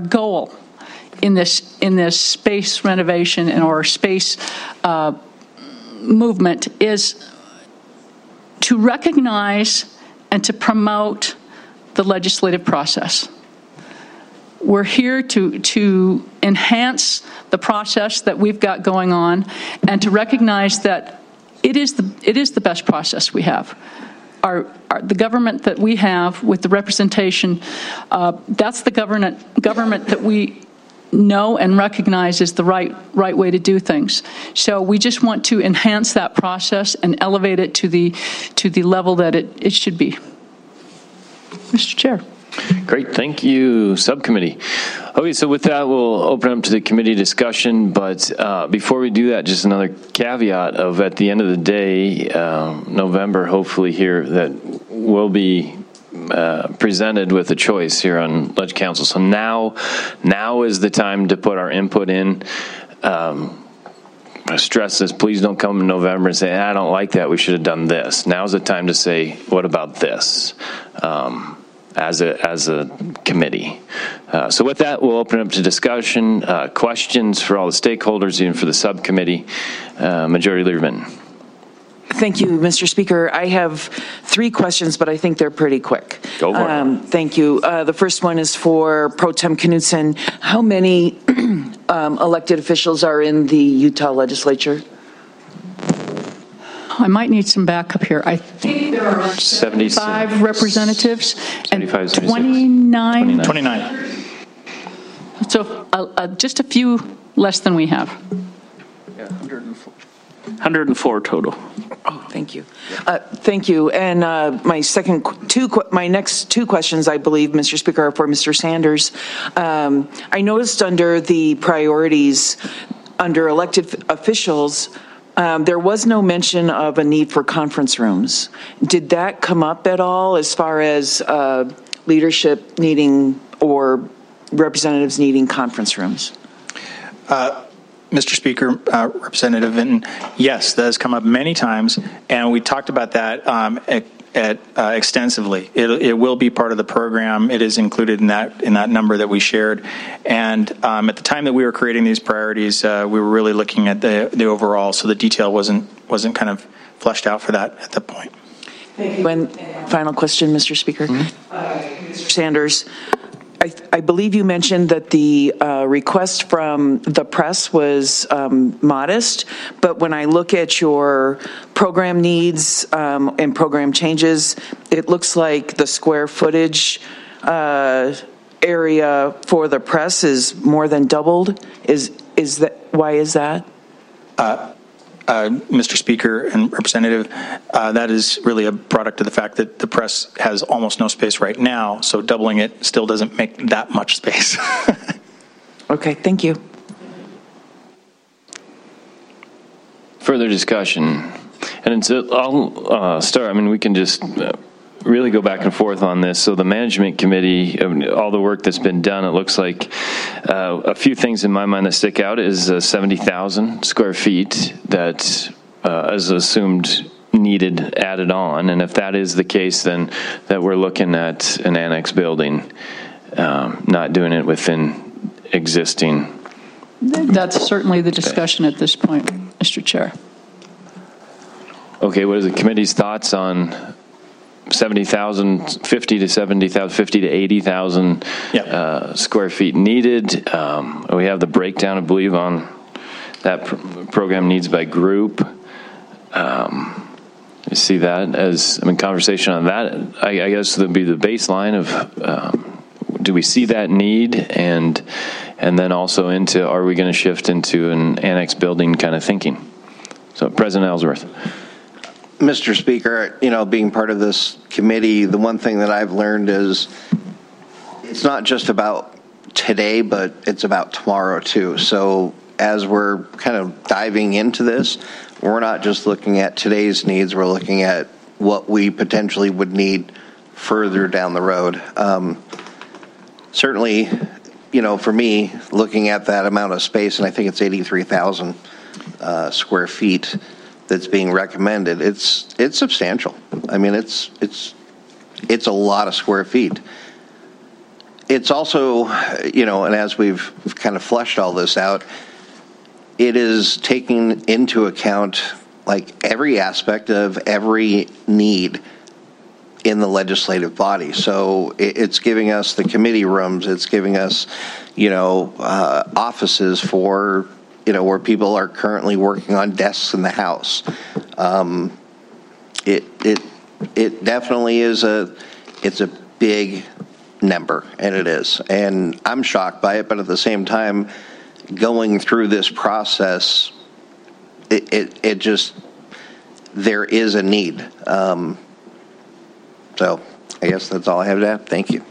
in this space renovation and or space movement is to recognize and to promote the legislative process. We're here to enhance the process that we've got going on and to recognize that it is the best process we have. The government that we have with the representation, that's the government that we know and recognize is the right way to do things. So we just want to enhance that process and elevate it to the level that it should be. Mr. Chair. Great, thank you, subcommittee. Okay, so with that, we'll open up to the committee discussion, but before we do that, just another caveat of at the end of the day, November, hopefully here, that we'll be presented with a choice here on Ledge Council. So now is the time to put our input in. I stress this, please don't come in November and say, I don't like that, we should have done this. Now's the time to say, what about this? As a committee. So with that, we'll open up to discussion, questions for all the stakeholders, even for the subcommittee. Majority Leader Minton. Thank you, Mr. Speaker. I have 3 questions, but I think they're pretty quick. Go for it. Thank you. The first one is for Pro Tem Knutson. How many elected officials are in the Utah legislature? I might need some backup here. I think there are 75 representatives and 29. So just a few less than we have. Yeah, 104. 104 total. Oh, thank you. Thank you. And my next two questions, I believe, Mr. Speaker, are for Mr. Sanders. I noticed under the priorities, under elected officials, there was no mention of a need for conference rooms. Did that come up at all as far as leadership needing or representatives needing conference rooms? Mr. Speaker, Representative Vinton, yes, that has come up many times, and we talked about that extensively. It will be part of the program. It is included in that number that we shared. And at the time that we were creating these priorities, we were really looking at the overall, so the detail wasn't kind of fleshed out for that at that point. Thank you. And final question, Mr. Speaker. Mr. Sanders, I believe you mentioned that the request from the press was modest, but when I look at your program needs and program changes, it looks like the square footage area for the press is more than doubled. Why is that? Mr. Speaker and Representative, that is really a product of the fact that the press has almost no space right now, so doubling it still doesn't make that much space. Okay, thank you. Further discussion. And I'll start. I mean, we can just really go back and forth on this. So the management committee, all the work that's been done, it looks like a few things in my mind that stick out is 70,000 square feet that is assumed needed added on. And if that is the case, then that we're looking at an annex building, not doing it within existing. That's certainly the discussion at this point, Mr. Chair. Okay, what are the committee's thoughts on 70,000, 50 to 70,000, 50 to 80,000 square feet needed? We have the breakdown, I believe, on that program needs by group. You see that as, conversation on that, I guess would be the baseline of do we see that need, and then also into, are we going to shift into an annex building kind of thinking? So, President Ellsworth. Mr. Speaker, being part of this committee, the one thing that I've learned is it's not just about today, but it's about tomorrow too. So as we're kind of diving into this, we're not just looking at today's needs, we're looking at what we potentially would need further down the road. Certainly, for me, looking at that amount of space, and I think it's 83,000 square feet, that's being recommended, it's substantial. I mean, it's a lot of square feet. It's also, and as we've kind of fleshed all this out, it is taking into account like every aspect of every need in the legislative body. So it's giving us the committee rooms, it's giving us, offices for where people are currently working on desks in the House. It definitely is it's a big number, and it is. And I'm shocked by it, but at the same time, going through this process, it just, there is a need. So I guess that's all I have to add. Thank you.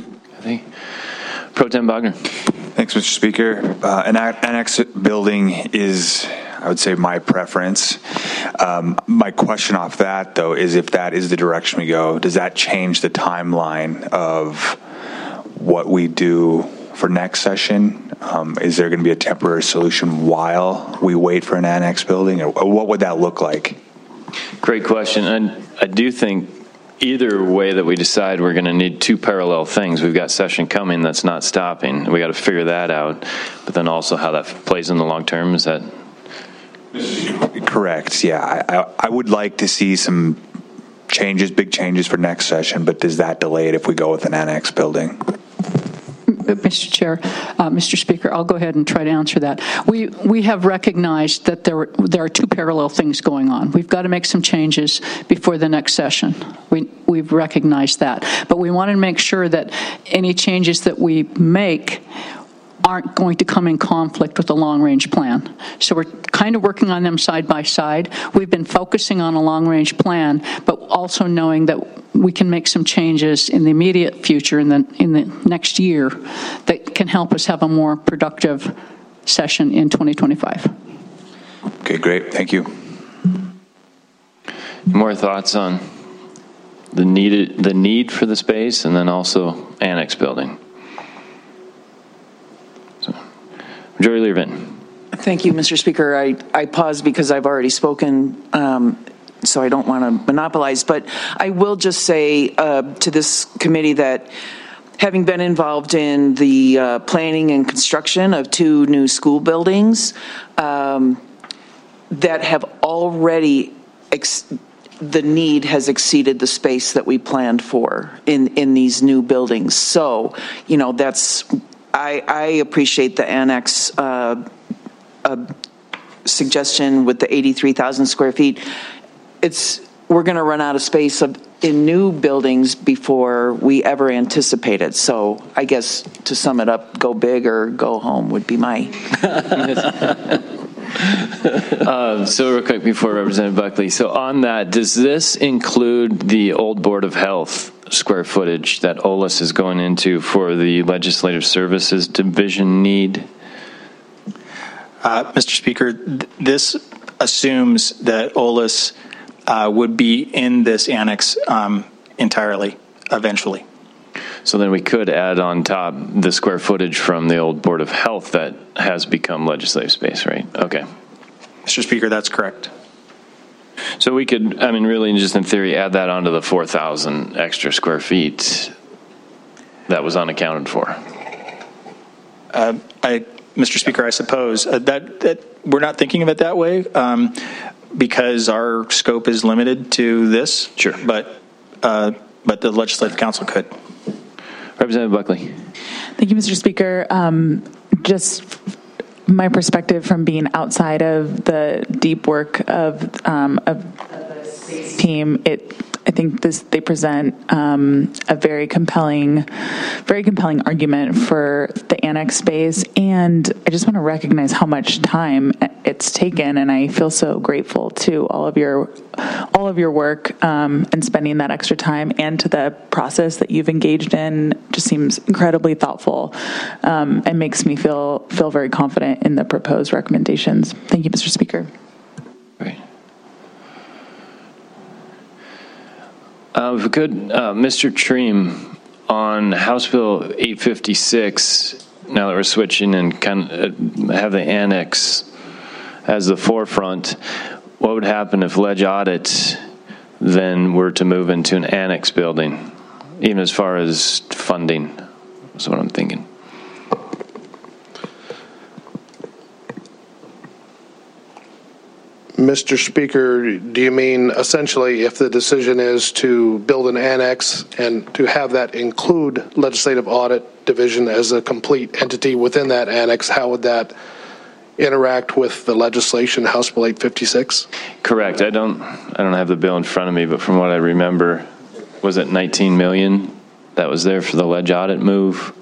Pro Tem Bogner. Thanks, Mr. Speaker. An annex building is, I would say, my preference. My question off that, though, is if that is the direction we go, does that change the timeline of what we do for next session? Is there going to be a temporary solution while we wait for an annex building? Or what would that look like? Great question. And I do think either way that we decide, we're going to need two parallel things. We've got session coming that's not stopping. We got to figure that out. But then also how that plays in the long term, is that? Correct. Yeah. I would like to see some changes, big changes for next session, but does that delay it if we go with an annex building? Mr. Chair, Mr. Speaker, I'll go ahead and try to answer that. We have recognized that there are two parallel things going on. We've got to make some changes before the next session. We've recognized that. But we want to make sure that any changes that we make aren't going to come in conflict with the long-range plan. So we're kind of working on them side by side. We've been focusing on a long-range plan, but also knowing that we can make some changes in the immediate future, in the next year, that can help us have a more productive session in 2025. Okay, great. Thank you. More thoughts on the need for the space, and then also annex building? So, Majority Leader Vinton. Thank you, Mr. Speaker. I paused because I've already spoken, so I don't want to monopolize, but I will just say to this committee that having been involved in the planning and construction of 2 new school buildings that have already the need has exceeded the space that we planned for in these new buildings. So, that's, I appreciate the annex suggestion with the 83,000 square feet. We're going to run out of space in new buildings before we ever anticipated. So I guess to sum it up, go big or go home would be my. So real quick before Representative Buckley. So on that, does this include the old Board of Health square footage that OLS is going into for the Legislative Services Division need? Mr. Speaker, this assumes that OLS would be in this annex entirely, eventually. So then we could add on top the square footage from the old Board of Health that has become legislative space, right? Okay. Mr. Speaker, that's correct. So we could, really just in theory, add that onto the 4,000 extra square feet that was unaccounted for. Mr. Speaker, I suppose that we're not thinking of it that way because our scope is limited to this. Sure. But the Legislative Council could. Representative Buckley. Thank you, Mr. Speaker. Just my perspective from being outside of the deep work of the space team, I think they present a very compelling argument for the annex space, and I just want to recognize how much time it's taken, and I feel so grateful to all of your work and spending that extra time, and to the process that you've engaged in. Just seems incredibly thoughtful and makes me feel very confident in the proposed recommendations. Thank you, Mr. Speaker. Great. If we could, Mr. Treem, on House Bill 856, now that we're switching and kind of have the annex as the forefront, what would happen if Ledge Audit then were to move into an annex building, even as far as funding? That's what I'm thinking. Mr. Speaker, do you mean essentially if the decision is to build an annex and to have that include Legislative Audit Division as a complete entity within that annex, how would that interact with the legislation, House Bill 856? Correct. I don't have the bill in front of me, but from what I remember, was it 19 million that was there for the Ledge Audit move?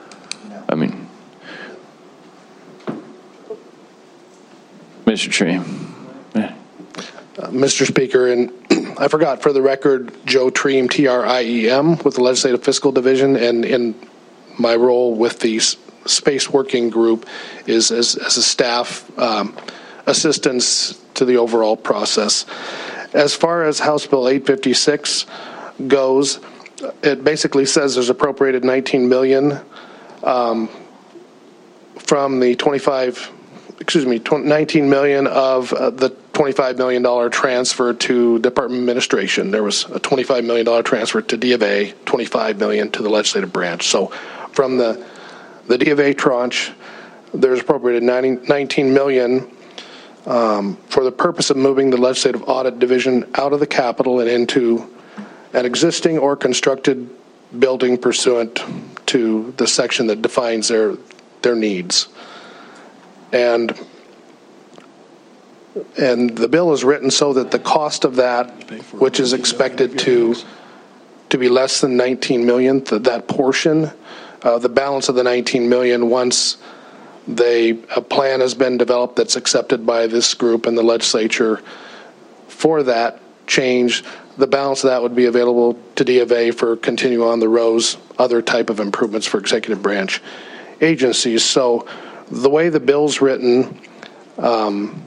Mr. Treem. Mr. Speaker, and I forgot for the record, Joe Treem, T-R-I-E-M, with the Legislative Fiscal Division, and in my role with the Space Working Group is as a staff assistance to the overall process. As far as House Bill 856 goes, it basically says there's appropriated $19 million from the $19 million of the $25 million transfer to Department Administration. There was a $25 million transfer to D of A, $25 million to the legislative branch. So from the D of A tranche, there's appropriated $19 million for the purpose of moving the Legislative Audit Division out of the Capitol and into an existing or constructed building pursuant to the section that defines their needs. And the bill is written so that the cost of that, which is expected to be less than $19 million, that portion the balance of the 19 million, once a plan has been developed that's accepted by this group and the legislature for that change, the balance of that would be available to D of A for continue on the rows, other type of improvements for executive branch agencies. So the way the bill's written, and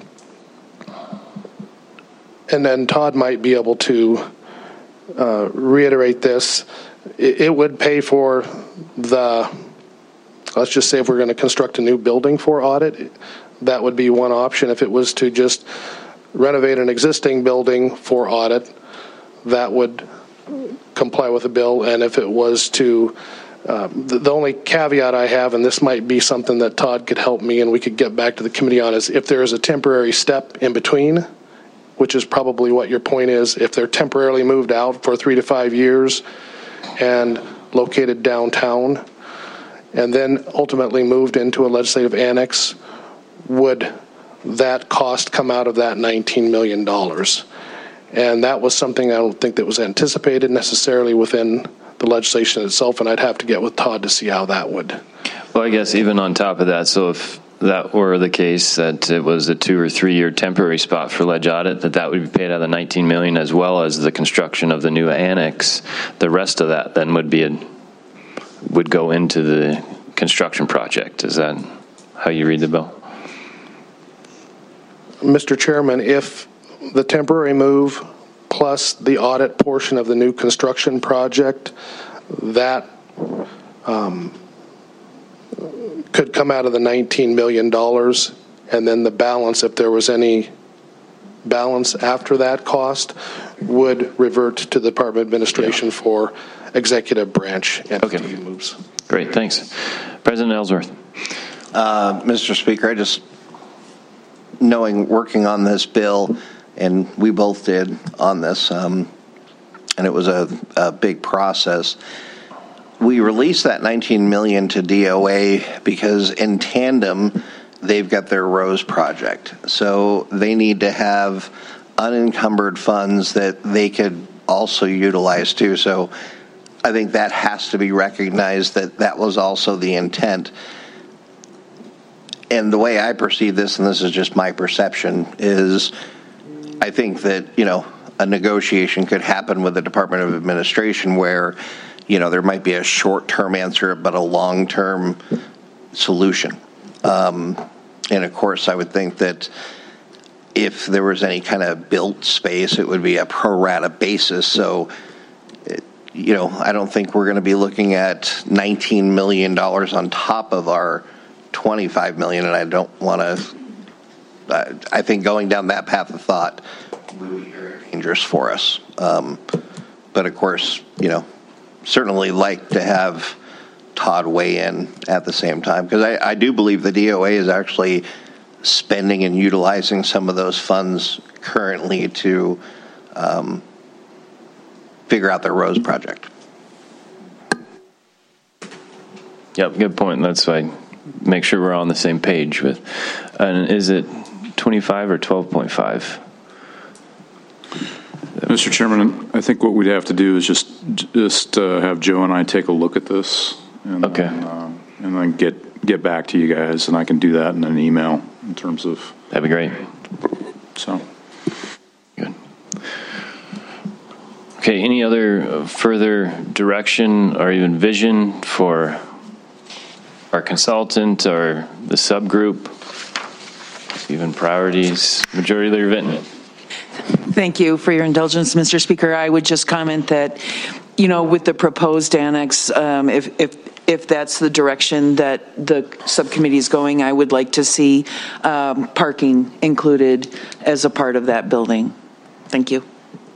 then Todd might be able to reiterate this, it would pay for the, let's just say if we're going to construct a new building for audit, that would be one option. If it was to just renovate an existing building for audit, that would comply with the bill. And if it was to, the only caveat I have, and this might be something that Todd could help me and we could get back to the committee on, is if there is a temporary step in between, which is probably what your point is, if they're temporarily moved out for 3 to 5 years and located downtown and then ultimately moved into a legislative annex, would that cost come out of that $19 million? And that was something I don't think that was anticipated necessarily within the legislation itself, and I'd have to get with Todd to see how that would. Well, I guess even on top of that, so if that were the case, that it was a 2 or 3 year temporary spot for ledge audit, that would be paid out of the 19 million as well as the construction of the new annex. The rest of that then would go into the construction project. Is that how you read the bill? Mr. Chairman, if the temporary move plus the audit portion of the new construction project, that could come out of the $19 million, and then the balance, if there was any balance after that cost, would revert to the Department of Administration for executive branch entity moves. Great, thanks. President Ellsworth. Mr. Speaker, I just, working on this bill, and we both did on this, and it was a big process. We released that $19 million to DOA because in tandem, they've got their Rose project. So they need to have unencumbered funds that they could also utilize too. So I think that has to be recognized, that was also the intent. And the way I perceive this, and this is just my perception, is I think that, a negotiation could happen with the Department of Administration where, there might be a short-term answer, but a long-term solution. And of course, I would think that if there was any kind of built space, it would be a pro rata basis. So, I don't think we're going to be looking at $19 million on top of our $25 million, and I don't want to. I think going down that path of thought would be very dangerous for us. But of course, certainly like to have Todd weigh in at the same time, because I do believe the DOA is actually spending and utilizing some of those funds currently to figure out their Rose project. Yep, good point. That's why I make sure we're on the same page with. And is it 25 or 12.5? Mr. Chairman, I think what we'd have to do is just have Joe and I take a look at this, and then get back to you guys, and I can do that in an email in terms of. That'd be great. So. Good. Okay. Any other further direction or even vision for our consultant or the subgroup? Even priorities. Majority Leader Vinton. Thank you for your indulgence, Mr. Speaker. I would just comment that, with the proposed annex, if that's the direction that the subcommittee is going, I would like to see parking included as a part of that building. Thank you.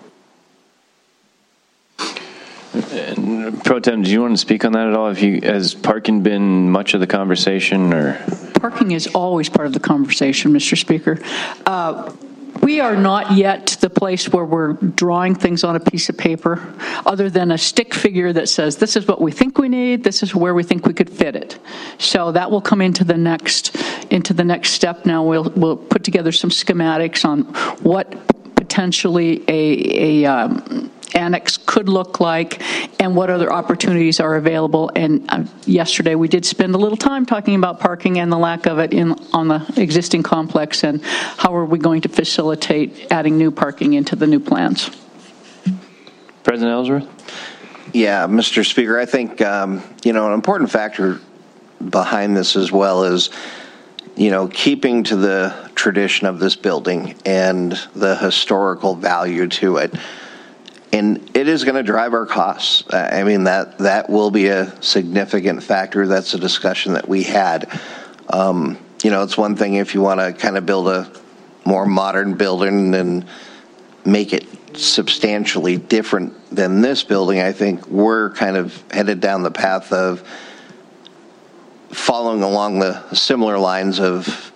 And Pro Tem, do you want to speak on that at all? Has parking been much of the conversation, or? Parking is always part of the conversation, Mr. Speaker. We are not yet to the place where we're drawing things on a piece of paper other than a stick figure that says this is what we think we need, this is where we think we could fit it. So that will come into the next step. Now we'll put together some schematics on what potentially annex could look like and what other opportunities are available. And yesterday we did spend a little time talking about parking and the lack of it on the existing complex and how are we going to facilitate adding new parking into the new plans. President Ellsworth? Yeah, Mr. Speaker, I think, an important factor behind this as well is, keeping to the tradition of this building and the historical value to it. And it is going to drive our costs. I mean, that will be a significant factor. That's a discussion that we had. It's one thing if you want to kind of build a more modern building and make it substantially different than this building. I think we're kind of headed down the path of following along the similar lines of,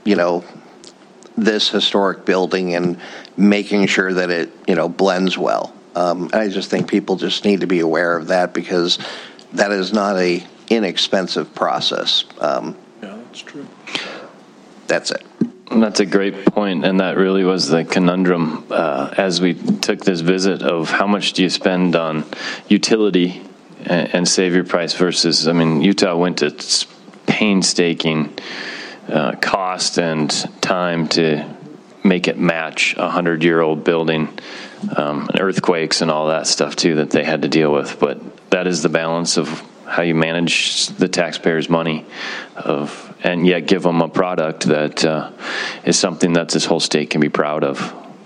this historic building and making sure that it, blends well. I just think people just need to be aware of that because that is not a inexpensive process. Yeah, that's true. That's it. That's a great point, and that really was the conundrum as we took this visit of how much do you spend on utility and save your price versus, Utah went to painstaking cost and time to make it match a 100-year-old building, and earthquakes and all that stuff too that they had to deal with. But that is the balance of how you manage the taxpayers' money and yet give them a product that is something that this whole state can be proud of.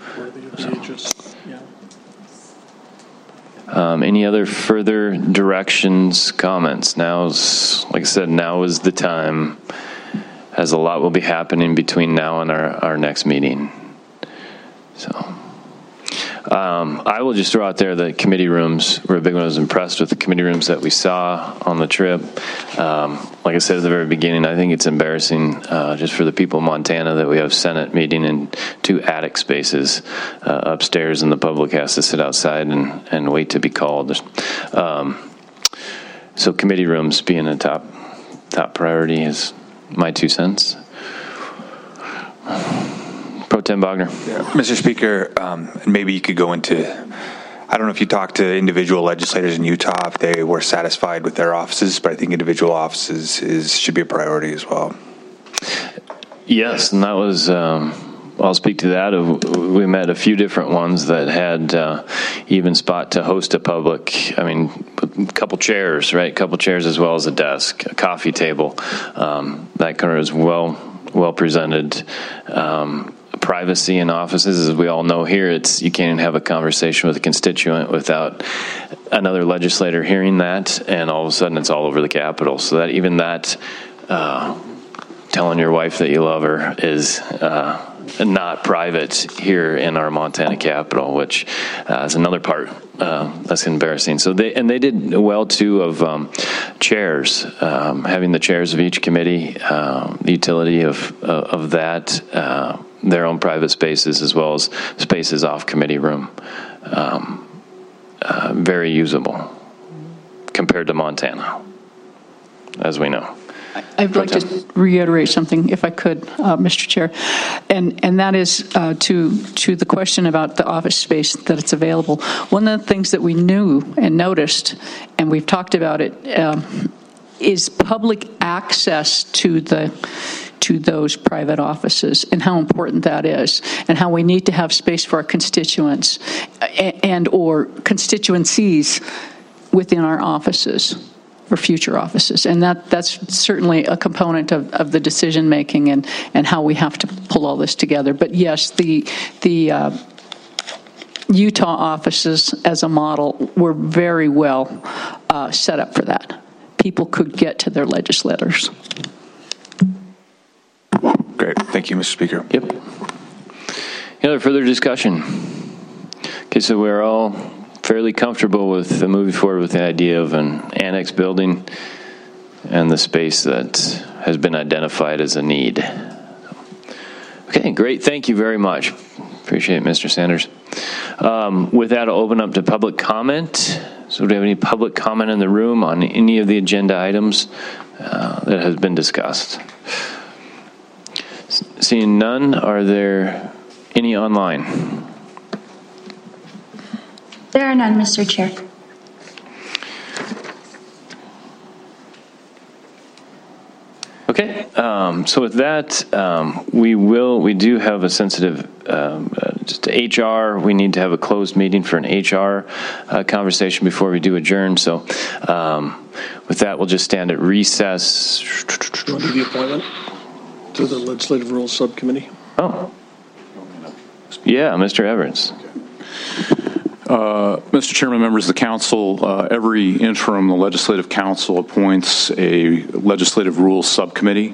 Any other further directions, comments? Like I said, now is the time, as a lot will be happening between now and our next meeting. So I will just throw out there the committee rooms were a big one. I was impressed with the committee rooms that we saw on the trip. Like I said at the very beginning, I think it's embarrassing just for the people of Montana that we have Senate meeting in 2 attic spaces upstairs and the public has to sit outside and wait to be called. So committee rooms being a top priority is my 2 cents. Pro Tem Bogner. Yeah. Mr. Speaker, maybe you could go into, I don't know if you talked to individual legislators in Utah, if they were satisfied with their offices, but I think individual offices should be a priority as well. Yes, and that was, I'll speak to that. We met a few different ones that had even spot to host a public, a couple chairs, right? A couple chairs as well as a desk, a coffee table. That kind of is well presented. Privacy in offices, as we all know here, you can't even have a conversation with a constituent without another legislator hearing that, and all of a sudden it's all over the Capitol. So that even that, telling your wife that you love her is not private here in our Montana Capitol, which is another part that's embarrassing. So they did well too of chairs, having the chairs of each committee, the utility of that. Their own private spaces as well as spaces off committee room. Very usable compared to Montana, as we know. I'd like to reiterate something, if I could, Mr. Chair, and that is to the question about the office space that it's available. One of the things that we knew and noticed, and we've talked about it, is public access to those private offices and how important that is and how we need to have space for our constituents and or constituencies within our offices or future offices. And that's certainly a component of the decision making and how we have to pull all this together. But yes, the Utah offices as a model were very well set up for that. People could get to their legislators. Great. Thank you, Mr. Speaker. Yep. Any other further discussion? Okay, so we're all fairly comfortable with moving forward with the idea of an annex building and the space that has been identified as a need. Okay, great. Thank you very much. Appreciate it, Mr. Sanders. With that, I'll open up to public comment. So do we have any public comment in the room on any of the agenda items that has been discussed? Seeing none, are there any online? There are none, Mr. Chair. Okay, so with that, we do have a sensitive, just HR, we need to have a closed meeting for an HR conversation before we do adjourn. So with that, we'll just stand at recess. Do you want to do the appointment to the Legislative Rules Subcommittee? Oh, yeah, Mr. Everett. Mr. Chairman, members of the council, every interim, the Legislative Council appoints a Legislative Rules Subcommittee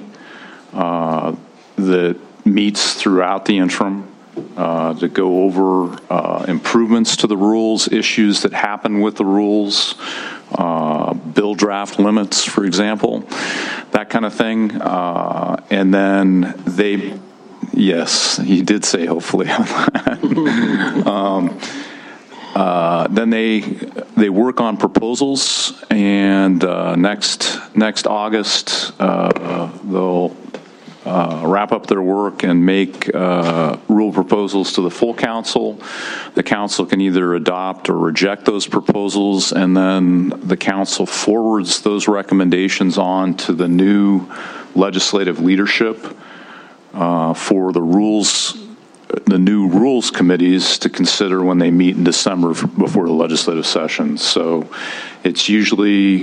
that meets throughout the interim to go over improvements to the rules, issues that happen with the rules, bill draft limits, for example, that kind of thing. And then yes, you did say hopefully on that. Then they work on proposals, and next August they'll wrap up their work and make rule proposals to the full council. The council can either adopt or reject those proposals, and then the council forwards those recommendations on to the new legislative leadership for the new rules committees to consider when they meet in December before the legislative session. So it's usually,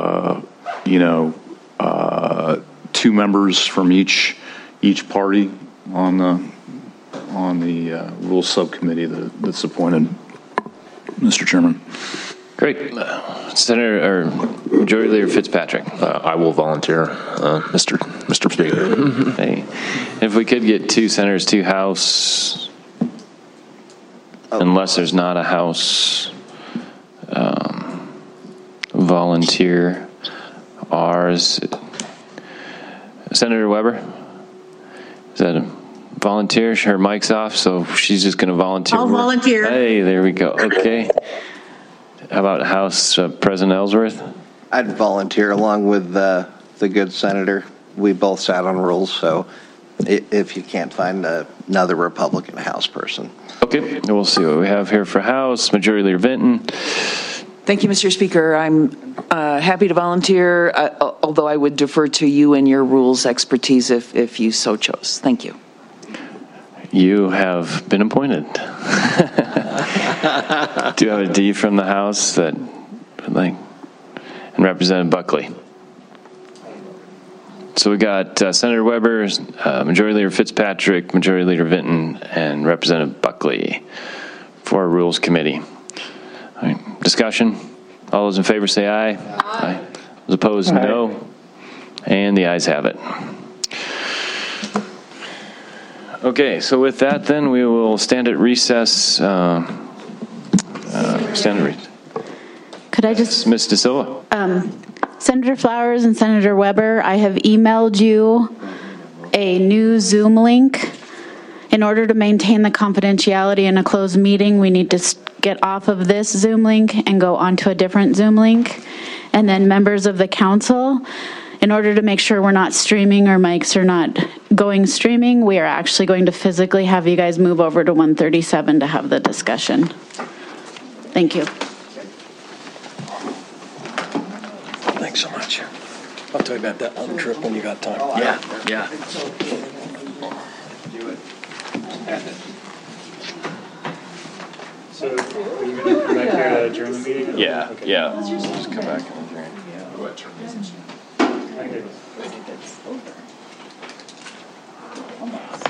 2 members from each party on the rules subcommittee that's appointed, Mr. Chairman. Great. Senator or Majority Leader Fitzpatrick. I will volunteer, Mr. Speaker. Hey, if we could get 2 senators, 2 House, unless there's not a House volunteer. Ours, Senator Weber. Is that a volunteer? Her mic's off, so she's just going to volunteer. I'll volunteer. Hey, there we go. Okay. How about House President Ellsworth? I'd volunteer along with the good senator. We both sat on rules, so if you can't find another Republican House person. Okay, we'll see what we have here for House. Majority Leader Vinton. Thank you, Mr. Speaker. I'm happy to volunteer, although I would defer to you and your rules expertise if you so chose. Thank you. You have been appointed. Do you have a D from the House that would like? And Representative Buckley. So we got Senator Weber, Majority Leader Fitzpatrick, Majority Leader Vinton, and Representative Buckley for our Rules Committee. All right, discussion. All those in favor say aye. Aye. Those opposed, no. And the ayes have it. Okay, so with that, then we will stand at recess. Could I just, Ms. De Silva? Senator Flowers and Senator Weber, I have emailed you a new Zoom link. In order to maintain the confidentiality in a closed meeting, we need to get off of this Zoom link and go onto a different Zoom link. And then members of the council, in order to make sure we're not streaming or mics are not going streaming, we are actually going to physically have you guys move over to 137 to have the discussion. Thank you. Thanks so much. I'll tell you about that other trip when you got time. Yeah. So, are you going to come back here to adjourn the meeting? Yeah, okay. Yeah. Just come back and adjourn. Almost.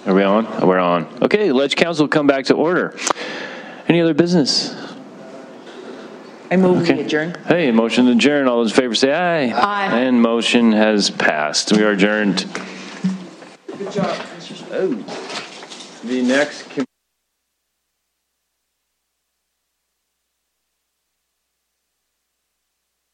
Are we on? Oh, we're on. Okay, Ledge Council will come back to order. Any other business? I move we adjourn. Hey, motion to adjourn. All those in favor say aye. Aye. And motion has passed. We are adjourned. Good job. Oh, the next.